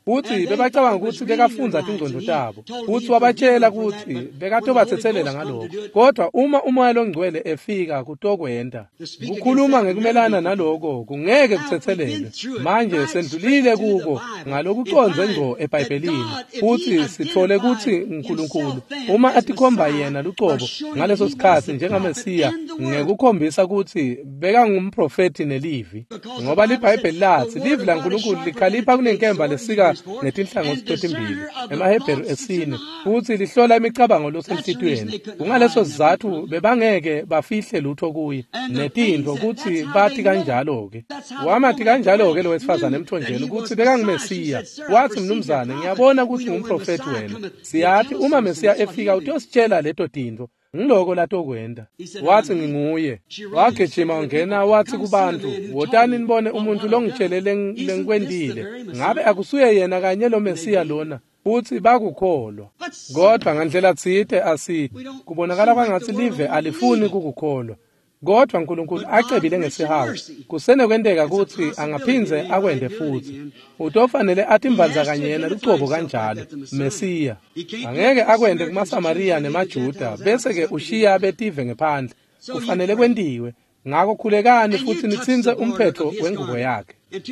futhi bebacabanga ukuthi bekafunza tingcondo tabo, futhi wabatshela ukuthi bekatobathethelela ngalokho. Kodwa uma umoya longcwele efika kutokwenda kukhuluma ngekumelana naloko kungeke kuthethelele. Manje sendlulile kuko ngalokuconze ngqo eBhayibhelini, futhi sithole ukuthi uNkulunkulu uma atikhomba yena lucobo ngaleso sikhathi njengaMesiya ngekukhombisa ukuthi beka ngumprofeti neLevi, ngoba liBhayibheli lathi livi laNkulunkulu likhalipha kunenkemba lesika netinhlangothi ezimbili emaHebheru esine, futhi lihlola imicabango losemthethweni. Kungaleso sizathu bebangeke bafihle lutho kuye netintho ukuthi bathi kanjalo ke. Wamathi kanjalo ke lo wesifazane emthonjeni ukuthi beka ngumesiya. Wathi mnumzane, ngiyabona ukuthi ngumprofeti wena. Siyathi uma Mesiya efika utositshela leto tinto ngiloko latokwenda. Wathi nginguye. Wagijima wangena wathi kubantu, wotani nibone umuntu longitshelele lengikwendile. Ngabe akusuye yena kanye lo Mesiya lona, futhi bakukholwa. Kodwa ngandlela tsite asithi kubonakala kwangathi live alifuni kukukholwa. Kodwa uNkulunkulu acebile ngesihawu kusene kwendeka ukuthi angaphinze akwende futhi. Utofanele athi mbanza kanye yena lucobo kanjalo Mesiya angeke akwende kumaSamariya nemaJuda bese ke ushiya betive ngephandle. Kufanele kwendiwe, ngakho khulekani futhi nitsinze umphetho wengubo yakhe.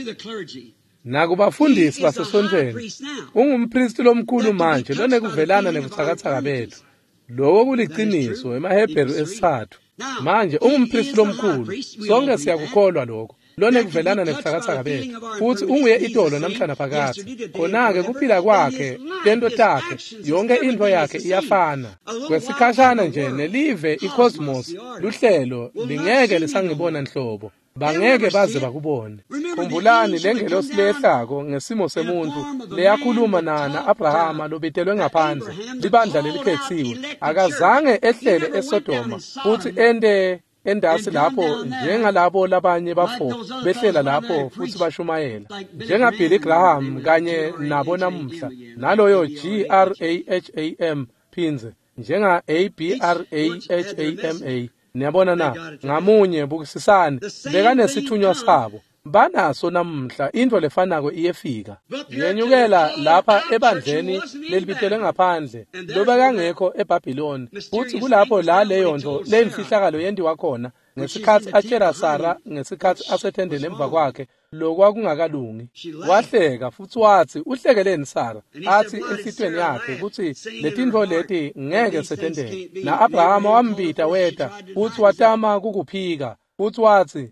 Nakubafundisi basesontweni, ungumpristi lomkhulu manje lonekuvelana nebuthakathaka bethu. Lokho kuliqiniso emaHebheru esithathu. Manje ungumpristi lomkhulu, sonke siyakukholwa lokho. Lone kuvelana nebuthakathaka bethu, futhi unguye idolo namhlanje phakathi. Khona-ke kuphila kwakhe, tento takhe, yonke into yakhe iyafana. Kwesikhashana nje nelive iCosmos luhlelo lingeke lisangibona nhlobo. Bangeke baze bakubone. Khumbulani lengelosi lehlako ngesimo semuntu leyakhuluma nana Abrahama lobitelwe ngaphandle libandla lelikhethiwe. Akazange ehlele eSodoma futhi ende endasi lapho njengalabo labanye bafo behlela lapho futhi bashumayela njengaBilly Graham kanye nabo namuhla naloyo G R A H A M phinze njenga A B R A H A M A. Niyabona na ngamunye bukisisane bekanesithunywa sabo banaso namuhla into lefanako iyefika. Yenyukela lapha ebandleni lelibitelwe ngaphandle loba kangekho eBhabhiloni, futhi kulapho la leyo nto lemfihlakalo yendiwa khona ngesikhathi atshela Sara ngesikhathi asethendele emva kwakhe lokwakungakalungi. Wahleka futhi wathi uhlekeleni Sara, athi enhlitweni yakhe ukuthi letinto leti ngeke sethendele. Na Abrahama wambita weta futhi watama kukuphika futhi wathi,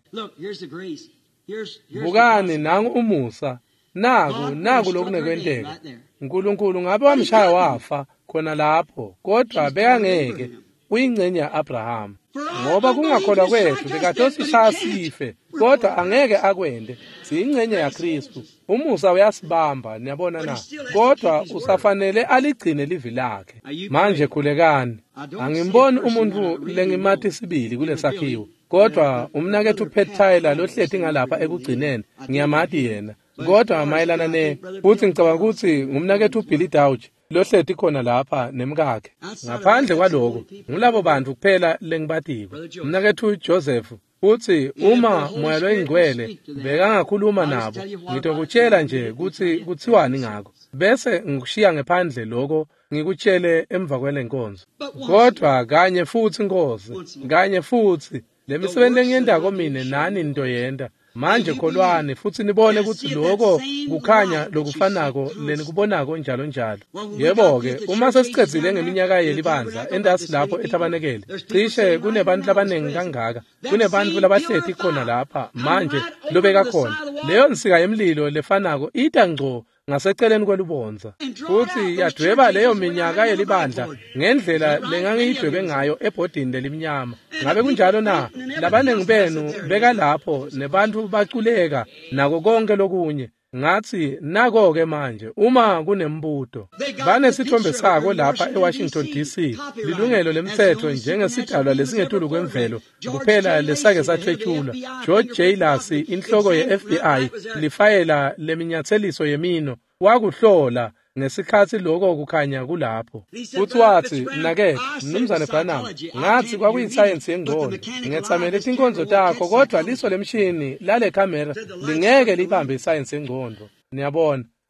bukani nangu umusa, naku naku lokunekwenteka. uNkulunkulu ngabe wamshaya wafa khona lapho, kodwa bekangeke uyingcenye ya-Abrahama. Ngoba kungakholwa kwethu bekatosishaya sife, kodwa angeke akwende siyingcenye yaKristu. Umusa uyasibamba, niyabona na, kodwa usafanele aligcine livi lakhe. Manje khulekani, angimboni umuntu lengimathi sibili kulesakhiwo, kodwa umnakethu uPetayela lohlethi ngalapha ekugcineni ngiyamathi yena. Kodwa mayelana ne futhi ngicabanga ukuthi ngumnakethu uBilly Dauch lohlethi khona lapha nemkakhe. Ngaphandle kwaloko ngulabo bantu kuphela lengibatiko. Umnakethu Joseph uthi uma moya loyingcwele bekangakhuluma nabo ngitokutshela nje ukuthi kuthiwani ngakho, bese ngikushiya ngephandle lokho ngikutshele emva kwelenkonzo. Kodwa kanye futhi Nkosi, kanye futhi lemisebenzi engiyendako mina nani into yenda. Manje kholwane futhi nibone ukuthi lokho kukhanya lokufanako lenikubonako njalo njalo. Yebo-ke uma sesiqedzile ngeminyaka yelibandla endasi lapho eTabanekele cishe kunebantu labanengi kangaka, kunebantu labahlethi khona lapha manje lobeka khona. Leyo nsika yemlilo lefanako ita ngco ngaseceleni kwelubonza, futhi yadweba leyo minyaka yelibandla ngendlela lengangiyidwebe ngayo ebhodini lelimnyama. Ngabe kunjalo na labanengi benu beka lapho nebantu baculeka nako konke lokunye. Ngathi nako-ke manje uma kunembuto banesithombe sako lapha eWashington D C lilungelo lemthetho njengesidalwa lesingetulu kwemvelo kuphela lesake sathwetshulwa. George J. Lacy inhloko ye-F B I lifayela leminyatheliso yemino wakuhlola ngesikhathi lokho kukhanya kulapho. Futhi wathi nake mnumzane Branham, ngathi kwakuyisayensi yengqondo ngetsamele tinkonzo takho, kodwa liso lemshini lale camera lingeke libambe isayensi yengqondo. Niyabona,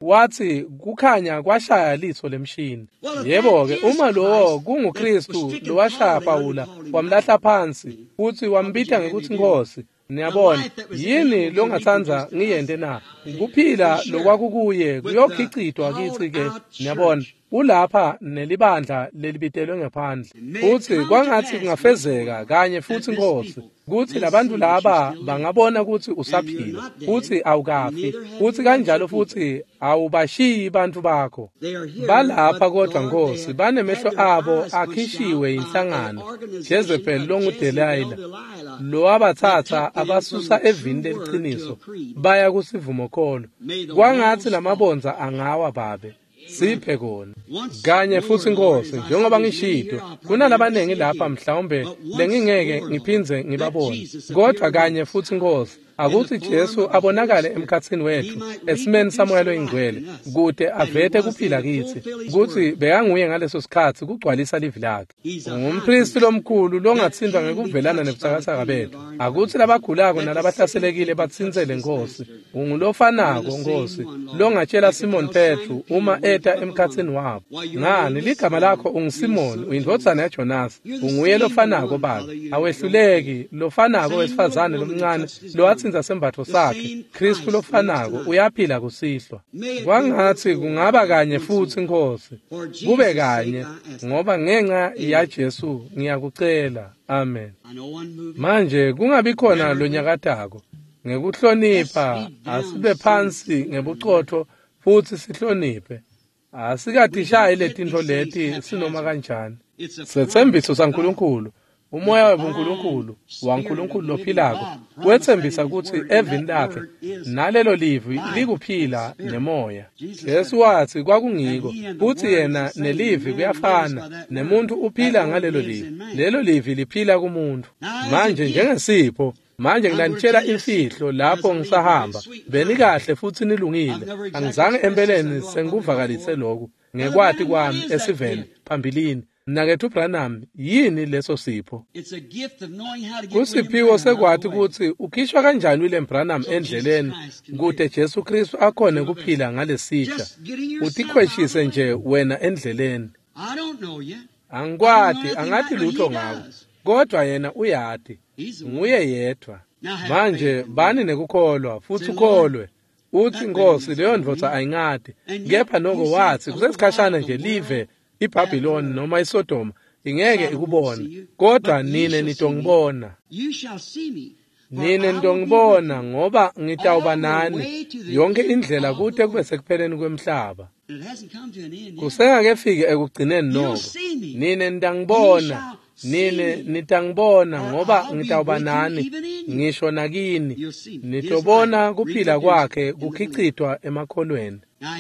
wathi kukhanya kwashaya litho lemshini. Yebo-ke uma lo kunguKristu lo washaya Pawula wamlahla phansi futhi wambitha ngekuthi Nkosi, niyabona yini lo ngathanza ngiyende na? Ukuphila lokwakukuye kuyokhicitwa kithi-ke, niyabona ulapha nelibandla lelibitelwe ngaphandle. Futhi kwangathi kungafezeka kanye futhi Nkosi kuthi labantu laba bangabona ukuthi usaphila futhi awukafi futhi kanjalo futhi awubashiyi bantu bakho balapha. Kodwa Nkosi banemehlo abo akhishiwe inhlangano Jezebel longuDelayila lo abathatha abasusa evini leliqiniso baya kusivumo kholo. Kwangathi lamabonza angawa babe siphe kona kanye futhi Nkosi, njengoba ngishito kunalabaningi lapha mhlawumbe lengingeke ngiphinze ngibabone, kodwa kanye futhi Nkosi akuthi Jesu abonakale emkhathini wethu esimeni samoyelo ingcwele kude avete kuphila kithi ukuthi bekanguye ngaleso sikhathi kugcwalisa livi lakhe. Ngumpristi lomkhulu longathindwa ngekuvelana nebuthakathaka bethu. Akuthi labagulako nalabahlaselekile batsinzele Nkosi. Ungulofanako Nkosi longatshela Simon Petru uma eta emkhathini wabo. Ngani ligama lakho unguSimoni, uyindvodzana yaJonasi. Unguye lofanako baba, awehluleki lofanako wesifazane lomncane lo sinza sembatho sakhe. Kristu lofanako uyaphila kusihlwa. Kwangathi kungaba kanye futhi Nkosi kube kanye ngoba ngenxa ya Jesu ngiyakucela. Amen. Manje kungabi khona lo nyakatako ngekuhlonipha, asibe phansi ngebuchotho futhi sihloniphe. Asikadishayi letinto leti sinoma kanjani. Sethembiso saNkulunkulu, umoya webuNkulunkulu waNkulunkulu lophilako wethembisa ukuthi evini lakhe nalelo livi likuphila nemoya. Jesu wathi kwakungiko futhi yena nelivi kuyafana, nemuntu uphila ngalelo livi, lelo livi liphila kumuntu. Manje njengesipho manje ngilanitshela imfihlo lapho ngisahamba, beni kahle futhi nilungile. Angizange empeleni sengikuvakalise lokhu ngekwati kwami esiveni phambilini. Mnakethu Branham, yini leso sipho? Kusiphiwo sekwathi ukuthi ukhishwa kanjani William Branham endleleni kude Jesu Kristu akhone kuphila ngalesitsha. Utikhweshise nje wena endleleni. Angikwati, angathi lutho ngako, kodwa yena uyati, nguye yedwa. Manje bani nekukholwa futhi ukholwe uthi Nkosi leyo ndvodza ayingadi, kepha noko wathi kusesikhashana nje live iBhabhiloni noma iSodoma ingeke ikubona, kodwa nine nitongibona. Nine nitongibona ngoba ngitawuba nani yonke indlela kude kube sekupheleni kwemhlaba. Kusengakefike ekugcineni noko. Nine nitangibona, nine nitangibona ngoba ngitawuba nani ngisho nakini. Nitobona kuphila kwakhe kukhicitwa emakholweni.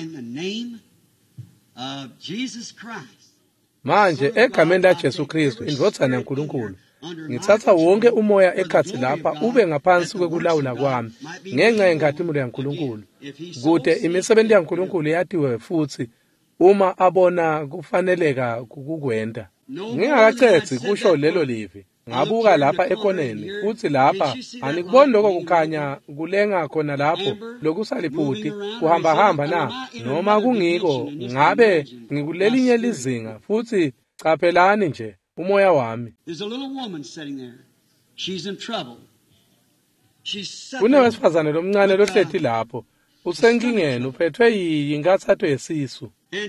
Manje egameni laJesu Kristu indvodzana yaNkulunkulu ngithatha wonke umoya ekhathi lapha ube ngaphansi kwekulawula kwami ngenxa yenkazimulo yaNkulunkulu. Kude imisebenzi yaNkulunkulu yatiwe futhi uma abona kufaneleka kukwenda. Ngingakacethi kusho lelo livi ngabuka lapha ekhoneni futhi lapha anikuboni lokho kukhanya kulenga khona lapho lokusaliputi kuhamba hamba na noma kungiko ngabe ngikulelinye lizinga futhi caphelani nje umoya wami. Kunewesifazane lomncane lohlethi lapho usenkingeni uphethwe yingathatho yesisu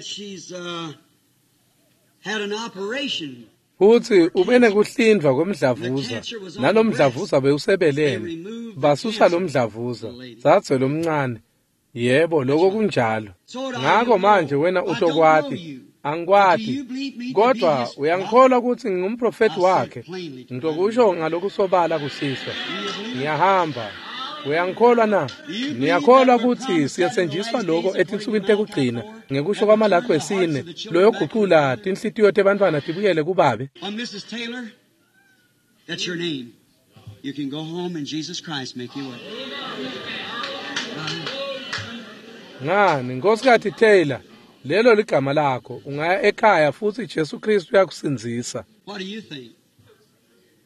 futhi ubene kuhlindwa kwemdlavuza nalomdlavuza bewusebelene basusa lomdlavuza zathi lomncane yebo lokho kunjalo. Ngakho manje wena utokwati angikwati, kodwa uyangikholwa ukuthi ngingumprofeti wakhe. Ngizokusho ngalokusobala kusiswa ngiyahamba. Uyangikholwa na? Ngiyakholwa ukuthi siyathenjiswa lokho etinsukwini tekugcina ngekusho kwamalakho esine loyo guqula tinhlitiyo tebantwana tibuyele kubabe. Missus Taylor, that's your name. You can go home and Jesus Christ make you up. Ngani Nkosikazi Taylor, lelo ligama lakho, ungaya ekhaya futhi Jesu Kristu uyakusinzisa. What do you think?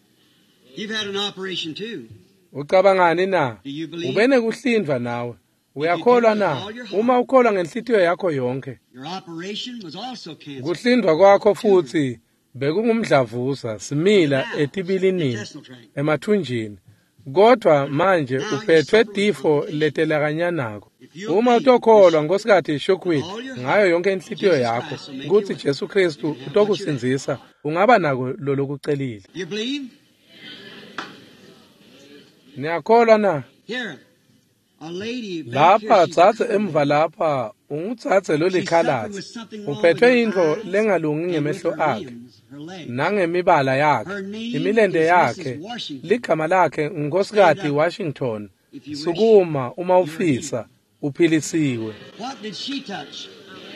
You've had an operation too. Ucabangani na? Ubene kuhlindwa nawe. Uyakholwa na? Uma ukholwa ngenhlitiyo yakho yonke, your operation was also canceled. kuhlindwa kwakho futhi bekungumdlavuza simila etibilinini Intestinal tract. emathunjini. Kodwa manje uphethwe difo letelakanyanako. Uma utokholwa ngosikathi ishokwini ngayo yonke inhlitiyo yakho ukuthi Jesu Kristu utokusinzisa, ungaba nako lolokucelile. You believe? Niyakholwa na? Here, a lady back here, Lapha she's tsatse covered. emva lapha unguthathe lo likhalazi. Uphethwe into lengalungi ngemehlo akhe nangemibala yakhe, imilende yakhe. Ligama lakhe ngosikathi Washington. Sukuma uma ufisa uphilisiwe. What did she touch?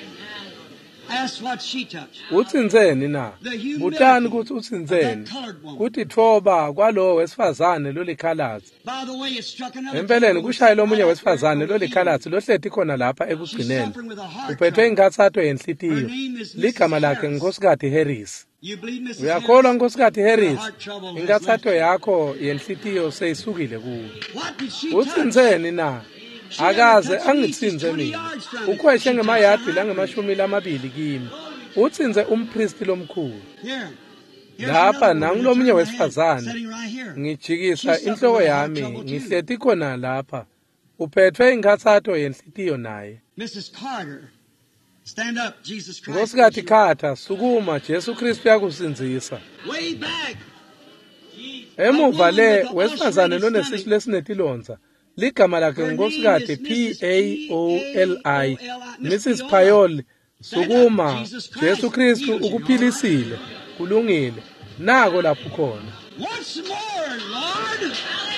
Ask what she touched. Utsinzeni na? Butani ukuthi utsinzeni. Kuthi thoba kwalo wesifazane lo likhalazi. By the way, it struck another. Empeleni kushayela omunye wesifazane lo likhalazi lohleti khona lapha ekugcineni. Uphethwe ingathatho yenhlitiyo. Ligama lakhe ngosikathi Harris. You believe, Missus Uyakholwa Harris? ngosikathi Harris? Heart trouble has Ingathatho left yakho yenhlitiyo seyisukile kuwe. What did she touch? Utsinzeni na? Akaze angitsinze mina. Ukhweshe ngemayadi langemashumi lamabili kimi. Utsinze umpristi lomkhulu. Here. Here's Lapha another one. nangulomunye Turn around, wesifazane. sitting right here. Ngijikisa inhloko yami ngihleti khona lapha. Uphethwe ingathatho yenhlitiyo naye. Missus Carter, stand up, Jesus Christ. Ngosikathi Carter, sukuma, Jesu Kristu yakusinzisa. Way back. Emuva le wesifazane lonesisu lesinetilonza. Ligama lakhe ngosikathi P A O L I. Missus Payoli, sukuma, Jesu Kristu ukuphilisile, kulungile. Nako lapho khona. Once more, Lord.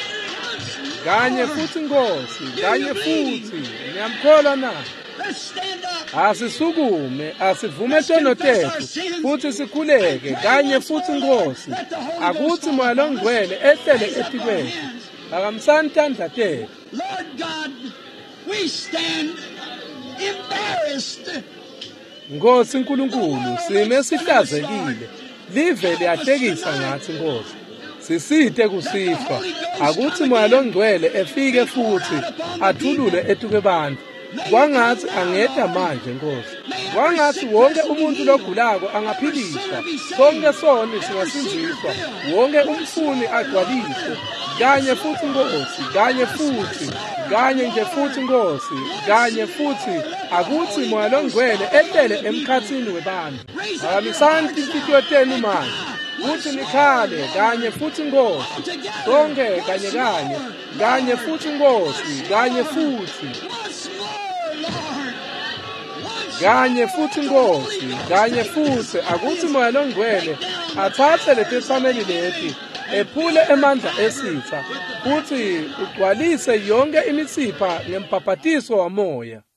Kanye futhi Nkosi, kanye futhi. Ngiyamkholwa na? Let's stand up. Asisukume, asivume tono tethu, futhi sikhuleke, kanye futhi Nkosi. Akuthi moya longcwele ehlele etikweni. Akamsantandla tethu. Lord God, we stand embarrassed. Nkosi nkulunkulu, sime sihlazekile. Live liyahlekisa ngathi Nkosi. Sisite kusifa. Akuthi moya longcwele efike futhi athulule etuke bantu. Kwangathi angeda manje Nkosi. Kwangathi wonke umuntu logulako angaphiliswa. Sonke sona singasinziswa. Wonke umfuni agcwaliswe. Kanye futhi Nkosi, kanye futhi, kanye nje futhi Nkosi, kanye futhi akuthi moya longcwele ehlele emkhathini webantu. Akamisani inhlitiyo tenu manje. Kuthi nikhale kanye futhi Nkosi. Sonke kanye kanye, kanye futhi Nkosi, kanye futhi. Kanye futhi Nkosi, kanye futhi akuthi moya longcwele athathe letethameli leti ephule emandla esitha futhi ugcwalise yonke imisipha ngempapatiso wamoya.